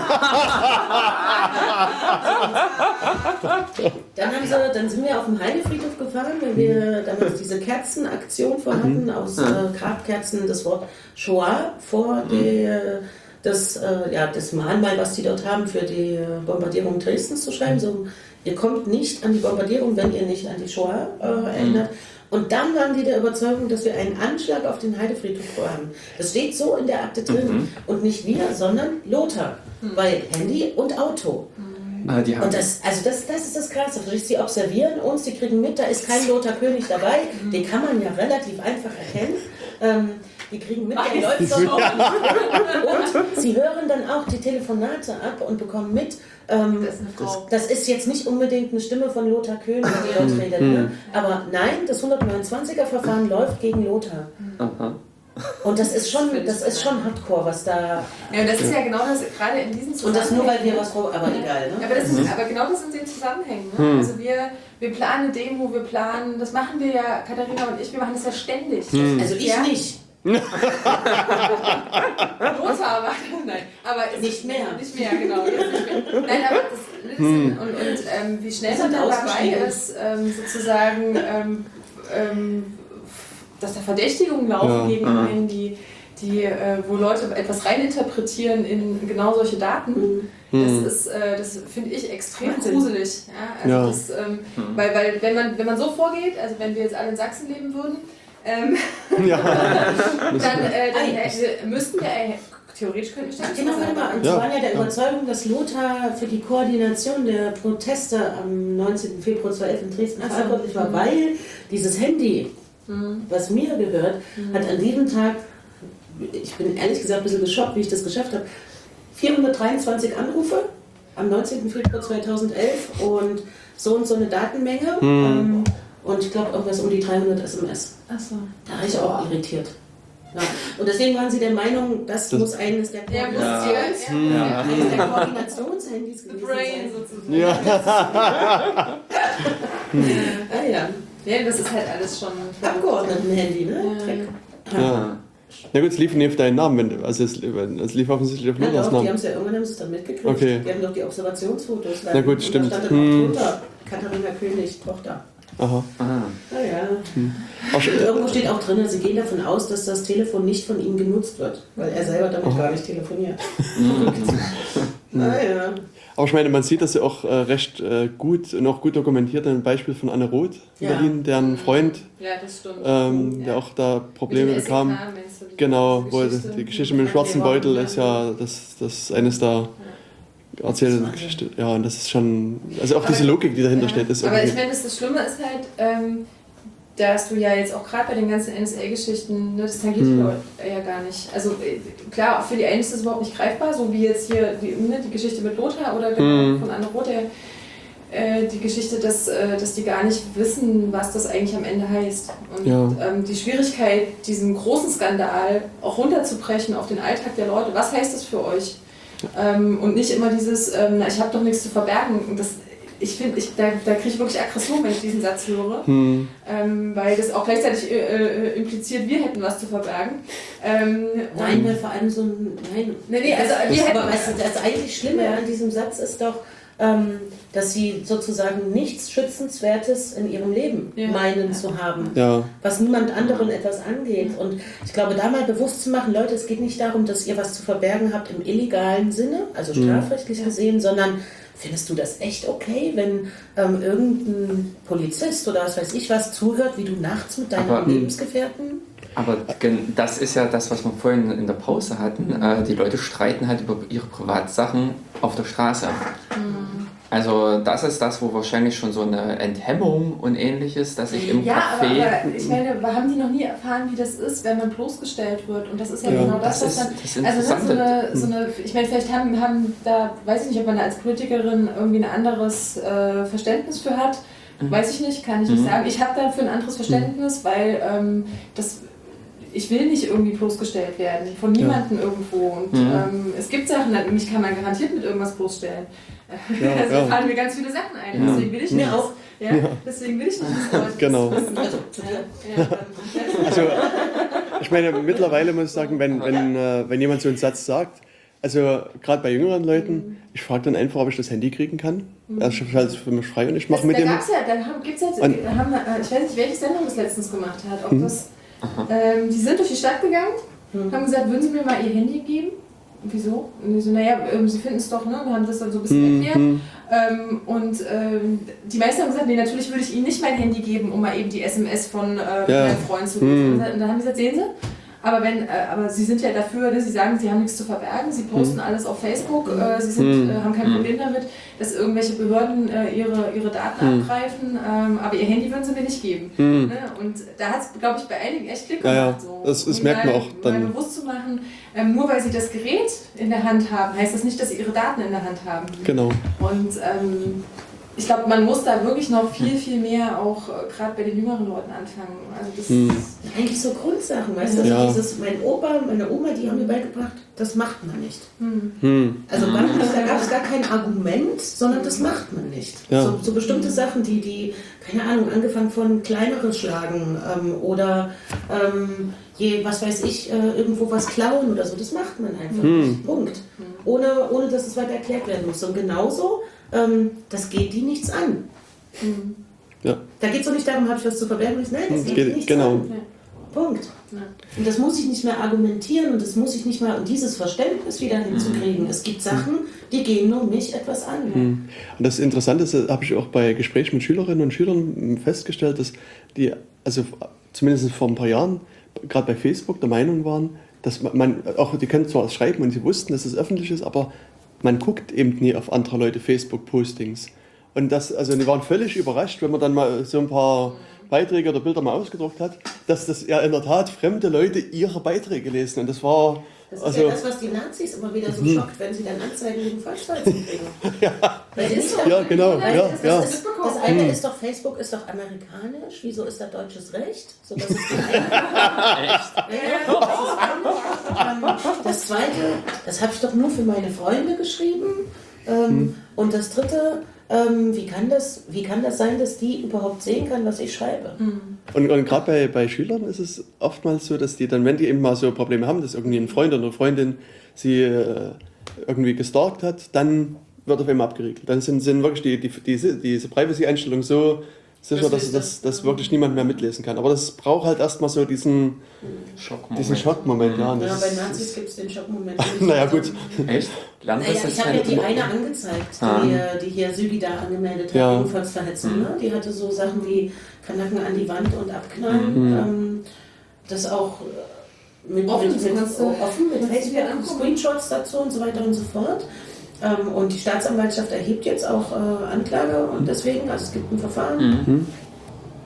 dann, haben sie, dann sind wir auf dem Heidefriedhof gefahren, weil wir damals diese Kerzenaktion vorhatten, aus äh, Grabkerzen das Wort Shoah vor die, das, äh, ja, das Mahnmal, was die dort haben, für die Bombardierung Dresdens zu schreiben. So, ihr kommt nicht an die Bombardierung, wenn ihr nicht an die Shoah äh, erinnert. Und dann waren die der Überzeugung, dass wir einen Anschlag auf den Heidefriedhof vorhaben. Das steht so in der Akte drin. Mhm. Und nicht wir, sondern Lothar. Mhm. Weil Handy und Auto. Mhm. Ah, die haben und das, also das, das ist das Krasse. Sie observieren uns, die kriegen mit, da ist kein Lothar König dabei. Mhm. Den kann man ja relativ einfach erkennen. Ähm, die kriegen mit, der läuft so. Und sie hören dann auch die Telefonate ab und bekommen mit, Ähm, das, ist eine Frau. Das, das ist jetzt nicht unbedingt eine Stimme von Lothar König, die dort redet, ne? Aber nein, das hundertneunundzwanziger Verfahren läuft gegen Lothar. Aha. Und das ist schon, das ist schon Hardcore, was da... Ja, und das ist ja genau das, gerade in diesen Zusammenhängen... Und das nur, weil wir was vor... Aber egal, ne? Aber, das ist, aber genau das sind die Zusammenhänge, ne? Mhm. Also wir, wir planen Demo, wir planen... Das machen wir ja, Katharina und ich, wir machen das ja ständig. Mhm. Also ich ja? nicht. Lothar war nein, aber nicht mehr. Nicht mehr, genau. Nicht mehr. Nein, aber das hm. und, und ähm, wie schnell man dann dabei ist, ähm, sozusagen, ähm, ähm, dass da Verdächtigungen laufen ja. gegen einen, die, die, äh, wo Leute etwas reininterpretieren in genau solche Daten. Mhm. Das ist, äh, das finde ich extrem Wahnsinn. Gruselig. Ja, also ja. Das, ähm, mhm. weil, weil wenn man, wenn man so vorgeht, also wenn wir jetzt alle in Sachsen leben würden, Ähm, ja. dann, äh, dann äh, müssten wir äh, theoretisch könnten wir Genau, warte mal. Und ja. Sie waren ja der Überzeugung, dass Lothar für die Koordination der Proteste am neunzehnten Februar zweitausendelf in Dresden verantwortlich war, weil dieses Handy, mhm. was mir gehört, mhm. hat an diesem Tag, ich bin ehrlich gesagt ein bisschen geschockt, wie ich das geschafft habe, vierhundertdreiundzwanzig Anrufe am neunzehnten Februar zweitausendelf und so und so eine Datenmenge. Mhm. Ähm, Und ich glaube, irgendwas um die dreihundert S M S. Ach so. Da war ich auch irritiert. Ja. Und deswegen waren sie der Meinung, das, das muss eines der, ja, Koordinations- ja. Ja. Eines der Koordinationshandys gewesen Brain sein. sozusagen. Ja. ah, ja. Ja, das ist halt alles schon... Abgeordneten-Handy, ne? Ja. ja. Na gut, es lief nicht auf deinen Namen, wenn, also es, es lief offensichtlich auf Lothars Namen. Die haben es ja irgendwann haben sie es dann mitgekriegt. Okay. Die haben doch die Observationsfotos. Na gut, stimmt. Da stand dann hm. auch drunter, Katharina König, Tochter. Aha. Ah ja. Hm. Und irgendwo steht auch drin, sie gehen davon aus, dass das Telefon nicht von ihm genutzt wird, weil er selber damit Aha. gar nicht telefoniert. Naja. Aber ich meine, man sieht das ja auch äh, recht äh, gut und auch gut dokumentiert ein Beispiel von Anne Roth in ja. Berlin, deren Freund, ja, das stimmt. Ähm, ja. der auch da Probleme bekam. S E K, genau, wo Geschichte, die Geschichte mit dem schwarzen Beutel ja. ist ja das, das eines der ja. erzählten Geschichte. Ja, und das ist schon, also auch aber, diese Logik, die dahinter ja. steht, ist aber ich meine, das, das Schlimme ist halt, ähm, da hast du ja jetzt auch gerade bei den ganzen N S A-Geschichten, ne, das tangiert Mhm. die ja gar nicht. Also äh, klar, auch für die einen ist das überhaupt nicht greifbar, so wie jetzt hier die, ne, die Geschichte mit Lothar oder Mhm. von Anne Roth, der, äh, die Geschichte, dass, äh, dass die gar nicht wissen, was das eigentlich am Ende heißt. Und Ja. ähm, die Schwierigkeit, diesen großen Skandal auch runterzubrechen auf den Alltag der Leute, was heißt das für euch? Ähm, und nicht immer dieses, ähm, na, ich habe doch nichts zu verbergen. Und das, ich finde, ich, da, da kriege ich wirklich Aggression, wenn ich diesen Satz höre, Hm. ähm, weil das auch gleichzeitig äh, äh, impliziert, wir hätten was zu verbergen. Ähm, Nein, und- weil vor allem so ein. Nein, Nee, nee, also das, wir hätten- aber weißt du, das eigentlich Schlimme an diesem Satz ist doch, ähm, dass sie sozusagen nichts Schützenswertes in ihrem Leben Ja. meinen Ja. zu haben, Ja. was niemand anderen etwas angeht. Und ich glaube, da mal bewusst zu machen, Leute, es geht nicht darum, dass ihr was zu verbergen habt im illegalen Sinne, also strafrechtlich Ja. gesehen, sondern findest du das echt okay, wenn ähm, irgendein Polizist oder was weiß ich was zuhört, wie du nachts mit deinen Aber- Lebensgefährten? Aber gen- das ist ja das, was wir vorhin in der Pause hatten. Äh, die Leute streiten halt über ihre Privatsachen auf der Straße. Also das ist das, wo wahrscheinlich schon so eine Enthemmung und ähnliches, dass ich im Ja, aber, Café... aber ich meine, haben die noch nie erfahren, wie das ist, wenn man bloßgestellt wird? Und das ist ja, Ja. genau das, Das was ist dann. das Also ne, so Interessante. eine, so eine, ich meine, vielleicht haben, haben da, weiß ich nicht, ob man da als Politikerin irgendwie ein anderes äh, Verständnis für hat. Weiß ich nicht, kann ich nicht Mhm. sagen. Ich habe dafür ein anderes Verständnis, weil ähm, das. Ich will nicht irgendwie bloßgestellt werden, von niemandem irgendwo. Und Mhm. ähm, es gibt Sachen, mich kann man garantiert mit irgendwas bloßstellen. Ja, also ja. fallen mir ganz viele Sachen ein. Ja. Deswegen will ich Mir nicht. auch. Ja? Deswegen will ich nicht, dass Leute das Genau. wissen. Also, zu dir. Ja. Also, ich meine, mittlerweile muss ich sagen, wenn, wenn, äh, wenn jemand so einen Satz sagt, also gerade bei jüngeren Leuten, ich frage dann einfach, ob ich das Handy kriegen kann. Er schaltet es für mich frei und ich mache Das, mit da dem. gab's ja, dann haben, gibt's jetzt, Und- da haben, äh, ich weiß nicht, welche Sendung das letztens gemacht hat. Ob Mhm. das, ähm, die sind durch die Stadt gegangen, Mhm. haben gesagt, würden Sie mir mal Ihr Handy geben? Und wieso? Und die so, naja, ähm, Sie finden es doch, ne? Und haben das dann so ein bisschen Mhm. erklärt. Ähm, und ähm, die meisten haben gesagt, nee, natürlich würde ich Ihnen nicht mein Handy geben, um mal eben die S M S von äh, Ja. meinem Freund zu lesen. Mhm. Und dann haben die gesagt, sehen Sie, aber, wenn, äh, aber Sie sind ja dafür, ne? Sie sagen, Sie haben nichts zu verbergen, Sie posten alles auf Facebook, äh, Sie sind, Mhm. äh, haben kein Problem damit, dass irgendwelche Behörden äh, ihre, ihre Daten Mhm. abgreifen, ähm, aber Ihr Handy würden Sie mir nicht geben. Hm. Ne? Und da hat es, glaube ich, bei einigen echt Klick Ja, ja. gemacht. So. Das- das Um merkt man mal- auch dann. Mal bewusst zu machen, ähm, nur weil Sie das Gerät in der Hand haben, heißt das nicht, dass Sie Ihre Daten in der Hand haben. Genau. Und ähm, ich glaube, man muss da wirklich noch viel, viel mehr auch äh, gerade bei den jüngeren Leuten anfangen. Also das Hm. Eigentlich so Grundsachen, weißt du? Ja. Also dieses, mein Opa, meine Oma, die haben mir beigebracht, das macht man nicht. hm. Hm. Also gar nicht, da gab es gar kein Argument, sondern das macht man nicht. Ja. So, so bestimmte Sachen, die, die, keine Ahnung, angefangen von kleineren Schlagen ähm, oder ähm, je, was weiß ich, äh, irgendwo was klauen oder so, das macht man einfach Hm. nicht. Punkt. Ohne, ohne dass es weiter erklärt werden muss. Und genauso, ähm, das geht die nichts an. Ja. Da geht es doch nicht darum, habe ich was zu verbergen? Nein, das Hm, geht, geht- die nichts genau. an. Punkt. Ja. Und das muss ich nicht mehr argumentieren und das muss ich nicht mal, um dieses Verständnis wieder hinzukriegen. Es gibt Sachen, die gehen nur mich etwas an. Und das Interessante ist, das habe ich auch bei Gesprächen mit Schülerinnen und Schülern festgestellt, dass die, also zumindest vor ein paar Jahren, gerade bei Facebook der Meinung waren, dass man, auch die können zwar schreiben und sie wussten, dass es öffentlich ist, aber man guckt eben nie auf andere Leute Facebook-Postings. Und das, also die waren völlig überrascht, wenn man dann mal so ein paar Beiträge oder Bilder mal ausgedruckt hat, dass das ja in der Tat fremde Leute ihre Beiträge lesen. Und das war, Das ist also, ja das, was die Nazis immer wieder so schockt, wenn sie dann Anzeigen wegen Falschdeutschen kriegen. ja. Weil sie nicht doch, ja, genau, weil ja, das, ja. das, ist, das eine ist doch, Facebook ist doch amerikanisch, wieso ist da deutsches Recht? So, das ist die eine. Echt? Ja, ja, das ist eine. Ähm, Das zweite, das habe ich doch nur für meine Freunde geschrieben. Ähm, Und das dritte, ähm, wie, kann das, wie kann das sein, dass die überhaupt sehen kann, was ich schreibe? Und, und gerade bei, bei Schülern ist es oftmals so, dass die dann, wenn die eben mal so Probleme haben, dass irgendwie ein Freund oder eine Freundin sie äh, irgendwie gestalkt hat, dann wird auf einmal abgeriegelt. Dann sind, sind wirklich die, die, diese, diese Privacy-Einstellungen so sicher, dass, dass, dass wirklich niemand mehr mitlesen kann. Aber das braucht halt erstmal so diesen, Schockmoment. diesen Schockmoment. Ja, und Ja, das bei ist- Nazis gibt es den Schockmoment. Naja, gut. Echt? Lernt Naja, das ich habe ja die jetzt eine angezeigt, die, Ah. äh, die hier Südi da angemeldet hat, Ja. ebenfalls Verhetzung. Ne? Die hatte so Sachen wie Kanacken an die Wand und abknallen. Mhm. Ähm, das auch äh, mit, Offen, mit, du mit, kannst, äh, offen mit kannst du dir Facebook, angucken. Screenshots dazu und so weiter und so fort. Ähm, und die Staatsanwaltschaft erhebt jetzt auch äh, Anklage und deswegen, also es gibt ein Verfahren. Mhm.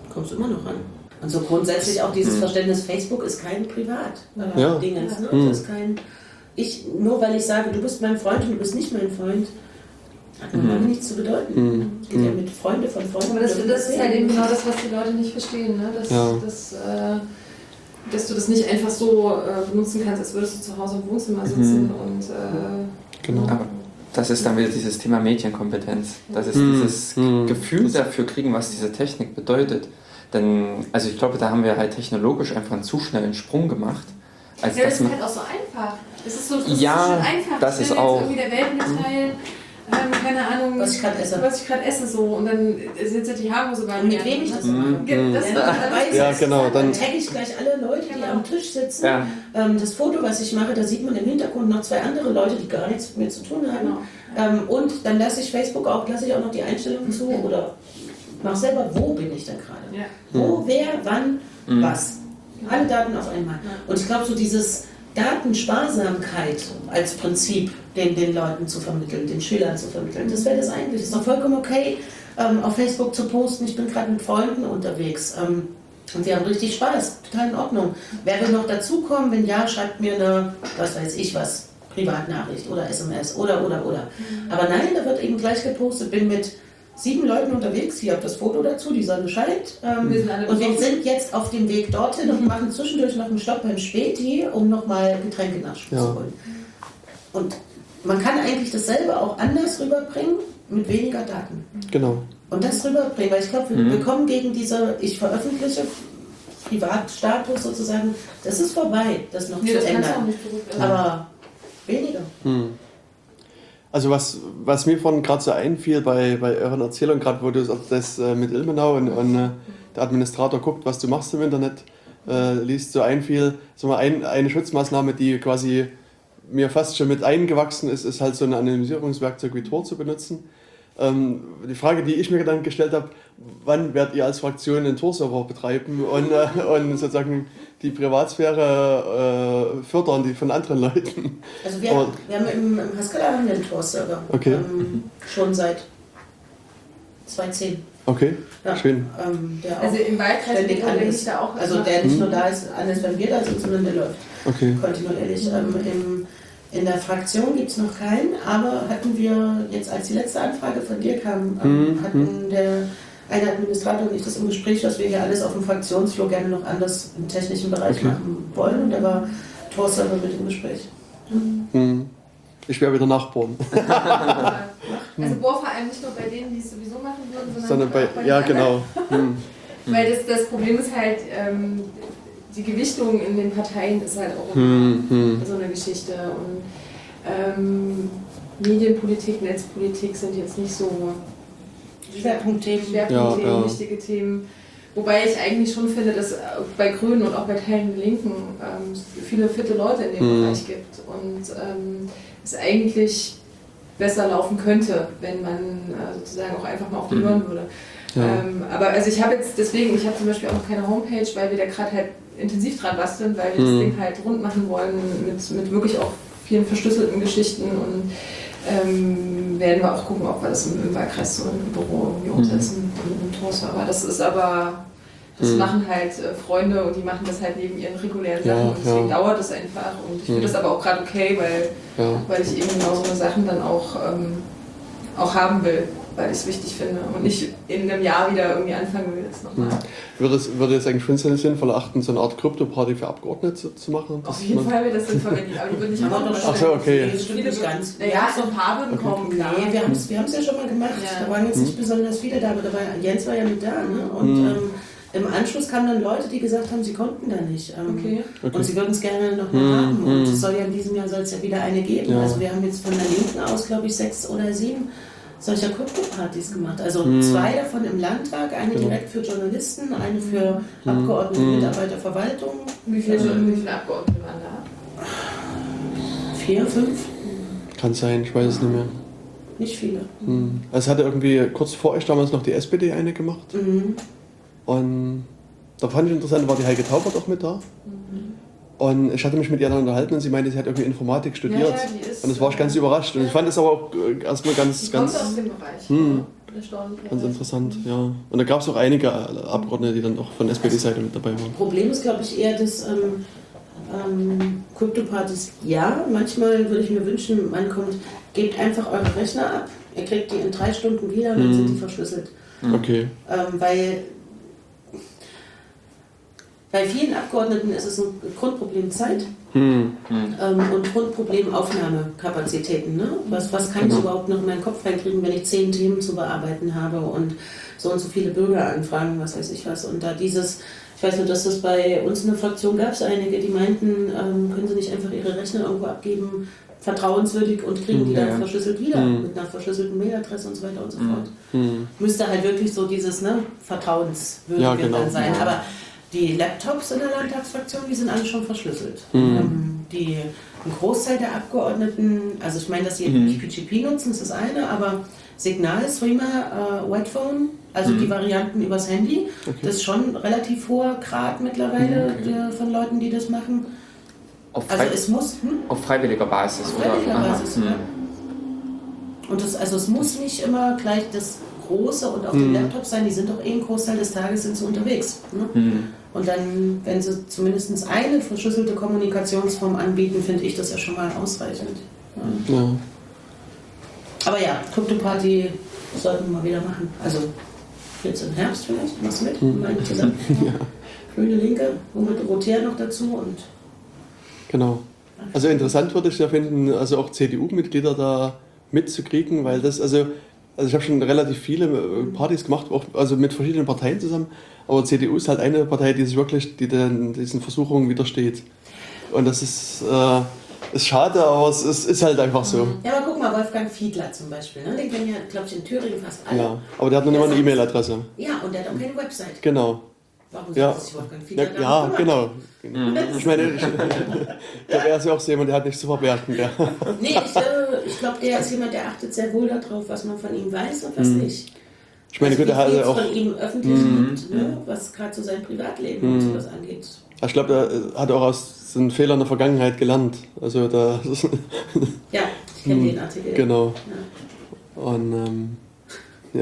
kommst du immer noch ran. Und so grundsätzlich auch dieses Verständnis, Facebook ist kein Privat-Dingens. Ja. Ne? Mhm. Das ist kein, ich, nur weil ich sage, du bist mein Freund und du bist nicht mein Freund, hat noch lange nichts zu bedeuten. Mhm. Es geht ja mit Freunde von Freunden. Aber das, das ist halt eben genau das, was die Leute nicht verstehen. Ne? Dass, Ja. dass, äh, dass du das nicht einfach so äh, benutzen kannst, als würdest du zu Hause im Wohnzimmer sitzen. Mhm. Und, äh, Genau. Aber das ist dann wieder dieses Thema Medienkompetenz. Das ist Mhm. dieses Mhm. Gefühl dafür kriegen, was diese Technik bedeutet. Denn, also ich glaube, da haben wir halt technologisch einfach einen zu schnellen Sprung gemacht. Als ja, das dass ist man, halt auch so einfach. Das ist so, das Ja, ist so schön einfach. das ich ist will auch- jetzt irgendwie der Welt mitteilen, ähm, keine Ahnung, Was ich gerade esse. was ich gerade esse so. Und dann sitzt die Haarhose bei Und mir. mit wem ich das ne? mache. Ge- das Wenn war- man dabei ist, Ja, genau, dann- dann tagge ich gleich alle Leute, die Genau. am Tisch sitzen. Ja. Ähm, das Foto, was ich mache, da sieht man im Hintergrund noch zwei andere Leute, die gar nichts mit mir zu tun haben. Genau. Ähm, und dann lasse ich Facebook auch, lasse ich auch noch die Einstellungen zu oder mach selber, wo bin ich da gerade? Ja. Wo, wer, wann, Mhm. was. Alle Daten auf einmal. Und ich glaube, so dieses Datensparsamkeit als Prinzip den, den Leuten zu vermitteln, den Schülern zu vermitteln, das wäre das eigentlich. Ist doch vollkommen okay, ähm, auf Facebook zu posten, ich bin gerade mit Freunden unterwegs. Ähm, und wir haben richtig Spaß, total in Ordnung. Wer will noch dazukommen? Wenn ja, schreibt mir eine, was weiß ich was, Privatnachricht oder S M S oder, oder, oder. Aber nein, da wird eben gleich gepostet, bin mit sieben Leuten unterwegs, hier habt das Foto dazu, die Sonne scheint. Ähm, Wir sind alle und wir besoffen. sind jetzt auf dem Weg dorthin und machen zwischendurch noch einen Stopp beim Späti, um nochmal Getränke nachschub Ja. zu holen. Und man kann eigentlich dasselbe auch anders rüberbringen, mit weniger Daten. Genau. Und das rüberbringen, weil ich glaube, wir, Mhm. wir kommen gegen diese, ich veröffentliche Privatstatus sozusagen, das ist vorbei, das noch Nee, zu das kannst du auch ändern. nicht zurück. Aber weniger. Hm. Also was, was mir vorhin gerade so einfiel bei, bei euren Erzählungen, gerade wo du das äh, mit Ilmenau und, und äh, der Administrator guckt, was du machst im Internet, äh, liest, so einfiel, so mal ein, eine Schutzmaßnahme, die quasi mir fast schon mit eingewachsen ist, ist halt so ein Anonymisierungswerkzeug wie Tor zu benutzen. Ähm, die Frage, die ich mir dann gestellt habe, wann werdet ihr als Fraktion einen Tor-Server betreiben und, äh, und sozusagen die Privatsphäre äh, fördern, die von anderen Leuten? Also wir, Aber- wir haben im, im Haskell haben wir einen Tor-Server. Okay. Ähm, schon seit zweitausendzehn. Okay, Ja, schön. ähm, der auch Also im Wahlkreis ständig an denke ist. ich da auch. Also der nicht nur da ist, an ist, wenn wir da sind, sondern der läuft Okay. kontinuierlich. Ähm, im, in der Fraktion gibt es noch keinen, aber hatten wir jetzt, als die letzte Anfrage von dir kam, ähm, Mhm. hatten der eine Administrator und ich das im Gespräch, dass wir hier alles auf dem Fraktionsflur gerne noch anders im technischen Bereich Okay. machen wollen. Und da war Tor-Server mit im Gespräch. Hm. Ich wäre wieder Nachbarn. Also bohr vor allem nicht nur bei denen, die es sowieso machen würden, sondern, Sondern bei, auch bei ja den anderen. genau. Hm. Weil das, das Problem ist halt, ähm, die Gewichtung in den Parteien ist halt auch Hm, hm. so eine Geschichte. Und ähm, Medienpolitik, Netzpolitik sind jetzt nicht so Schwerpunktthemen. Schwerpunktthemen, Ja, ja. wichtige Themen. Wobei ich eigentlich schon finde, dass bei Grünen und auch bei Teilen der Linken ähm, viele fitte Leute in dem Mhm. Bereich gibt. Und ähm, es eigentlich besser laufen könnte, wenn man äh, sozusagen auch einfach mal auf die Mhm. hören würde. Ja. Ähm, aber also ich habe jetzt deswegen, ich habe zum Beispiel auch noch keine Homepage, weil wir da gerade halt intensiv dran basteln, weil wir Mhm. das Ding halt rund machen wollen mit, mit wirklich auch vielen verschlüsselten Geschichten und ähm, werden wir auch gucken, ob wir das im, im Wahlkreis so im Büro irgendwie umsetzen und im Tor-Server. Das ist aber, das Mhm. machen halt äh, Freunde und die machen das halt neben ihren regulären Ja, Sachen und deswegen ja. dauert das einfach und ich finde Mhm. das aber auch gerade okay, weil, Ja. weil ich eben genau so eine Sachen dann auch, ähm, auch haben will, weil ich es wichtig finde und nicht in einem Jahr wieder irgendwie anfangen will, jetzt nochmal. Würde es, würde es eigentlich schon sinnvoll erachten, so eine Art Krypto-Party für Abgeordnete zu, zu machen? Auf Dass jeden man- Fall wird das sinnvoll, wenn die, aber die würden nicht Aber kommen. doch Ach so, okay. Nee, das stimmt nicht ganz. Naja, so ein paar würden kommen, klar. Nee, wir haben es wir haben's ja schon mal gemacht. Ja. Da waren jetzt Hm. nicht besonders viele da, aber da war, Jens war ja mit da. Ne? Und Hm. ähm, im Anschluss kamen dann Leute, die gesagt haben, sie konnten da nicht. Ähm, Okay. Okay. Und sie würden es gerne noch mal Hm, haben. Und hm. es soll ja in diesem Jahr soll es ja wieder eine geben. Ja. Also wir haben jetzt von der Linken aus, glaube ich, sechs oder sieben solcher Krypto-Partys gemacht. Also Hm. zwei davon im Landtag, eine Genau. direkt für Journalisten, eine für Hm. Abgeordnete, Hm. Mitarbeiter, Verwaltung. Wie viele, Ähm, wie viele Abgeordnete waren da? Vier, fünf? Kann sein, ich weiß es nicht mehr. Nicht viele. Hm. Es hatte irgendwie kurz vor euch damals noch die S P D eine gemacht. Mhm. Und da fand ich interessant, war die Heike Taubert auch mit da. Mhm. Und ich hatte mich mit ihr dann unterhalten und sie meinte, sie hat irgendwie Informatik studiert. Ja, ja, die ist, und das war ich ganz äh, überrascht. Und ich fand es aber auch äh, erstmal ganz, Die kommt ganz. aus dem Bereich. Hm, Erstaunlich. Ganz interessant, ja. Und da gab es auch einige Abgeordnete, die dann auch von S P D-Seite mit dabei waren. Problem ist, glaube ich, eher, dass ähm, ähm, Krypto-Partys, ja, manchmal würde ich mir wünschen, man kommt, gebt einfach eure Rechner ab, ihr kriegt die in drei Stunden wieder und dann Mhm. sind die verschlüsselt. Okay. Ähm, weil bei vielen Abgeordneten ist es ein Grundproblem Zeit Hm. ähm, und Grundproblem Aufnahmekapazitäten. Ne? Was, was kann ich Genau. überhaupt noch in meinen Kopf reinkriegen, wenn ich zehn Themen zu bearbeiten habe und so und so viele Bürgeranfragen, was weiß ich was. Und da dieses, ich weiß nur, dass das bei uns in der Fraktion gab es einige, die meinten, ähm, können sie nicht einfach ihre Rechner irgendwo abgeben, vertrauenswürdig und kriegen die Ja, dann ja. verschlüsselt wieder Mhm. mit einer verschlüsselten Mailadresse und so weiter und so Mhm. fort. Hm. Müsste halt wirklich so dieses ne, vertrauenswürdig Ja, genau. dann sein. Ja. Aber die Laptops in der Landtagsfraktion, die sind alle schon verschlüsselt. Mhm. Ähm, die, ein Großteil der Abgeordneten, also ich meine, dass sie Mhm. P G P nutzen, ist das eine, aber Signal, Streamer, äh, Webphone, also Mhm. die Varianten übers Handy, Okay. das ist schon relativ hoher Grad mittlerweile Okay. der, von Leuten, die das machen. Auf, Also frei, es muss, hm? auf freiwilliger Basis, Auf oder? freiwilliger Aha, Basis, hm. ja. Und das, also es muss nicht immer gleich das Große und auf Mhm. den Laptops sein, die sind doch eh einen Großteil des Tages sind sie unterwegs. Ne? Hm. Und dann, wenn sie zumindest eine verschlüsselte Kommunikationsform anbieten, finde ich das ja schon mal ausreichend. Ja. Ja. Aber ja, Krypto-Party sollten wir mal wieder machen. Also jetzt im Herbst vielleicht, machst du mit? Mhm. Mal zusammen. Grüne Linke, womit Roter noch dazu und Genau. Also interessant würde ich ja finden, also auch C D U-Mitglieder da mitzukriegen, weil das, also, also ich habe schon relativ viele äh, Partys gemacht, auch also mit verschiedenen Parteien zusammen, aber C D U ist halt eine Partei, die sich wirklich die den, diesen Versuchungen widersteht. Und das ist, äh, ist schade, aber es ist, ist halt einfach so. ja, aber guck mal, Wolfgang Fiedler zum Beispiel, ne? Den kennen ja, glaube ich, in Thüringen fast alle. Ja, aber der hat noch nicht mal eine E-Mail-Adresse. Ja, und der hat auch keine Website. Genau. Warum Ja, sollte sich Wolfgang ja, Fiedler darum ja kümmern? genau. Ich meine, ich, der wäre ja auch so jemand, der hat nichts zu verbergen. Der. Nee, ich, äh, ich glaube, der ist jemand, der achtet sehr wohl darauf, was man von ihm weiß und was Mhm. nicht. Ich meine, also, gut, der wie hat viel ja es auch. von ihm öffentlich Mhm. gibt, ne? Was gerade so sein Privatleben und Mhm. sowas angeht. Ich glaube, der hat auch aus seinen Fehlern der Vergangenheit gelernt. Also da. Ja, ich kenne den Artikel. Genau. Ja. Und ähm, ja.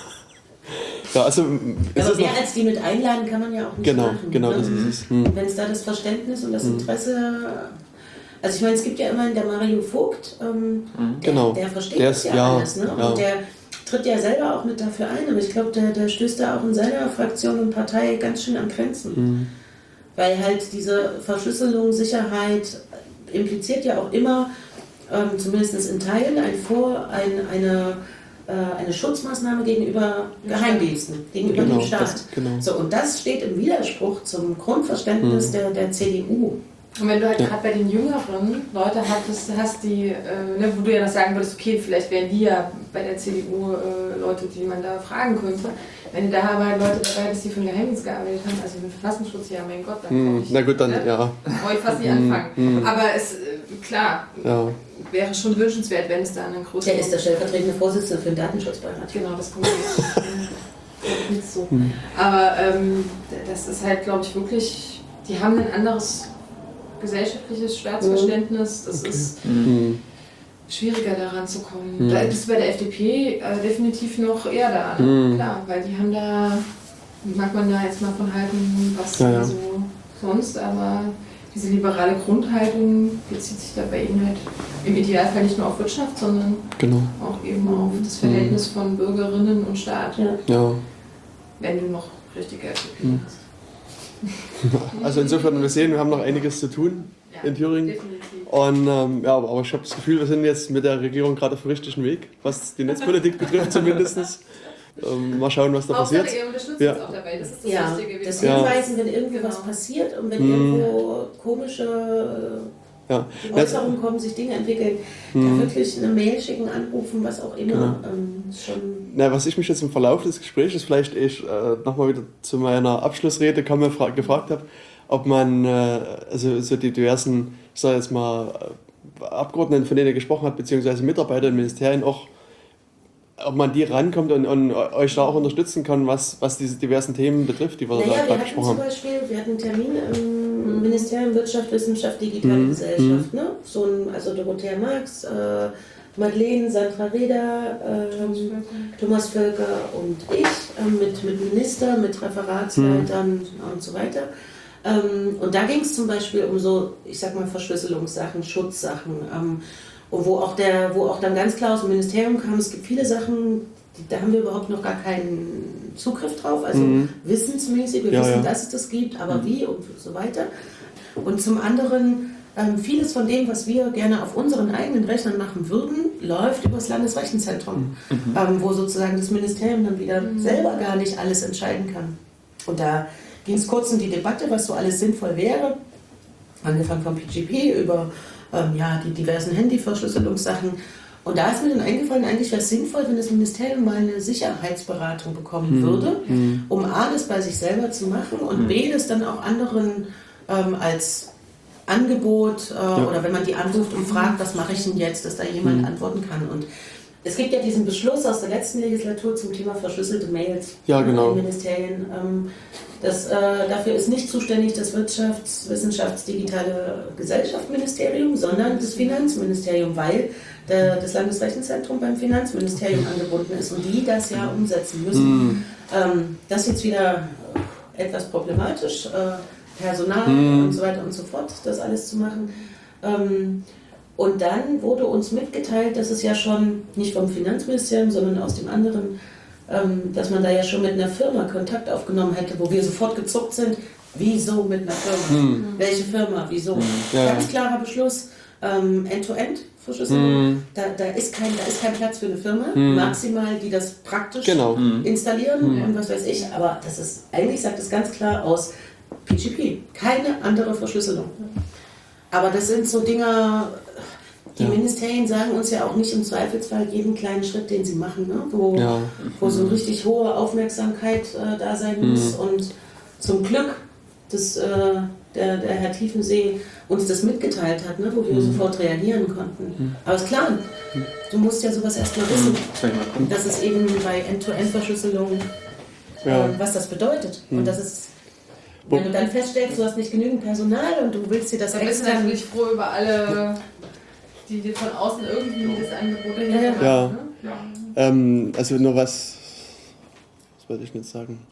Ja, also ist Aber es mehr noch, als die mit einladen kann man ja auch nicht genau, machen. genau, ne? das ist es. Hm. Wenn es da das Verständnis und das Interesse. Also ich meine, es gibt ja immerhin der Mario Vogt, ähm, der, Genau. der versteht Der das ist- ja, ja, alles. Ne? ja. Und der tritt ja selber auch mit dafür ein, aber ich glaube, der, der stößt da auch in seiner Fraktion und Partei ganz schön an Grenzen. Hm. Weil halt diese Verschlüsselung, Sicherheit impliziert ja auch immer, ähm, zumindest in Teilen, ein Vor, ein, eine, äh, eine Schutzmaßnahme gegenüber Geheimdiensten, gegenüber Genau, dem Staat. das, genau. So, und das steht im Widerspruch zum Grundverständnis Mhm. der, der C D U. Und wenn du halt Ja. gerade bei den jüngeren Leute hattest, hast die, äh, ne, wo du ja noch sagen würdest, okay, vielleicht wären die ja bei der C D U äh, Leute, die man da fragen könnte. Wenn du da aber halt Leute dabei bist, die für den Geheimdienst gearbeitet haben, also für den Verfassungsschutz, ja, mein Gott, dann Hm. brauch ich, Na gut, dann, ne? ja. brauch ich fast nicht Hm, anfangen. hm. Aber es, äh, klar, Ja. wäre schon wünschenswert, wenn es da einen größeren... Der ist der stellvertretende Vorsitzende für den Datenschutzbeirat. Genau, das kommt nicht, äh, nicht so. Aber ähm, das ist halt, glaube ich, wirklich, die haben ein anderes gesellschaftliches Staatsverständnis. Das Okay. ist Hm. schwieriger daran zu kommen. Hm. Da ist bei der F D P äh, definitiv noch eher da. Ne? Hm. Klar, weil die haben da, mag man da jetzt mal von halten, was Ja, ja. so sonst, aber diese liberale Grundhaltung bezieht sich da bei ihnen halt im Idealfall nicht nur auf Wirtschaft, sondern Genau. auch eben auf das Verhältnis von Bürgerinnen und Staat, Ja. Ja. wenn du noch richtige F D P Hm. hast. Also insofern, wir sehen, wir haben noch einiges zu tun Ja, in Thüringen. definitiv. Und ähm, ja, aber aber ich habe das Gefühl, wir sind jetzt mit der Regierung gerade auf dem richtigen Weg, was die Netzpolitik betrifft zumindest. Ähm, mal schauen, was da Hauptsache, passiert. ihr unterstützt Ja. uns auch dabei, das ist das Ja, Wichtige. Wir das brauchen- Hinweisen, wenn irgendwie Genau. was passiert und wenn Hm. irgendwo komische Ja. Äußerungen kommen, sich Dinge entwickeln, Hm. da wirklich eine Mail schicken, anrufen, was auch immer. Genau. Ähm, schon Na, was ich mich jetzt im Verlauf des Gesprächs vielleicht ich, äh, nochmal wieder zu meiner Abschlussrede kam, fra- gefragt habe, ob man äh, also so die diversen, ich sage jetzt mal, äh, Abgeordneten, von denen ihr gesprochen habt, beziehungsweise Mitarbeiter in Ministerien auch, ob man die rankommt und, und euch da auch unterstützen kann, was, was diese diversen Themen betrifft, die wir Naja, da wir gerade hatten gesprochen zum haben. Beispiel, wir hatten einen Termin im Ministerium Wirtschaft, Wissenschaft, Digitale Mhm. Gesellschaft. Ne? So ein, also Dorothea Marx, äh, Madeleine, Sandra Reda, ähm, Thomas Völker und ich, ähm, mit, mit Minister, mit Referatsleitern mhm. und so weiter. Ähm, und da ging es zum Beispiel um so, ich sag mal, Verschlüsselungssachen, Schutzsachen, ähm, und wo auch, der, wo auch dann ganz klar aus dem Ministerium kam, es gibt viele Sachen, die, da haben wir überhaupt noch gar keinen Zugriff drauf, also mhm. wissensmäßig, wir ja, wissen, ja. dass es das gibt, aber mhm. wie und so weiter. Und zum anderen, ähm, vieles von dem, was wir gerne auf unseren eigenen Rechnern machen würden, läuft über das Landesrechenzentrum, mhm. ähm, wo sozusagen das Ministerium dann wieder mhm. selber gar nicht alles entscheiden kann. Und da ging es kurz um die Debatte, was so alles sinnvoll wäre, angefangen vom P G P über ähm, ja, die diversen Handyverschlüsselungssachen. Und da ist mir dann eingefallen, eigentlich wäre es sinnvoll, wenn das Ministerium mal eine Sicherheitsberatung bekommen mhm. würde, um A, das bei sich selber zu machen und mhm. B, das dann auch anderen ähm, als Angebot äh, ja. oder wenn man die anruft und fragt, was mache ich denn jetzt, dass da jemand mhm. antworten kann. Und es gibt ja diesen Beschluss aus der letzten Legislatur zum Thema verschlüsselte Mails ja, genau. in Ministerien. Ähm, das, äh, dafür ist nicht zuständig das Wirtschafts-, Wissenschafts-, Digitale Gesellschaftsministerium, sondern das Finanzministerium, weil der, das Landesrechenzentrum beim Finanzministerium angebunden ist und die das ja umsetzen müssen. Mhm. Ähm, das ist jetzt wieder etwas problematisch, äh, Personal mhm. und so weiter und so fort, das alles zu machen. Ähm, Und dann wurde uns mitgeteilt, dass es ja schon, nicht vom Finanzministerium, sondern aus dem anderen, ähm, dass man da ja schon mit einer Firma Kontakt aufgenommen hätte, wo wir sofort gezuckt sind. Wieso mit einer Firma? Hm. Welche Firma? Wieso? Hm. Ja. Ganz klarer Beschluss, ähm, End-to-End-Verschlüsselung. Hm. Da, da, ist kein, da ist kein Platz für eine Firma, hm. maximal, die das praktisch genau. installieren hm. und was weiß ich. Aber das ist, eigentlich sagt es ganz klar aus, P G P, keine andere Verschlüsselung. Aber das sind so Dinger, die ja. Ministerien sagen uns ja auch nicht im Zweifelsfall jeden kleinen Schritt, den sie machen, ne? wo, ja. wo so eine richtig hohe Aufmerksamkeit äh, da sein mhm. muss. Und zum Glück, dass äh, der, der Herr Tiefensee uns das mitgeteilt hat, ne? wo wir mhm. sofort reagieren konnten. Mhm. Aber ist klar, du musst ja sowas erstmal wissen, mhm. dass es eben bei End-to-End-Verschlüsselung, ja. äh, was das bedeutet. Mhm. Und das ist Wenn du dann feststellst, du hast nicht genügend Personal und du willst dir das extra... Dann bist du natürlich froh über alle, die dir von außen irgendwie das Angebot dahinter machen. Ja. Ne? Ja. Ähm, also nur was... Was wollte ich denn jetzt sagen?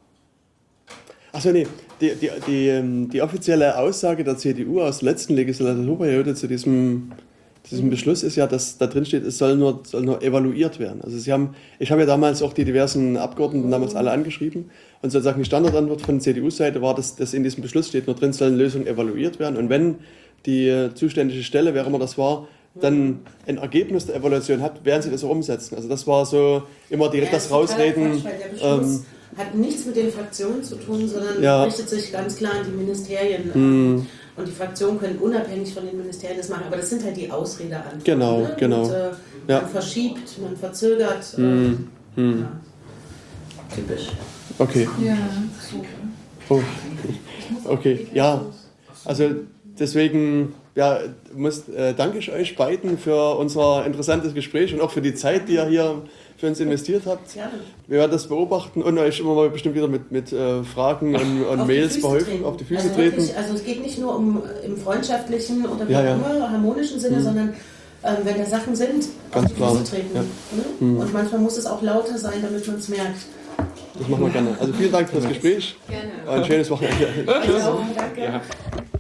Achso, nee. Die, die, die, die offizielle Aussage der C D U aus der letzten Legislaturperiode zu diesem... Diesem Beschluss ist ja, dass da drin steht, es soll nur, soll nur evaluiert werden. Also sie haben, ich habe ja damals auch die diversen Abgeordneten damals alle angeschrieben und sozusagen die Standardantwort von der C D U-Seite war, dass, dass in diesem Beschluss steht, nur drin sollen Lösungen evaluiert werden. Und wenn die zuständige Stelle, wer immer das war, dann ein Ergebnis der Evaluation hat, werden sie das auch umsetzen. Also das war so immer die, ja, das Rausreden. Quatsch, der Beschluss ähm, hat nichts mit den Fraktionen zu tun, sondern ja. richtet sich ganz klar an die Ministerien. Mm. Und die Fraktionen können unabhängig von den Ministerien das machen, aber das sind halt die Ausredeantworten. Genau, ne? genau. Und, äh, ja. Man verschiebt, man verzögert. Mm. Äh, mm. Ja. Typisch. Okay. Ja. Oh. Okay, ja. Also deswegen ja, muss, äh, danke ich euch beiden für unser interessantes Gespräch und auch für die Zeit, die ihr hier für uns investiert habt. Ja. Wir werden das beobachten und euch immer mal bestimmt wieder mit, mit äh, Fragen und, und Mails behäufen, auf die Füße also treten. Wirklich, also es geht nicht nur um im freundschaftlichen oder wie ja, auch ja. immer, harmonischen Sinne, mhm. sondern ähm, wenn da Sachen sind, ganz auf die klar. Füße treten. Ja. Ne? Mhm. Und manchmal muss es auch lauter sein, damit man es merkt. Das machen wir gerne. Also vielen Dank für das Gespräch. Gerne. Ein schönes Wochenende. Tschüss. Danke. Ja.